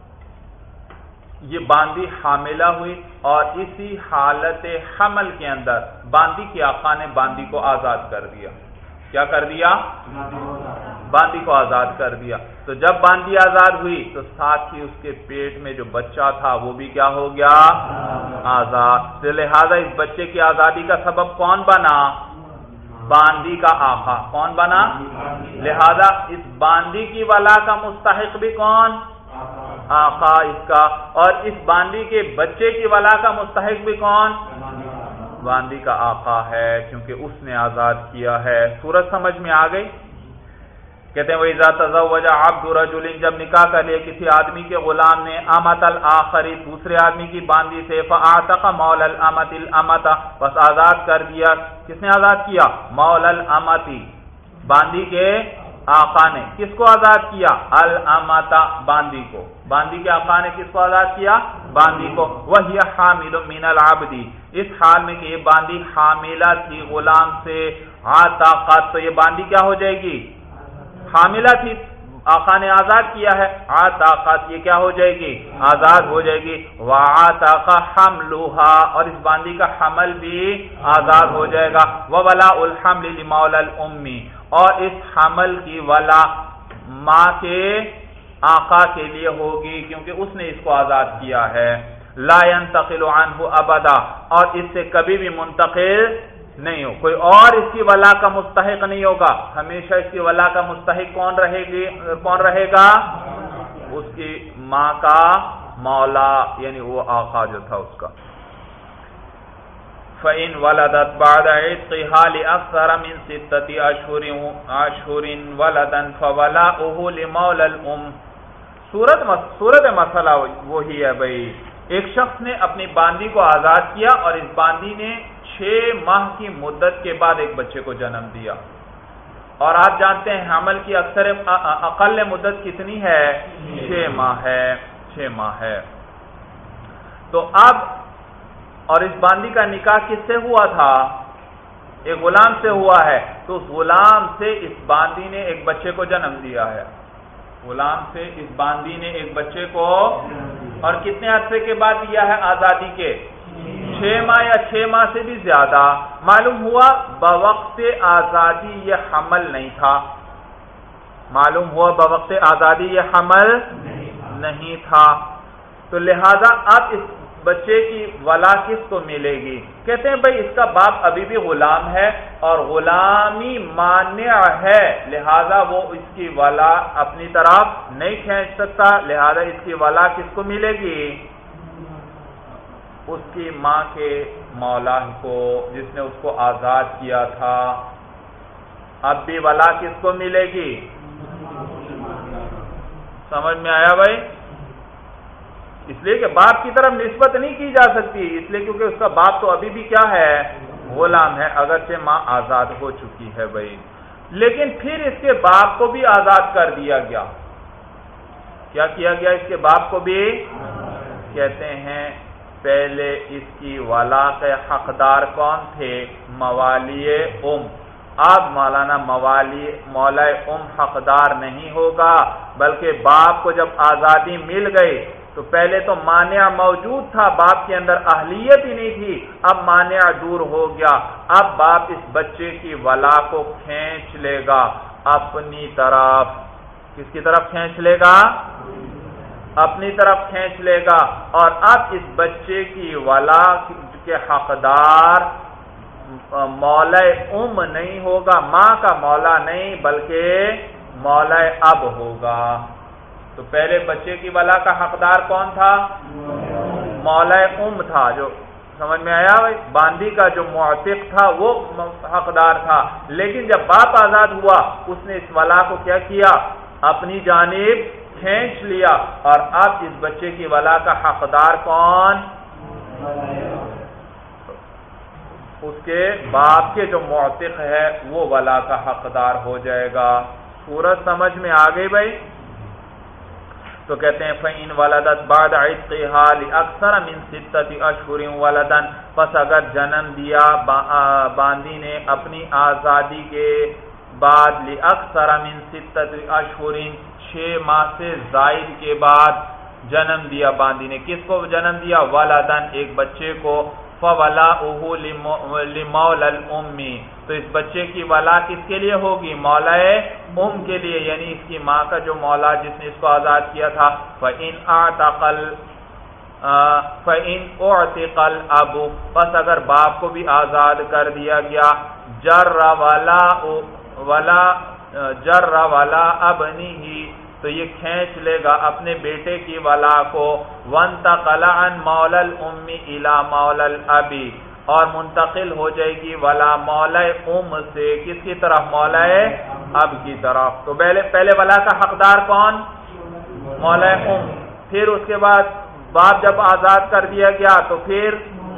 یہ باندی حاملہ ہوئی، اور اسی حالت حمل کے اندر باندی کے آقا نے باندی کو آزاد کر دیا. کیا کر دیا؟ باندی کو آزاد کر دیا. تو جب باندی آزاد ہوئی تو ساتھ ہی اس کے پیٹ میں جو بچہ تھا وہ بھی کیا ہو گیا؟ آزاد. تو لہذا اس بچے کی آزادی کا سبب کون بنا؟ باندی کا آقا. کون بنا؟ لہذا اس باندی کی ولا کا مستحق بھی کون؟ آقا اس کا. اور اس باندی کے بچے کی ولا کا مستحق بھی کون؟ باندی کا آقا ہے، کیونکہ اس نے آزاد کیا ہے. صورت سمجھ میں آ گئی؟ کہتے ہیں وَإِذَا تَزَوَّجَ عَبْدُ رَجُلٍ، جب نکاح کر لیا کسی آدمی کے غلام نے امۃ الآخر، دوسرے آدمی کی باندی سے، فَأَعْتَقَ مَوْلَى الْأَمَةِ الْأَمَةَ، بس آزاد کر دیا، کس نے آزاد کیا؟ مَوْلَى الْأَمَةِ، باندی کے آقا نے کس کو آزاد کیا؟ الامۃ، باندی کو، باندی کے آقا نے کس کو آزاد کیا؟ باندی کو۔ وَهِيَ حَامِلٌ مِنَ الْعَبْدِ، اس حال میں کہ یہ باندی حاملہ تھی غلام سے، عَتَقَت، تو یہ باندی کیا ہو جائے گی؟ حاملہ تھی، آقا نے آزاد کیا ہے، عَتَقَت، یہ کیا ہو جائے گی؟ آزاد ہو جائے گی۔ وَعَتَقَ حَمْلُهَا، اور اس باندی کا حمل بھی آزاد ہو جائے گا۔ وَوَلَاءُ الْحَمْلِ لِمَوْلَى الْأُمِّ، اور اس حمل کی ولا ماں کے آقا کے لیے ہوگی، کیونکہ اس نے اس کو آزاد کیا ہے۔ لا ينتقل عنه ابدا، اور اس سے کبھی بھی منتقل نہیں ہو، کوئی اور اس کی ولا کا مستحق نہیں ہوگا، ہمیشہ اس کی ولا کا مستحق کون رہے گی؟ کون رہے گا؟ اس کی ماں کا مولا، یعنی وہ آقا جو تھا اس کا۔ فَإِنْ وَلَدَتْ بَعْدَ عِتْقِهَا لِأَكْثَرَ مِنْ سِتَّةِ أَشْهُرٍ وَلَدًا فَوَلَاؤُهُ لِمَوْلَى الْأُمِّ۔ صورت صورت مسئلہ وہی ہے بھائی، ایک شخص نے اپنی باندی کو آزاد کیا اور اس باندی نے چھ ماہ کی مدت کے بعد ایک بچے کو جنم دیا، اور آپ جانتے ہیں حمل کی اکثر اقل مدت کتنی ہے؟ چھ ماہ ہے، چھ ماہ ہے۔ تو اب اور اس باندی کا نکاح کس سے ہوا تھا؟ ایک غلام سے ہوا ہے، تو اس غلام سے اس باندی نے ایک بچے کو جنم دیا ہے، غلام سے اس باندی نے ایک بچے کو، اور کتنے عرصے کے بعد دیا ہے؟ آزادی کے چھ ماہ یا چھ ماہ سے بھی زیادہ۔ معلوم ہوا بوقت آزادی یہ حمل نہیں تھا، معلوم ہوا بوقت آزادی یہ حمل نہیں تھا، تو لہذا اب اس بچے کی ولا کس کو ملے گی؟ کہتے ہیں بھائی اس کا باپ ابھی بھی غلام ہے اور غلامی مانع ہے، لہذا وہ اس کی ولا اپنی طرف نہیں کھینچ سکتا، لہذا اس کی ولا کس کو ملے گی؟ اس کی ماں کے مولا کو، جس نے اس کو آزاد کیا تھا۔ اب بھی ولا کس کو ملے گی؟ سمجھ میں آیا بھائی؟ اس لیے کہ باپ کی طرف نسبت نہیں کی جا سکتی، اس لیے کیونکہ اس کا باپ تو ابھی بھی کیا ہے؟ غلام ہے، اگرچہ ماں آزاد ہو چکی ہے بھائی، لیکن پھر اس کے باپ کو بھی آزاد کر دیا گیا۔ کیا کیا گیا؟ اس کے باپ کو بھی، کہتے ہیں پہلے اس کی ولا کے حقدار کون تھے؟ موالی ام۔ اب مولانا موالی مولا ام حقدار نہیں ہوگا، بلکہ باپ کو جب آزادی مل گئی تو پہلے تو مانع موجود تھا، باپ کے اندر اہلیت ہی نہیں تھی، اب مانع دور ہو گیا، اب باپ اس بچے کی ولا کو کھینچ لے گا اپنی طرف۔ کس کی طرف کھینچ لے گا؟ اپنی طرف کھینچ لے گا، اور اب اس بچے کی ولا کے حقدار مولا ام نہیں ہوگا، ماں کا مولا نہیں بلکہ مولا اب ہوگا۔ تو پہلے بچے کی ولا کا حقدار کون تھا؟ مولا ام تھا، جو سمجھ میں آیا بھائی؟ باندی کا جو معتق تھا وہ حقدار تھا، لیکن جب باپ آزاد ہوا اس نے اس ولا کو کیا کیا؟ اپنی جانب کھینچ لیا، اور اب اس بچے کی ولا کا حقدار کون؟ اس کے باپ کے جو معتق ہے وہ ولا کا حقدار ہو جائے گا۔ صورت سمجھ میں آ گئی بھائی؟ تو کہتے ہیں فَإِنْ وَلَدَتْ بَعْدَ عِتْقِهَا لِأَكْثَرَ مِنْ سِتَّةِ أَشْهُرٍ وَلَدًا، پس اگر جنم دیا باندی نے اپنی آزادی کے بعد لِأَكْثَرَ مِنْ سِتَّةِ أَشْهُرٍ، چھ ماہ سے زائد کے بعد جنم دیا باندی نے، کس کو جنم دیا؟ وَلَدًا، ایک بچے کو، فَوَلَاؤُهُ لِمَوْلَى الْأُمِّ، تو اس بچے کی ولا کس کے لیے ہوگی؟ مولا ام کے لیے، یعنی اس کی ماں کا جو مولا جس نے اس کو آزاد کیا تھا۔ فَإِنْ أَعْتَقَ فَإِنْ أُعْتِقَ الْأَبُ، بس اگر باپ کو بھی آزاد کر دیا گیا، جَرَّ وَلَاءُ وَلَا جَرَّ وَلَا أَبْنِهِ، تو یہ کھینچ لے گا اپنے بیٹے کی ولا کو، وَانْتَقَلَ عَنْ مَوْلَى الْأُمِّ إِلَى مَوْلَى الْأَبِ، اور منتقل ہو جائے گی ولا مولا ام سے کس کی طرف؟ مولا اب کی طرف. تو پہلے پہلے ولا کا حقدار کون؟ مولا ام. پھر اس کے بعد باپ جب آزاد کر دیا گیا تو پھر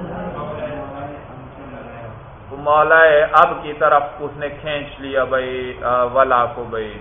مولا اب کی طرف اس نے کھینچ لیا بھائی ولا کو بھائی.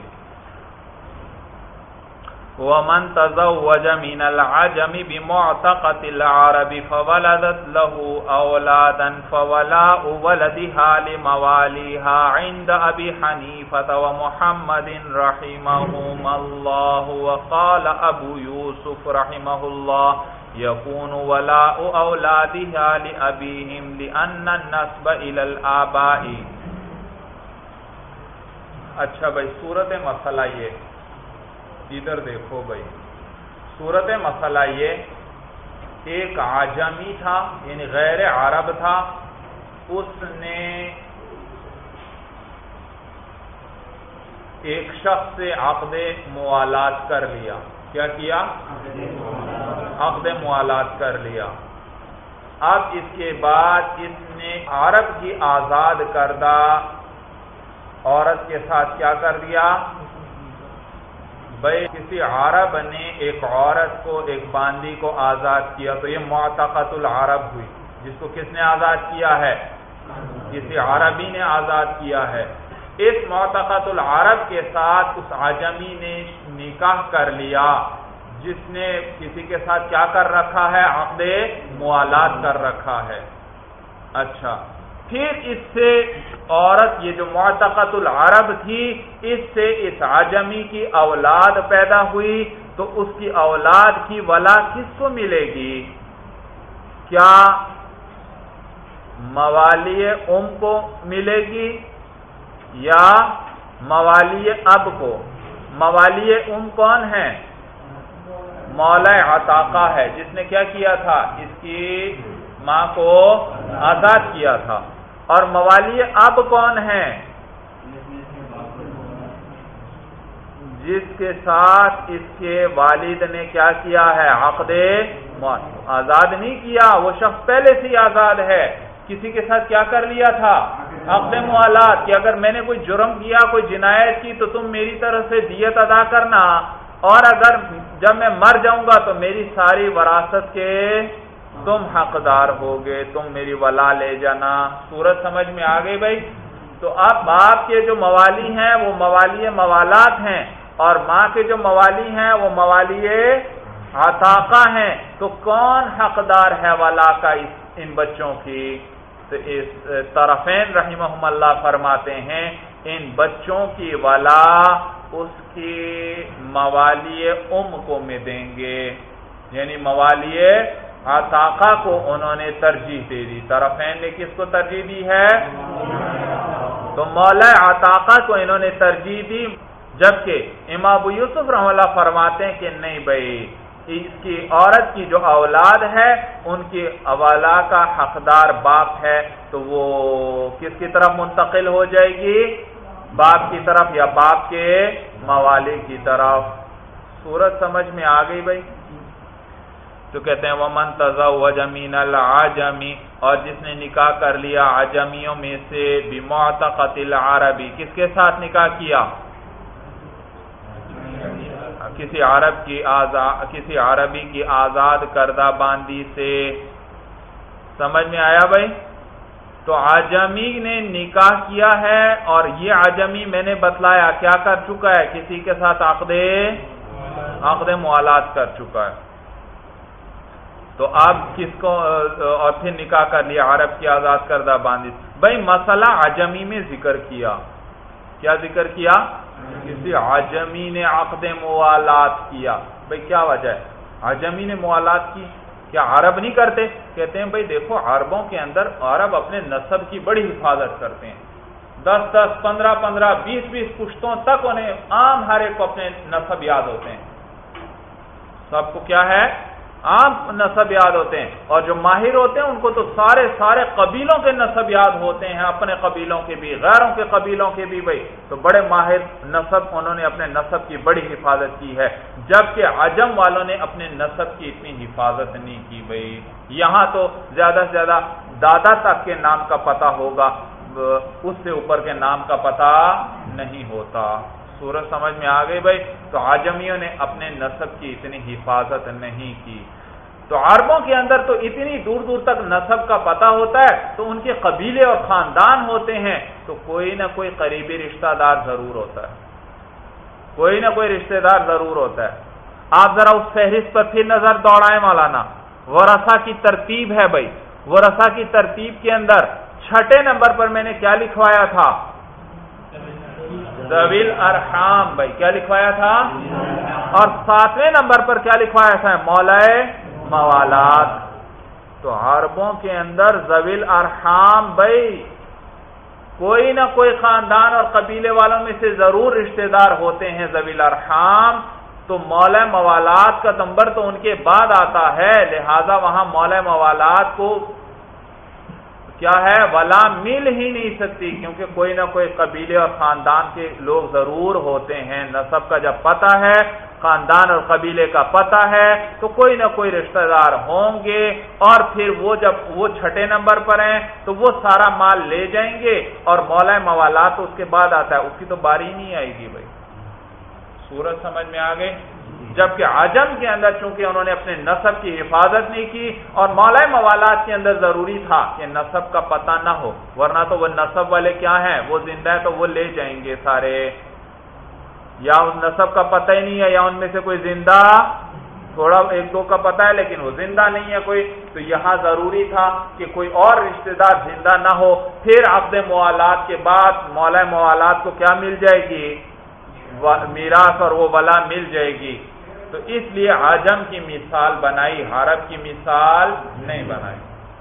ومن تزوج من العجم بمعتقة العرب فولدت له اولادا فولاء ولدها لمواليها عند ابي حنيفة ومحمد رحمهم الله. وقال ابو يوسف رحمه الله يكون ولاء اولادها لابيهم لان النسب الى الآباء. اچھا بھائی صورت مسئلہ یہ ادھر دیکھو بھائی. صورت مسئلہ یہ ایک عجمی تھا یعنی غیر عرب تھا, اس نے ایک شخص سے عقد موالات کر لیا. کیا کیا؟ عقد موالات کر لیا. اب اس کے بعد اس نے عرب کی آزاد کردہ عورت کے ساتھ کیا کر دیا بھائی؟ کسی عرب نے ایک عورت کو, ایک باندی کو آزاد کیا تو یہ معتقۃ العرب ہوئی. جس کو کس نے آزاد کیا ہے؟ کسی عربی نے آزاد کیا ہے. اس معتقۃ العرب کے ساتھ اس عجمی نے نکاح کر لیا جس نے کسی کے ساتھ کیا کر رکھا ہے؟ عقد موالات کر رکھا ہے. اچھا پھر اس سے عورت یہ جو معتقۃ العرب تھی اس سے اس عجمی کی اولاد پیدا ہوئی تو اس کی اولاد کی ولا کس کو ملے گی؟ کیا موالی ام کو ملے گی یا موالی اب کو؟ موالی ام کون ہے؟ مولا عتاقہ ہے جس نے کیا کیا تھا؟ اس کی ماں کو آزاد کیا تھا. اور موالی اب کون ہے؟ جس کے ساتھ اس کے والد نے کیا کیا ہے؟ عقد آزاد نہیں کیا, وہ شخص پہلے سے ہی آزاد ہے. کسی کے ساتھ کیا کر لیا تھا؟ عقد موالات کہ اگر میں نے کوئی جرم کیا, کوئی جنایت کی تو تم میری طرف سے دیت ادا کرنا, اور اگر جب میں مر جاؤں گا تو میری ساری وراثت کے تم حقدار ہوگے, تم میری ولا لے جانا. صورت سمجھ میں آ گئی بھائی؟ تو اب باپ کے جو موالی ہیں وہ موالی موالات ہیں, اور ماں کے جو موالی ہیں وہ موالی عتاقہ ہیں. تو کون حقدار ہے ولا کا ان بچوں کی؟ تو اس طرفین رحمہم اللہ فرماتے ہیں ان بچوں کی ولا اس کی موالی ام کو میں دیں گے, یعنی موالی عتاقہ کو انہوں نے ترجیح دے دی. طرفین نے کس کو ترجیح دی ہے؟ تو مولا عتاقہ کو انہوں نے ترجیح دی, جبکہ امام ابو یوسف رحمہ اللہ فرماتے ہیں کہ نہیں بھائی, اس کی عورت کی جو اولاد ہے ان کی اولا کا حقدار باپ ہے, تو وہ کس کی طرف منتقل ہو جائے گی؟ باپ کی طرف یا باپ کے موالی کی طرف. صورت سمجھ میں آ گئی بھائی؟ تو کہتے ہیں ومن تزوج من العجم, اور جس نے نکاح کر لیا عجمیوں میں سے بمعتقۃ العربی, کس کے ساتھ نکاح کیا؟ کسی عرب کی آزاد, کسی عربی کی آزاد کردہ باندی سے. سمجھ میں آیا بھائی؟ تو عجمی نے نکاح کیا ہے, اور یہ عجمی میں نے بتلایا کیا کر چکا ہے؟ کسی کے ساتھ عقد عقد موالات کر چکا ہے. تو آپ کس کو, اور پھر نکاح کر لیا عرب کی آزاد کردہ باندی. بھائی مسئلہ عجمی میں ذکر کیا, کیا ذکر کیا؟ کسی عجمی نے عقد موالات کیا. بھائی کیا وجہ ہے عجمی نے موالات کی؟ کیا عرب نہیں کرتے؟ کہتے ہیں بھائی دیکھو عربوں کے اندر عرب اپنے نسب کی بڑی حفاظت کرتے ہیں. دس دس پندرہ پندرہ بیس بیس پشتوں تک انہیں عام ہر ایک کو اپنے نسب یاد ہوتے ہیں. سب کو کیا ہے؟ عام نسب یاد ہوتے ہیں. اور جو ماہر ہوتے ہیں ان کو تو سارے سارے قبیلوں کے نسب یاد ہوتے ہیں, اپنے قبیلوں کے بھی, غیروں کے قبیلوں کے بھی. بھائی تو بڑے ماہر نسب, انہوں نے اپنے نسب کی بڑی حفاظت کی ہے, جبکہ عجم والوں نے اپنے نسب کی اتنی حفاظت نہیں کی. بھائی یہاں تو زیادہ سے زیادہ دادا تک کے نام کا پتہ ہوگا, اس سے اوپر کے نام کا پتہ نہیں ہوتا۔ سورج سمجھ میں آ گئی بھائی؟ تو عجمیوں نے اپنے نسب کی اتنی حفاظت نہیں کی۔ تو عربوں کے اندر تو اتنی دور دور تک نسب کا پتہ ہوتا ہے، تو ان کے قبیلے اور خاندان ہوتے ہیں، تو کوئی نہ کوئی قریبی رشتہ دار ضرور ہوتا ہے، کوئی نہ کوئی رشتہ دار ضرور ہوتا ہے۔ آپ ذرا اس فہرست پر پھر نظر دوڑائیں مولانا، ورثہ کی ترتیب ہے بھائی، ورثہ کی ترتیب کے اندر چھٹے نمبر پر میں نے کیا لکھوایا تھا؟ ذوی الارحام بھائی، کیا لکھوایا تھا؟ اور ساتویں نمبر پر کیا لکھوایا تھا؟ مولائے موالات۔ تو عربوں کے اندر ذوی الارحام بھائی کوئی نہ کوئی خاندان اور قبیلے والوں میں سے ضرور رشتہ دار ہوتے ہیں ذوی الارحام، تو مولا موالات کا نمبر تو ان کے بعد آتا ہے، لہذا وہاں مولا موالات کو کیا ہے؟ ولا مل ہی نہیں سکتی، کیونکہ کوئی نہ کوئی قبیلے اور خاندان کے لوگ ضرور ہوتے ہیں۔ نسب کا جب پتہ ہے، خاندان اور قبیلے کا پتہ ہے، تو کوئی نہ کوئی رشتہ دار ہوں گے، اور پھر وہ جب وہ چھٹے نمبر پر ہیں تو وہ سارا مال لے جائیں گے، اور مولا موالات اس کے بعد آتا ہے، اس کی تو باری نہیں آئے گی بھائی۔ سورج سمجھ میں آ گئی؟ جبکہ عجم کے اندر چونکہ انہوں نے اپنے نسب کی حفاظت نہیں کی، اور مولا موالات کے اندر ضروری تھا کہ نسب کا پتہ نہ ہو، ورنہ تو وہ نسب والے کیا ہیں؟ وہ زندہ ہے تو وہ لے جائیں گے سارے، یا اس نسب کا پتہ ہی نہیں ہے، یا ان میں سے کوئی زندہ تھوڑا ایک دو کا پتہ ہے لیکن وہ زندہ نہیں ہے کوئی، تو یہاں ضروری تھا کہ کوئی اور رشتہ دار زندہ نہ ہو۔ پھر عقد موالات کے بعد مولا موالات کو کیا مل جائے گی؟ میراث اور وہ ولا مل جائے گی۔ تو اس لیے عجم کی مثال بنائی، عرب کی مثال نہیں بنائی۔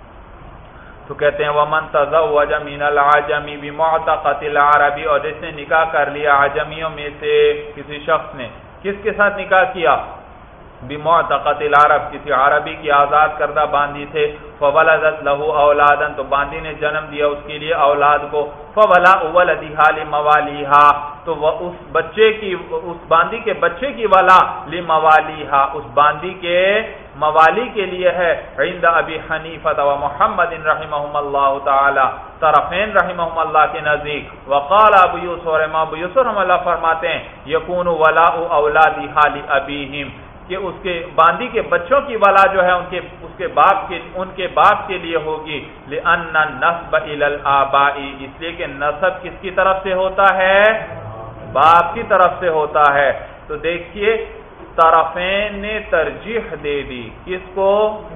تو کہتے ہیں وَمَن تَزَوَّجَ مِنَ الْعَجَمِ بِمُعْتَقَةِ الْعَرَبِ، اور جس نے نکاح کر لیا عجمیوں میں سے کسی شخص نے، کس کے ساتھ نکاح کیا؟ بِمُعْتَقَةِ الْعَرَبِ، کسی عربی کی آزاد کردہ باندی تھے، فَوَلَدَتْ لَهُ أَوْلَادًا، تو باندی نے جنم دیا اس کے لیے اولاد کو، فَوَلَاءُ وَلَدِهَا لِمَوَالِيهَا، تو وہ اس بچے کی، اس باندی کے بچے کی ولا لِمَوَالِيهَا، اس باندی کے موالی کے لیے ہے، عند ابی حنیفہ و محمد رحمہم اللہ تعالی، طرفین رحمہم اللہ کے نزدیک، وقال ابو یوسف، اور امام ابو یوسف رحمہ اللہ فرماتے ہیں یکون ولاء اولادها لابیہم، کہ اس کے باندی کے بچوں کی ولا جو ہے ان کے اس کے باپ کے ان کے باپ کے لیے ہوگی، لأن النسب إلى الآباء، اس لیے کہ نسب کس کی طرف سے ہوتا ہے؟ باپ کی طرف سے ہوتا ہے۔ تو دیکھیے طرفین نے ترجیح دے دی، کس کو؟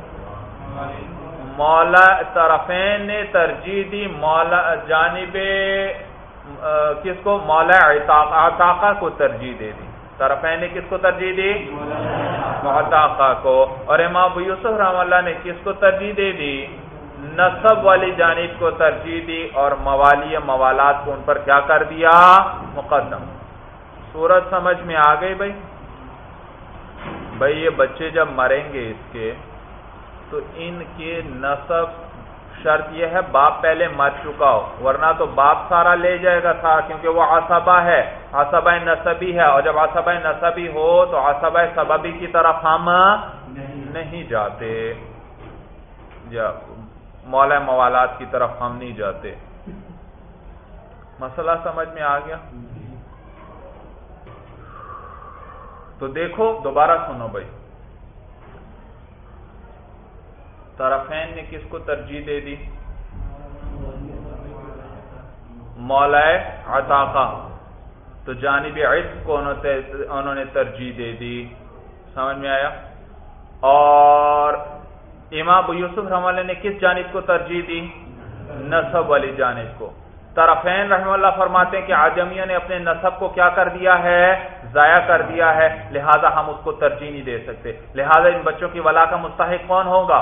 مولا، طرفین نے ترجیح دی مولا جانب کس کو؟ مولا عتاقہ کو ترجیح دے دی۔ طرفین نے کس کو ترجیح دی؟ عتاقہ کو۔ اور امام ابو یوسف رحمہ اللہ نے کس کو ترجیح دے دی؟ نسب والی جانب کو ترجیح دی، اور موالی موالات کو ان پر کیا کر دیا؟ مقدم۔ سورج سمجھ میں آ گئی بھائی؟ بھائی یہ بچے جب مریں گے اس کے، تو ان کے نسب شرط یہ ہے باپ پہلے مر چکا ہو، ورنہ تو باپ سارا لے جائے گا تھا، کیونکہ وہ عصبہ ہے، عصبہ نسبی ہے، اور جب عصبہ نسبی ہو تو عصبہ سببی کی طرف ہم نہیں جاتے، یا مولا موالات کی طرف ہم نہیں جاتے۔ مسئلہ سمجھ میں آ گیا؟ تو دیکھو دوبارہ سنو بھائی، طرفین نے کس کو ترجیح دے دی؟ مولا عتاقہ، تو جانب عتق کو انہوں نے ترجیح دے دی، سمجھ میں آیا؟ اور امام ابو یوسف رحمہ اللہ نے کس جانب کو ترجیح دی؟ نسب والی جانب کو۔ طرفین رحمہ اللہ فرماتے ہیں کہ عجمیوں نے اپنے نسب کو کیا کر دیا ہے؟ ضائع کر دیا ہے، لہذا ہم اس کو ترجیح نہیں دے سکتے، لہذا ان بچوں کی ولا کا مستحق کون ہوگا؟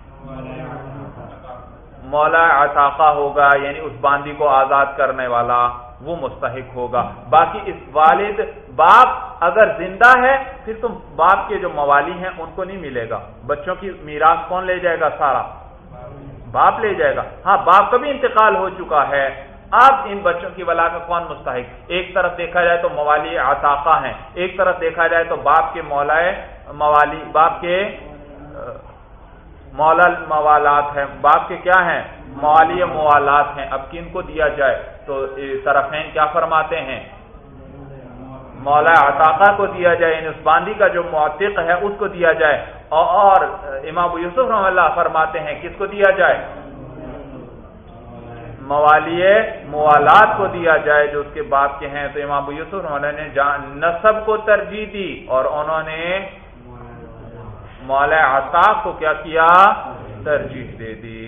مولا عتاقہ ہوگا، یعنی اس باندی کو آزاد کرنے والا وہ مستحق ہوگا۔ باقی اس والد باپ اگر زندہ ہے پھر تو باپ کے جو موالی ہیں ان کو نہیں ملے گا، بچوں کی میراث کون لے جائے گا؟ سارا باپ لے جائے گا۔ ہاں باپ کا بھی انتقال ہو چکا ہے، اب ان بچوں کی ولا کا کون مستحق؟ ایک طرف دیکھا جائے تو موالی عتاقہ ہیں، ایک طرف دیکھا جائے تو باپ کے مولا موالی، باپ کے مولا موالات ہے، باپ کے کیا ہیں؟ موالی موالات ہیں. اب کن کو دیا جائے؟ تو طرفین کیا فرماتے ہیں؟ مولا عتاقہ کو دیا جائے، یعنی اس باندی کا جو معتق ہے اس کو دیا جائے. اور امام ابو یوسف رحمہ اللہ فرماتے ہیں کس کو دیا جائے؟ موالی موالات کو دیا جائے جو اس کے باپ کے ہیں. تو امام ابو یوسف رحمہ اللہ نے نسب کو ترجیح دی اور انہوں نے مولا عتاق کو کیا کیا؟ ترجیح دے دی.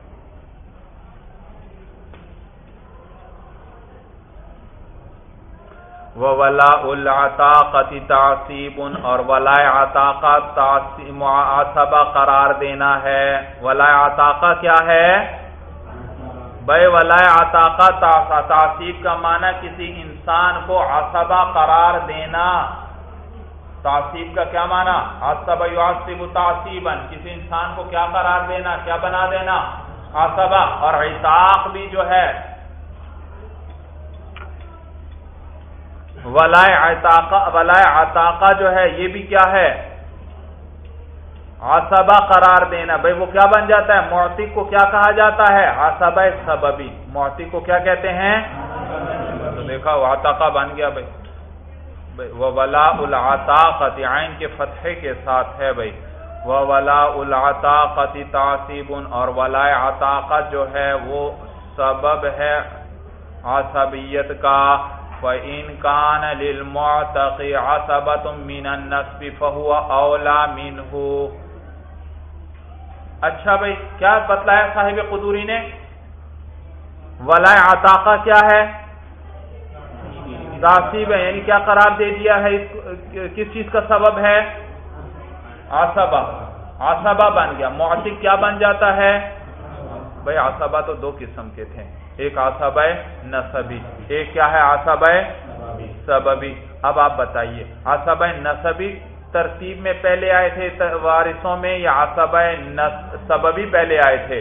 وَوَلَاءُ الْعَتَاقَةِ تَعْصِيبٌ، اور ولاء عتاقہ معاصبہ قرار دینا ہے. ولاء عتاقہ کیا ہے بھائی؟ ولاء عتاقہ تعصیب کا معنی کسی انسان کو عصبہ قرار دینا. تعصیب کا کیا معنی؟ عصبہ یعصب تعصیبا، کسی انسان کو کیا قرار دینا؟ کیا بنا دینا؟ عصبہ. اور عتاق بھی جو ہے ولاء عتاقہ، ولاء عتاقہ جو ہے یہ بھی کیا ہے؟ عصبہ قرار دینا. بھئی وہ کیا بن جاتا ہے؟ معتق کو کیا کہا جاتا ہے؟ عصبہ سببی. معتق کو کیا کہتے ہیں؟ تو دیکھا وہ عتاقہ بن گیا بھئی. وَوَلَاءُ الْعَتَاقَةِ عین کے فتحے کے ساتھ ہے بھئی. وَوَلَاءُ الْعَتَاقَةِ تَعْصِيبٌ، اور ولاء عتاقہ جو ہے وہ سبب ہے عصبیت کا. فَإِنْ كَانَ لِلْمُعْتَقِ عَصَبَةٌ مِّنَ النَّسْبِ فَهُوَ أَوْلَى مِنْهُ. اچھا بھئی کیا بتلایا صاحب قدوری نے؟ ولاء عتاقہ کیا ہے؟ تعصیب ہے، یعنی کیا قرار دے دیا ہے؟ کس چیز کا سبب ہے؟ عصبہ. عصبہ بن گیا. معتق کیا بن جاتا ہے؟ بھئی عصبہ تو دو قسم کے تھے، ایک عصبہ نسبی، ایک کیا ہے؟ عصبہ سببی. اب آپ بتائیے عصبہ نسبی ترتیب میں پہلے آئے تھے وارثوں میں یا عصبہ سببی پہلے آئے تھے؟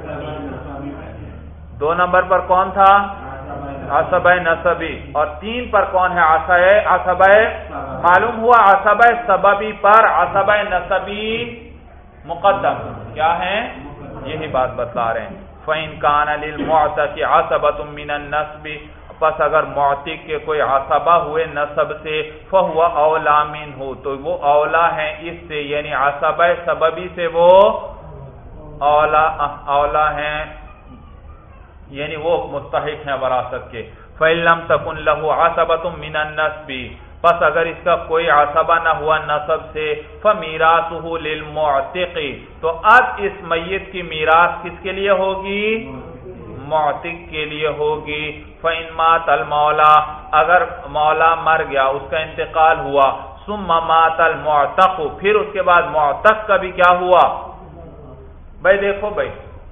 دو نمبر پر کون تھا؟ عصبہ نسبی. اور تین پر کون ہے؟ عصبہ. معلوم ہوا عصبہ سببی پر عصبہ نسبی مقدم. کیا ہے؟ یہی بات بتلا رہے ہیں. فَإِنْ كَانَ لِلْمُعْتَقِ عَصَبَةٌ مِّنَ النَّسْبِ، پس اگر معتق کے کوئی عصبہ ہوئے نسب سے، فَهُوَ أَوْلَى مِنْهُ، تو وہ اولا ہیں اس سے، یعنی عصبہ سببی سے وہ اولا اولا ہیں، یعنی وہ مستحق ہیں وراثت کے. فَإِن لَّمْ تَكُن لَّهُ عَصَبَةٌ مِّنَ النَّسْبِ، پس اگر اس کا کوئی عصبہ نہ ہوا نسب سے، فَمِيرَاثُهُ لِلْمُعْتِقِ، تو اب اس میت کی میراث کس کے لیے ہوگی؟ معتق کے لیے ہوگی. فَإِن مَاتَ الْمَوْلَى، اگر مولا مر گیا، اس کا انتقال ہوا، ثُمَّ مَاتَ الْمُعْتَقُ، پھر اس کے بعد معتق کا بھی کیا ہوا؟ بھائی دیکھو بھائی،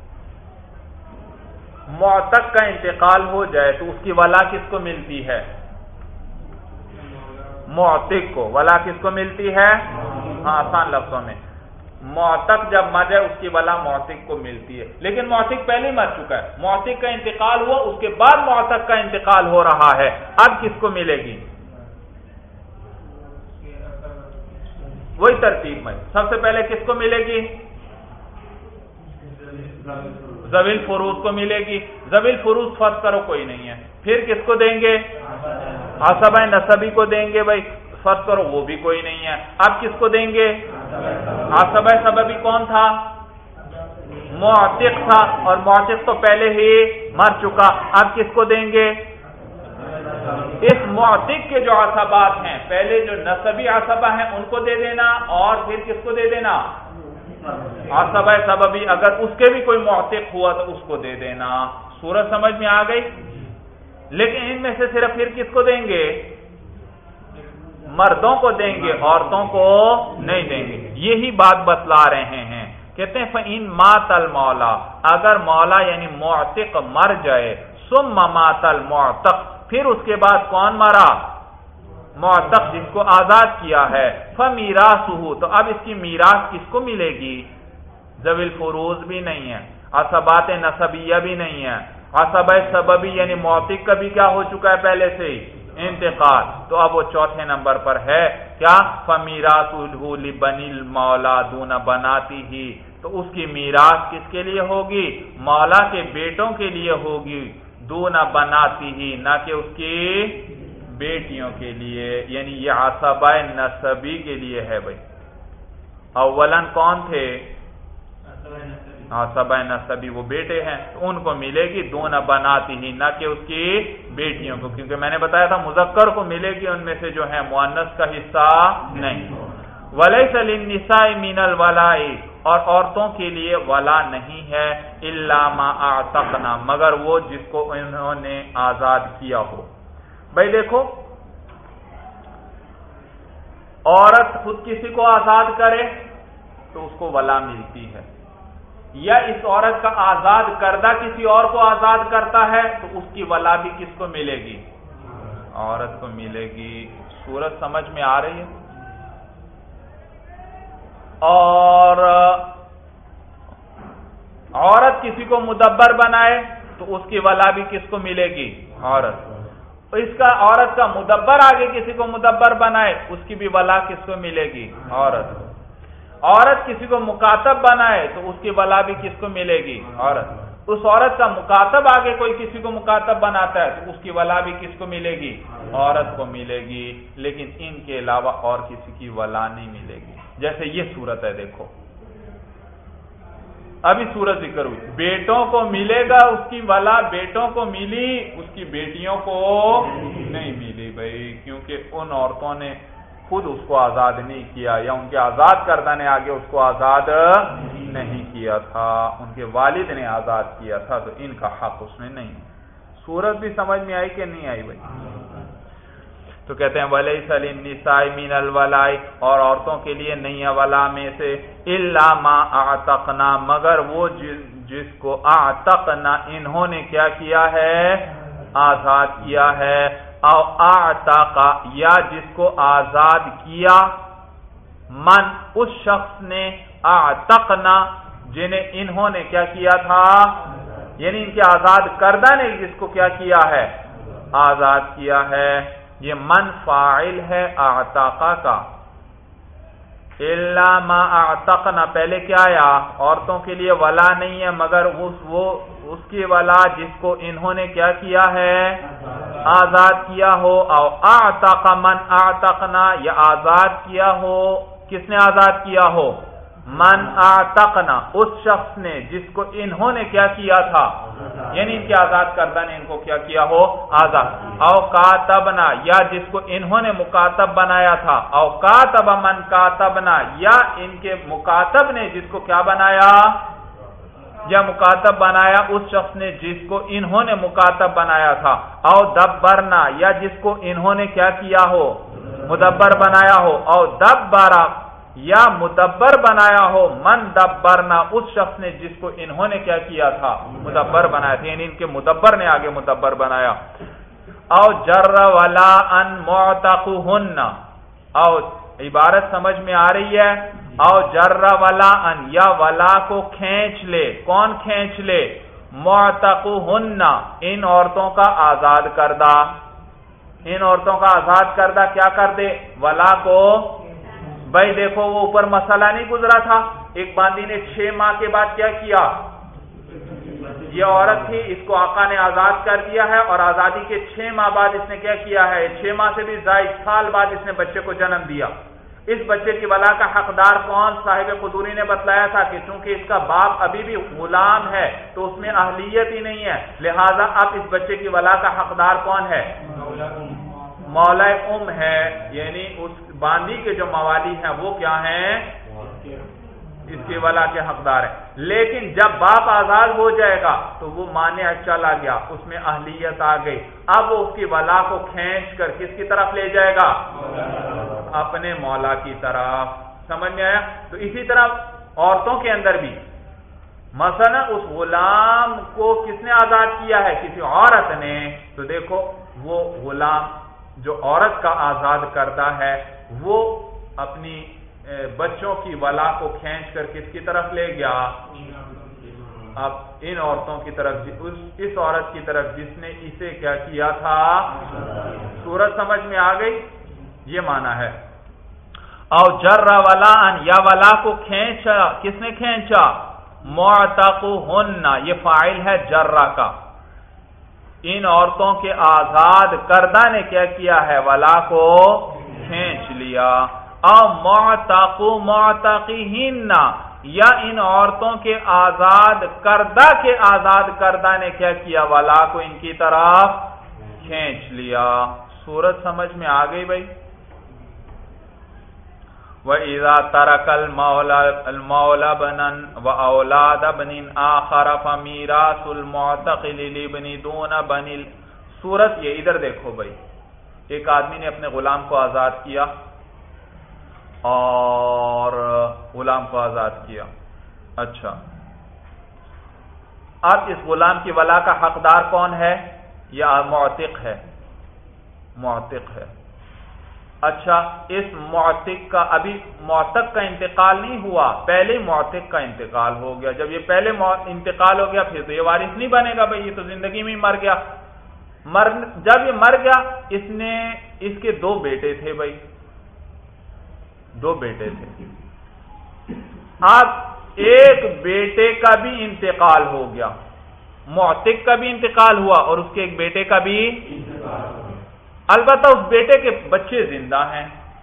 معتق کا انتقال ہو جائے تو اس کی ولا کس کو ملتی ہے؟ معتق کو. ولا کس کو ملتی ہے؟ ہاں آسان لفظوں میں، معتق جب مر جائے اس کی ولا معتق کو ملتی ہے. لیکن معتق پہلے مر چکا ہے، معتق کا انتقال ہوا، اس کے بعد معتق کا انتقال ہو رہا ہے، اب کس کو ملے گی؟ وہی ترتیب میں سب سے پہلے کس کو ملے گی؟ ذوی الفروض کو ملے گی. ذوی الفروض فرض کرو کوئی نہیں ہے، پھر کس کو دیں گے؟ عصبہ نسبی کو دیں گے. بھائی فرض کرو وہ بھی کوئی نہیں ہے، اب کس کو دیں گے؟ عصبہ سببی کون تھا؟ معتق تھا، اور معتق تو پہلے ہی مر چکا، اب کس کو دیں گے؟ اس معتق کے جو عصبات ہیں، پہلے جو نسبی عصبہ ہیں ان کو دے دینا، اور پھر کس کو دے دینا؟ عصبہ سببی. اگر اس کے بھی کوئی معتق ہوا تو اس کو دے دینا. سورج سمجھ میں آ گئی؟ لیکن ان میں سے صرف پھر کس کو دیں گے؟ مردوں کو دیں گے، عورتوں کو نہیں دیں گے. یہی بات بتلا رہے ہیں. کہتے ہیں فَإِن مَاتَ الْمَوْلَى، اگر مولا یعنی معتق مر جائے، ثُمَّ مَاتَ الْمُعْتَقِ، پھر اس کے بعد کون مرا؟ معتق جس کو آزاد کیا ہے. فَمِيرَاثُهُ، تو اب اس کی میراث کس کو ملے گی؟ ذوی الفروض بھی نہیں ہے، عصبات نسبیہ بھی نہیں ہے، عصبہ سببی یعنی معتق کا بھی کیا ہو چکا ہے پہلے سے ہی؟ انتقال. تو اب وہ چوتھے نمبر پر ہے کیا؟ فَمِيرَاثُهُ لِبَنِي الْمَوْلَى دُونَ بَنَاتِهِ، تو اس کی میراث کس کے لیے ہوگی؟ مولا کے بیٹوں کے لیے ہوگی، دون بناتی ہی، نہ کہ اس کی بیٹیوں کے لیے، یعنی یہ عصبہ نسبی کے لیے ہے بھائی۔ اولاً کون تھے؟ عصبہ نسبی، وہ بیٹے ہیں، تو ان کو ملے گی دون بناتی ہی، نہ کہ اس کی بیٹیوں کو، کیونکہ میں نے بتایا تھا مذکر کو ملے گی ان میں سے جو ہے، مؤنث کا حصہ نہیں۔ وَلَيْسَ لِلنِّسَاءِ مِنَ الْوَلَاءِ، اور عورتوں کے لیے ولا نہیں ہے، إِلَّا مَا أَعْتَقْنَا، مگر وہ جس کو انہوں نے آزاد کیا ہو۔ بھائی دیکھو، عورت خود کسی کو آزاد کرے تو اس کو ولا ملتی ہے، یا اس عورت کا آزاد کردہ کسی اور کو آزاد کرتا ہے تو اس کی ولا بھی کس کو ملے گی؟ عورت کو ملے گی۔ صورت سمجھ میں آ رہی ہے؟ اور عورت کسی کو مدبر بنائے تو اس کی ولا بھی کس کو ملے گی؟ عورت۔ اس کا عورت کا مدبر آگے کسی کو مدبر بنائے اس کی بھی ولا کس کو ملے گی؟ عورت۔ عورت کسی کو مکاتب بنائے تو اس کی ولا بھی کس کو ملے گی؟ عورت۔ اس عورت کا مکاتب آگے کوئی کسی کو مکاتب بناتا ہے تو اس کی ولا بھی کس کو ملے گی؟ عورت کو ملے گی، لیکن ان کے علاوہ اور کسی کی ولا نہیں ملے گی۔ جیسے یہ صورت ہے، دیکھو ابھی صورت ذکر ہوئی، بیٹوں کو ملے گا اس کی ولا، بیٹوں کو ملی، اس کی بیٹیوں کو نہیں ملی بھائی، کیونکہ ان عورتوں نے خود اس کو آزاد نہیں کیا، یا ان کے آزاد کردہ نے آگے اس کو آزاد نہیں کیا تھا، ان کے والد نے آزاد کیا تھا، تو ان کا حق اس میں نہیں۔ صورت بھی سمجھ میں آئی کہ نہیں آئی بھائی؟ تو کہتے ہیں وَلَيْسَ لِلنِّسَاءِ مِنَ الْوَلَاءِ، اور عورتوں کے لیے نہیں ہے ولا میں سے، إِلَّا مَا أَعْتَقْنَا، مگر وہ جس کو اعتقنا انہوں نے کیا کیا ہے؟ آزاد کیا ہے، او اعتق، یا جس کو آزاد کیا، من اس شخص نے، اعتقنا جنہیں انہوں نے کیا کیا تھا، یعنی ان کے آزاد کردہ نے جس کو کیا کیا ہے؟ آزاد کیا ہے۔ یہ من فاعل ہے اعتقا کا، الا ما اعتقنا پہلے کیا آیا؟ عورتوں کے لیے ولا نہیں ہے مگر اس وہ اس کی ولا جس کو انہوں نے کیا کیا ہے؟ آزاد کیا ہو، او اعتق من اعتقنا، یا آزاد کیا ہو، کس نے آزاد کیا ہو؟ من اعتقنا، اس شخص نے جس کو انہوں نے کیا کیا تھا، یعنی ان کے آزاد کردہ نے ان کو کیا کیا ہو؟ آزاد۔ او کاتبنا، یا جس کو انہوں نے مکاتب بنایا تھا، او کاتب من کاتبنا، یا ان کے مکاتب نے جس کو کیا بنایا، یا مکاتب بنایا اس شخص نے جس کو انہوں نے مکاتب بنایا تھا، او دبرنا، یا جس کو انہوں نے کیا کیا ہو؟ مدبر بنایا ہو، او دبرا، یا مدبر بنایا ہو، من دبرنا، اس شخص نے جس کو انہوں نے کیا کیا تھا؟ مدبر بنایا تھا، یعنی ان کے مدبر نے آگے مدبر بنایا۔ او جر ولا ان معتقہن، او عبارت سمجھ میں آ رہی ہے؟ او جر ولا ان، یا ولا کو کھینچ لے، کون کھینچ لے؟ معتقہن، ان عورتوں کا آزاد کردہ، ان عورتوں کا آزاد کردہ کیا کر دے؟ ولا کو۔ بھائی دیکھو وہ اوپر مسئلہ نہیں گزرا تھا، ایک باندی نے چھ ماہ کے بعد کیا کیا؟ یہ عورت تھی، اس کو آقا نے آزاد کر دیا ہے، اور آزادی کے چھ ماہ بعد اس نے کیا کیا ہے؟ چھ ماہ سے بھی زائد سال بعد اس نے بچے کو جنم دیا۔ اس بچے کی ولا کا حقدار کون؟ صاحب قدوری نے بتلایا تھا کہ چونکہ اس کا باپ ابھی بھی غلام ہے تو اس میں اہلیت ہی نہیں ہے، لہذا اب اس بچے کی ولا کا حقدار کون ہے؟ مولا ام ہے، یعنی اس باندی کے جو موالی ہیں وہ کیا ہیں؟ اس کی ولا کے حقدار ہیں۔ لیکن جب باپ آزاد ہو جائے گا تو وہ مانع چلا گیا، اس میں اہلیت آ گئی، اب وہ اس کی ولا کو کھینچ کر کس کی طرف لے جائے گا؟ اپنے مولا کی طرف۔ سمجھ میں آیا؟ تو اسی طرح عورتوں کے اندر بھی مثلا اس غلام کو کس نے آزاد کیا ہے؟ کسی عورت نے، تو دیکھو وہ غلام جو عورت کا آزاد کردہ ہے وہ اپنی بچوں کی ولا کو کھینچ کر کس کی طرف لے گیا؟ اب ان عورتوں کی طرف، اس عورت کی طرف جس نے اسے کیا کیا تھا۔ صورت سمجھ میں آ گئی؟ یہ معنی ہے۔ او جر ولا ان یا ولا کو کھینچا، کس نے کھینچا؟ معتقہن، یہ فاعل ہے جرہ کا، ان عورتوں کے آزاد کردہ نے کیا کیا ہے؟ ولا کو کھینچ لیا۔ او معتقو معتقہن، یا ان عورتوں کے آزاد کردہ کے آزاد کردہ نے کیا کیا؟ ولا کو ان کی طرف کھینچ لیا۔ صورت سمجھ میں آ گئی بھائی؟ وَإِذَا تَرَكَ الْمَوْلَى بَنًا وَأَوْلَادَ بَنٍ آخَرَ فَمِيرَاثُ الْمُعْتَقِ لِلْإِبْنِ دُونَ بَنِ صورت یہ ادھر دیکھو بھائی، ایک آدمی نے اپنے غلام کو آزاد کیا اور غلام کو آزاد کیا، اچھا اب اس غلام کی ولا کا حقدار کون ہے؟ یا معتق ہے، معتق ہے۔ اچھا اس معتق کا ابھی معتق کا انتقال نہیں ہوا، پہلے معتق کا انتقال ہو گیا۔ جب یہ پہلے انتقال ہو گیا پھر تو یہ وارث نہیں بنے گا بھائی، یہ تو زندگی میں ہی مر گیا۔ مر جب یہ مر گیا، اس نے اس کے دو بیٹے تھے بھائی، دو بیٹے تھے، اب ایک بیٹے کا بھی انتقال ہو گیا، معتق کا بھی انتقال ہوا اور اس کے ایک بیٹے کا بھی انتقال ہوا۔ البتہ اس بیٹے کے بچے زندہ ہیں،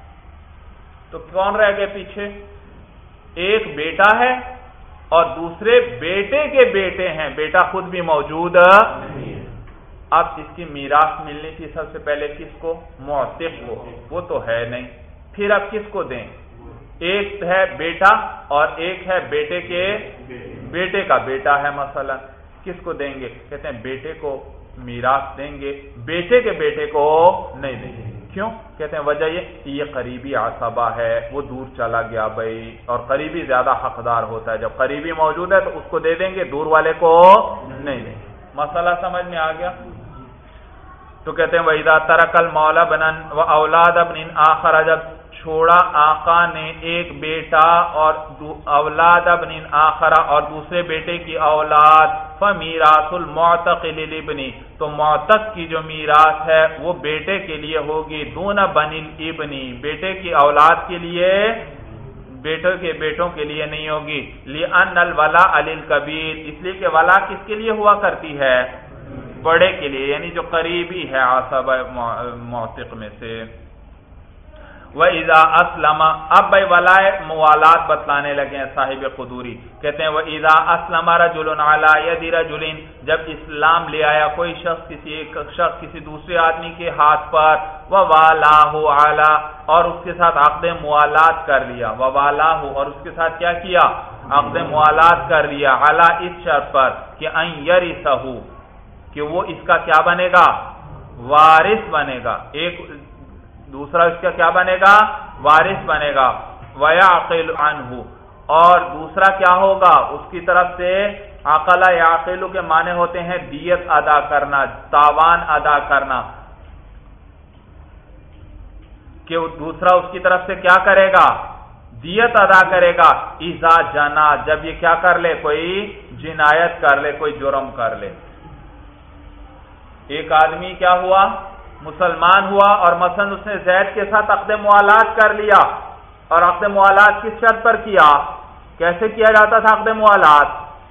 تو کون رہ گئے پیچھے؟ ایک بیٹا ہے اور دوسرے بیٹے کے بیٹے ہیں، بیٹا خود بھی موجود نہیں ہے۔ اب اس کی میراث ملنی تھی سب سے پہلے کس کو؟ معتق کو، وہ تو ہے نہیں، پھر اب کس کو دیں؟ ایک ہے بیٹا اور ایک ہے بیٹے کے بیٹے کا بیٹا ہے، مثلا کس کو دیں گے؟ کہتے ہیں بیٹے کو میراث دیں گے، بیٹے کے بیٹے کو نہیں دیں گے۔ کیوں؟ کہتے ہیں وجہ یہ یہ قریبی عصبہ ہے، وہ دور چلا گیا بھائی، اور قریبی زیادہ حقدار ہوتا ہے، جب قریبی موجود ہے تو اس کو دے دیں گے، دور والے کو نہیں دیں گے۔ مسئلہ سمجھ میں آ گیا؟ تو کہتے ہیں وَإِذَا تَرَكَ الْمَوْلَى بَنًا وَأَوْلَادَ بَنٍ آخَرَ، جب چھوڑا آقا نے ایک بیٹا اور اولاد ابن آخر اور دوسرے بیٹے کی اولاد، فَمِيرَاثُ الْمُعْتَقِ لِلْإِبْنِ، تو معتق کی جو میراث ہے وہ بیٹے کے لیے ہوگی، دون بن الابن، بیٹے کی اولاد کے لیے، بیٹوں کے بیٹوں کے لیے نہیں ہوگی۔ لِأَنَّ الْوَلَاءَ لِلْكَبِيرِ، اس لیے کہ ولا کس کے لیے ہوا کرتی ہے؟ بڑے کے لیے، یعنی جو قریبی ہے عصبہ معتق میں سے۔ وَإِذَا أَسْلَمَ، اب بھائی ولائے موالات بتلانے لگے ہیں صاحب قدوری، کہتے ہیں وَإِذَا أَسْلَمَ رَجُلٌ عَلَى يَدِ رَجُلٍ، جب اسلام لے آیا کوئی شخص کسی ایک شخص کسی دوسرے آدمی کے ہاتھ پر، وَوَالَاهُ عَلَى، اور اس کے ساتھ عقد موالات کر لیا، وَوَالَاهُ، اور اس کے ساتھ کیا کیا؟ عقد موالات کر لیا، عَلَى، اس شرط پر کہ أَن يَرِثَهُ، کہ وہ اس کا کیا بنے گا؟ وارث بنے گا، ایک دوسرا اس کا کیا بنے گا؟ وارث بنے گا۔ وَيَعْقِلُ عَنْهُ، اور دوسرا کیا ہوگا؟ اس کی طرف سے عقل یعقل کے معنی ہوتے ہیں دیت ادا کرنا، تاوان ادا کرنا، کہ دوسرا اس کی طرف سے کیا کرے گا؟ دیت ادا کرے گا۔ اذا جنا، جب یہ کیا کر لے؟ کوئی جنایت کر لے، کوئی جرم کر لے۔ ایک آدمی کیا ہوا؟ مسلمان ہوا، اور مثلا اس نے زید کے ساتھ عقد موالات کر لیا، اور عقد موالات کس شرط پر کیا؟ کیسے کیا جاتا تھا عقد موالات؟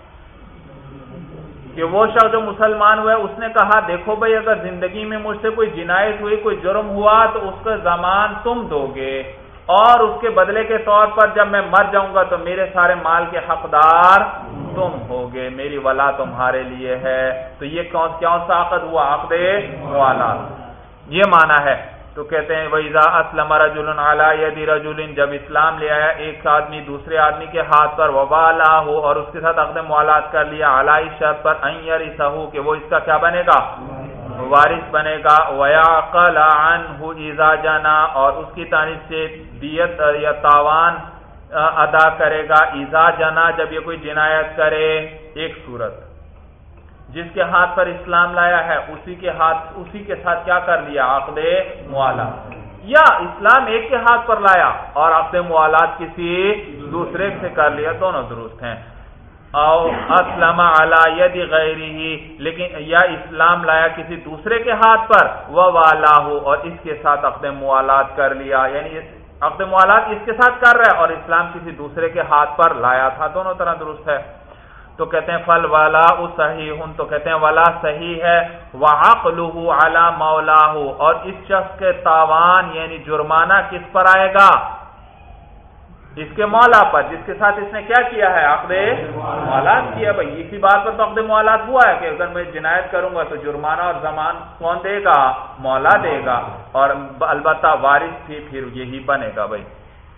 کہ وہ شخص جو مسلمان ہوا اس نے کہا دیکھو بھائی اگر زندگی میں مجھ سے کوئی جنایت ہوئی، کوئی جرم ہوا تو اس کا ضمان تم دو گے، اور اس کے بدلے کے طور پر جب میں مر جاؤں گا تو میرے سارے مال کے حقدار تم ہوگے، میری ولا تمہارے لیے ہے۔ تو یہ کون کون سا عقد ہوا؟ عقد موالات، یہ معنی ہے۔ تو کہتے ہیں وَإِذَا أَسْلَمَ رَجُلٌ عَلَى يَدِ رَجُلٍ، جب اسلام لے آیا ایک آدمی دوسرے آدمی کے ہاتھ پر، وَوَالَاهُ، اور اس کے ساتھ عقد موالات کر لیا، عَلَى شرط پر أَن يَرِثَهُ، کہ وہ اس کا کیا بنے گا؟ وارث بنے گا۔ وَيَعْقَلَ عَنْهُ إِذَا جَنَا، اور اس کی جانب سے دیت یا تاوان ادا کرے گا، اذا جنا، جب یہ کوئی جنایت کرے۔ ایک صورت، جس کے ہاتھ پر اسلام لایا ہے اسی کے ہاتھ اسی کے ساتھ کیا کر لیا؟ عقد موالات، یا اسلام ایک کے ہاتھ پر لایا اور عقد موالات کسی دوسرے سے کر لیا، دونوں درست ہیں۔ او اسلم علی ید غیرہ، لیکن یا اسلام لایا کسی دوسرے کے ہاتھ پر، ووالاہ، اور اس کے ساتھ عقد موالات کر لیا، یعنی عقد موالات اس کے ساتھ کر رہا ہے اور اسلام کسی دوسرے کے ہاتھ پر لایا تھا، دونوں طرح درست ہے۔ تو کہتے ہیں فل ولا صحیح، تو کہتے ہیں ولا صحیح ہے، وعقلہ علی مولاہ، اور اس شخص کے تاوان یعنی جرمانہ کس پر آئے گا؟ اس کے مولا پر، جس کے ساتھ اس نے کیا کیا ہے؟ عقد موالات کیا۔ بھائی اسی بات پر تو عقد موالات ہوا ہے کہ اگر میں جنایت کروں گا تو جرمانہ اور ضمان کون دے گا؟ مولا دے گا، اور البتہ وارث بھی پھر یہی بنے گا۔ بھائی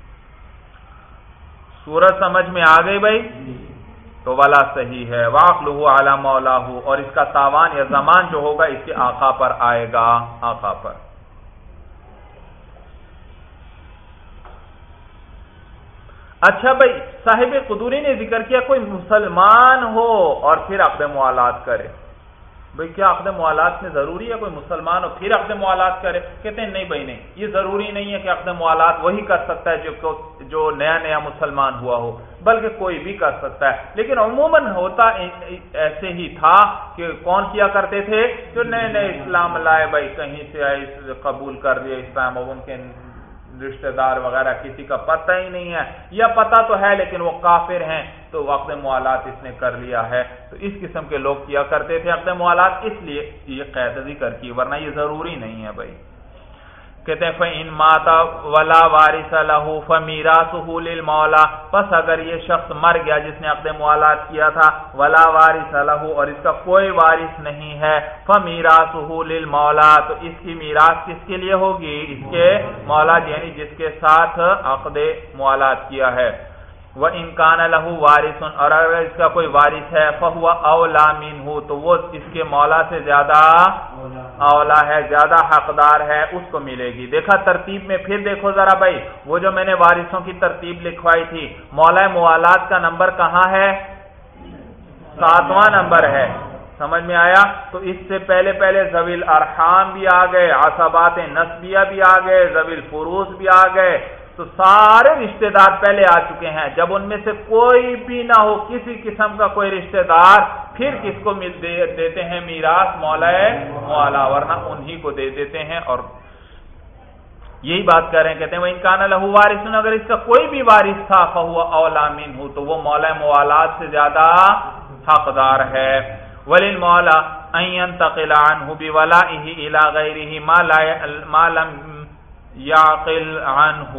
سورج سمجھ میں آ گئی بھائی؟ تو والا صحیح ہے، وعقلہ علی مولاہ، اور اس کا تاوان یا ضمان جو ہوگا اس کے آقا پر آئے گا، آقا پر۔ اچھا بھائی صاحب قدوری نے ذکر کیا کوئی مسلمان ہو اور پھر عقد موالات کرے۔ بھائی کیا عقد موالات میں ضروری ہے کوئی مسلمان ہو پھر عقد موالات کرے؟ کہتے ہیں نہیں بھائی نہیں، یہ ضروری نہیں ہے کہ عقد موالات وہی کر سکتا ہے جو جو نیا نیا مسلمان ہوا ہو، بلکہ کوئی بھی کر سکتا ہے۔ لیکن عموماً ہوتا ایسے ہی تھا کہ کون کیا کرتے تھے؟ جو نئے نئے اسلام لائے، بھائی کہیں سے آئے قبول کر لیا اسلام، اور ان کے رشتہ دار وغیرہ کسی کا پتہ ہی نہیں ہے، یا پتہ تو ہے لیکن وہ کافر ہیں، تو عقد موالات اس نے کر لیا ہے۔ تو اس قسم کے لوگ کیا کرتے تھے عقد موالات، اس لیے یہ قید ذکر کی، ورنہ یہ ضروری نہیں ہے بھائی۔ کہتے ہیں فَإِن مَاتَ وَلَا وَارِثَ لَهُ فَمِيرَاثُهُ لِلْمَوْلَى، پس اگر یہ شخص مر گیا جس نے عقد موالات کیا تھا، وَلَا وَارِثَ لَهُ، اور اس کا کوئی وارث نہیں ہے، فَمِيرَاثُهُ لِلْمَوْلَى، تو اس کی میراث کس کے لیے ہوگی؟ اس کے مولا، یعنی جس کے ساتھ عقد موالات کیا ہے۔ وَإِن كَانَ لَهُ وَارِثٌ، اور اگر اس کا کوئی وارث ہے، فَهُوَ أَوْلَى مِنْهُ، تو وہ اس کے مولا سے زیادہ اولا ہے، زیادہ حقدار ہے، اس کو ملے گی۔ دیکھا ترتیب میں، پھر دیکھو ذرا بھائی، وہ جو میں نے وارثوں کی ترتیب لکھوائی تھی، مولا موالات کا نمبر کہاں ہے؟ ساتواں نمبر ہے، سمجھ میں آیا؟ تو اس سے پہلے پہلے ذوی الارحام بھی آ گئے، عصبات نسبیہ بھی آ گئے، ذوی الفروض بھی آ گئے، تو سارے رشتہ دار پہلے آ چکے ہیں۔ جب ان میں سے کوئی بھی نہ ہو، کسی قسم کا کوئی رشتہ دار، پھر کس کو دیتے ہیں میراث؟ مولا مولا، ورنہ انہی کو دے دیتے ہیں۔ اور یہی بات کر رہے ہیں، کہتے ہیں وَإِن كَانَ لَهُ وَارِثٌ، اگر اس کا کوئی بھی وارث تھا، فَهُوَ أَوْلَى مِنْهُ، تو وہ مولا موالات سے زیادہ حقدار ہے۔ وَلِلْمَوْلَى أَن يَنْتَقِلَ عَنْهُ بِوَلَائِهِ إِلَى غَيْرِهِ مَا لَمْ يَعْقِلْ عَنْهُ،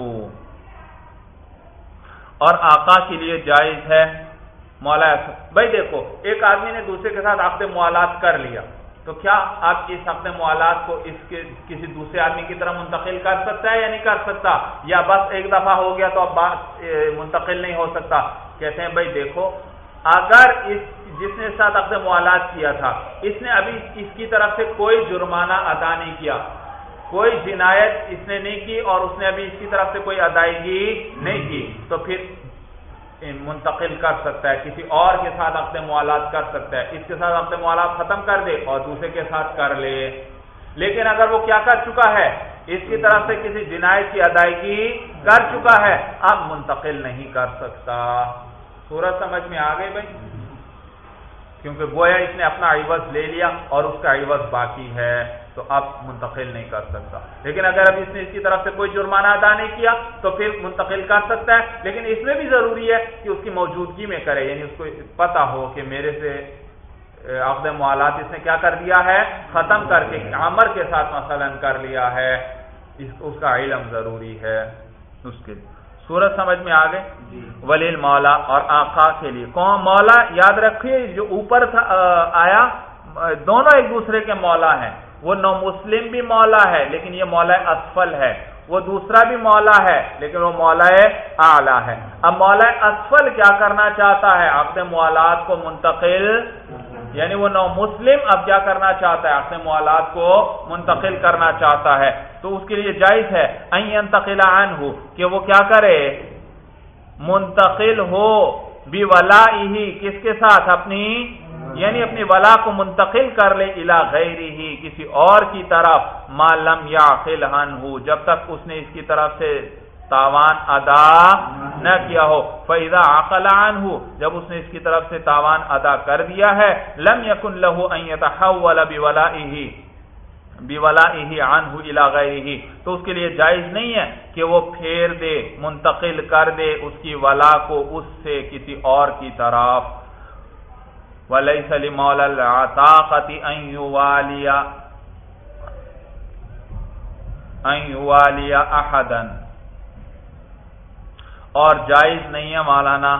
اور آقا کے لیے جائز ہے مولا۔ بھائی دیکھو، ایک آدمی نے دوسرے کے ساتھ عقد موالات کر لیا، تو کیا آپ اس عقد موالات کو اس کے کسی دوسرے آدمی کی طرح منتقل کر سکتا ہے یا نہیں کر سکتا؟ یا بس ایک دفعہ ہو گیا تو اب بات منتقل نہیں ہو سکتا؟ کہتے ہیں بھائی دیکھو، اگر اس جس نے ساتھ عقد موالات کیا تھا، اس نے ابھی اس کی طرف سے کوئی جرمانہ ادا نہیں کیا، کوئی جنایت اس نے نہیں کی، اور اس نے ابھی اس کی طرف سے کوئی ادائیگی نہیں کی، تو پھر منتقل کر سکتا ہے، کسی اور کے ساتھ عقد موالات کر سکتا ہے، اس کے ساتھ عقد موالات ختم کر دے اور دوسرے کے ساتھ کر لے۔ لیکن اگر وہ کیا کر چکا ہے؟ اس کی طرف سے کسی جنایت کی ادائیگی کر چکا ہے، اب منتقل نہیں کر سکتا۔ سورج سمجھ میں آ گئی بھائی؟ کیونکہ گویا اس نے اپنا عوض لے لیا اور اس کا عوض باقی ہے، تو اب منتقل نہیں کر سکتا۔ لیکن اگر اب اس نے اس کی طرف سے کوئی جرمانہ ادا نہیں کیا تو پھر منتقل کر سکتا ہے، لیکن اس میں بھی ضروری ہے کہ اس کی موجودگی میں کرے، یعنی اس کو پتا ہو کہ میرے سے عقد موالات اس نے کیا کر دیا ہے؟ ختم کر کے عمر کے ساتھ مثلا کر لیا ہے، اس کا علم ضروری ہے اس کے۔ سورج سمجھ میں آ گئے؟ ولیل مولا، اور آقا کے لیے کون مولا؟ یاد رکھیے جو اوپر آیا دونوں ایک دوسرے کے مولا ہیں، وہ نو مسلم بھی مولا ہے لیکن یہ مولا اسفل ہے، وہ دوسرا بھی مولا ہے لیکن وہ مولا اعلیٰ ہے۔ اب مولا اسفل کیا کرنا چاہتا ہے؟ عقد موالات کو منتقل، یعنی وہ نو مسلم اب کیا کرنا چاہتا ہے؟ عقد موالات کو منتقل کرنا چاہتا ہے، تو اس کے لیے جائز ہے ان ينتقل عنہ، کہ وہ کیا کرے؟ منتقل ہو بولائہ، کس کے ساتھ؟ اپنی، یعنی اپنی ولا کو منتقل کر لے الی غیرہ، کسی اور کی طرف، ما لم یعقل عنہ، جب تک اس نے اس کی طرف سے تاوان ادا نہ کیا ہو۔ فَإِذَا عَقَلَ عَنْهُ، جب اس نے اس کی طرف سے تاوان ادا کر دیا ہے، لم یکن لہ ان یتحول بولائہ، بِوَلَائِهِ عَنْهُ إِلَى غَيْرِهِ، تو اس کے لیے جائز نہیں ہے کہ وہ پھیر دے، منتقل کر دے اس کی ولا کو اس سے کسی اور کی طرف۔ وَلَيْسَ لِمَوْلَى الْعَتَاقَةِ أَنْ يُوَالِيَ أَنْ يُوَالِيَ أَحَدًا، اور جائز نہیں ہے مولانا،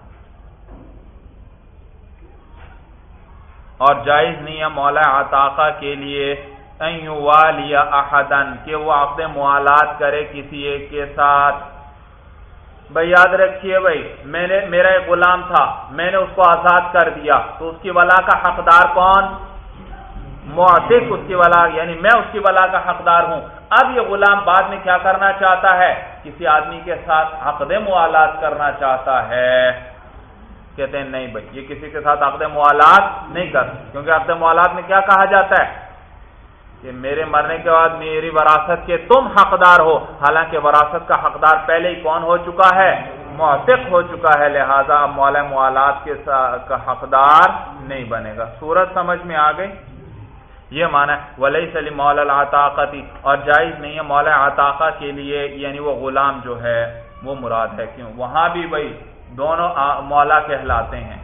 اور جائز نہیں ہے مولا عتاقہ کے لیے ان یوالی احدا، کہ وہ عقد موالات کرے کسی ایک کے ساتھ۔ بھائی یاد رکھیے، بھائی میں نے میرا ایک غلام تھا، میں نے اس کو آزاد کر دیا، تو اس کی ولا کا حقدار کون؟ معتق اس کی ولا، یعنی میں اس کی ولا کا حقدار ہوں۔ اب یہ غلام بعد میں کیا کرنا چاہتا ہے؟ کسی آدمی کے ساتھ عقد موالات کرنا چاہتا ہے۔ کہتے ہیں نہیں بھائی، یہ کسی کے ساتھ عقد موالات نہیں کر، کیونکہ عقد موالات میں کیا کہا جاتا ہے کہ میرے مرنے کے بعد میری وراثت کے تم حقدار ہو، حالانکہ وراثت کا حقدار پہلے ہی کون ہو چکا ہے؟ معتق ہو چکا ہے، لہذا اب مولا موالات کے کا حقدار نہیں بنے گا۔ صورت سمجھ میں آ گئی؟ یہ معنی ہے وَلَيْسَ لِمَوْلَى الْعَتَاقَةِ، اور جائز نہیں ہے مولا عتاقہ کے لیے، یعنی وہ غلام جو ہے وہ مراد ہے، کیوں؟ وہاں بھی بھائی دونوں مولا کہلاتے ہیں،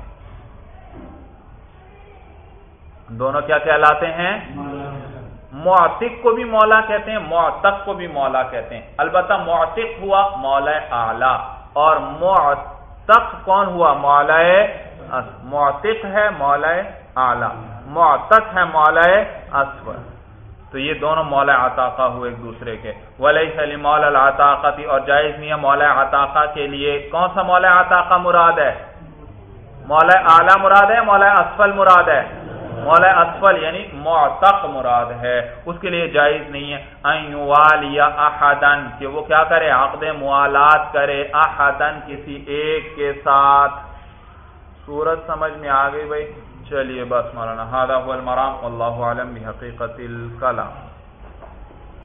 دونوں کیا کہلاتے ہیں؟ معتق کو بھی مولا کہتے ہیں، معتق کو بھی مولا کہتے ہیں، البتہ معتق ہوا مولا اعلی، اور معتق کون ہوا؟ مولا معتق ہے مولا اعلی، معتق ہے مولا اسفل، تو یہ دونوں مولا عتاقہ ہوئے ایک دوسرے کے۔ وَلَيْسَ لِمَوْلَى الْعَتَاقَةِ، اور جائز نہیں ہے مولا عتاقہ کے لیے۔ کون سا مولا عتاقہ مراد ہے؟ مولا اعلی مراد ہے، مولا اسفل مراد ہے؟ مولا اسفل یعنی معتق مراد ہے، اس کے لیے جائز نہیں ہے ان یوالی احدا، کہ وہ کیا کرے؟ عقد موالات کرے احدا، کسی ایک کے ساتھ۔ صورت سمجھ میں آ گئی بھائی؟ چلیے بس مولانا، ھذا هو المرام، واللہ اعلم بحقیقت الکلام۔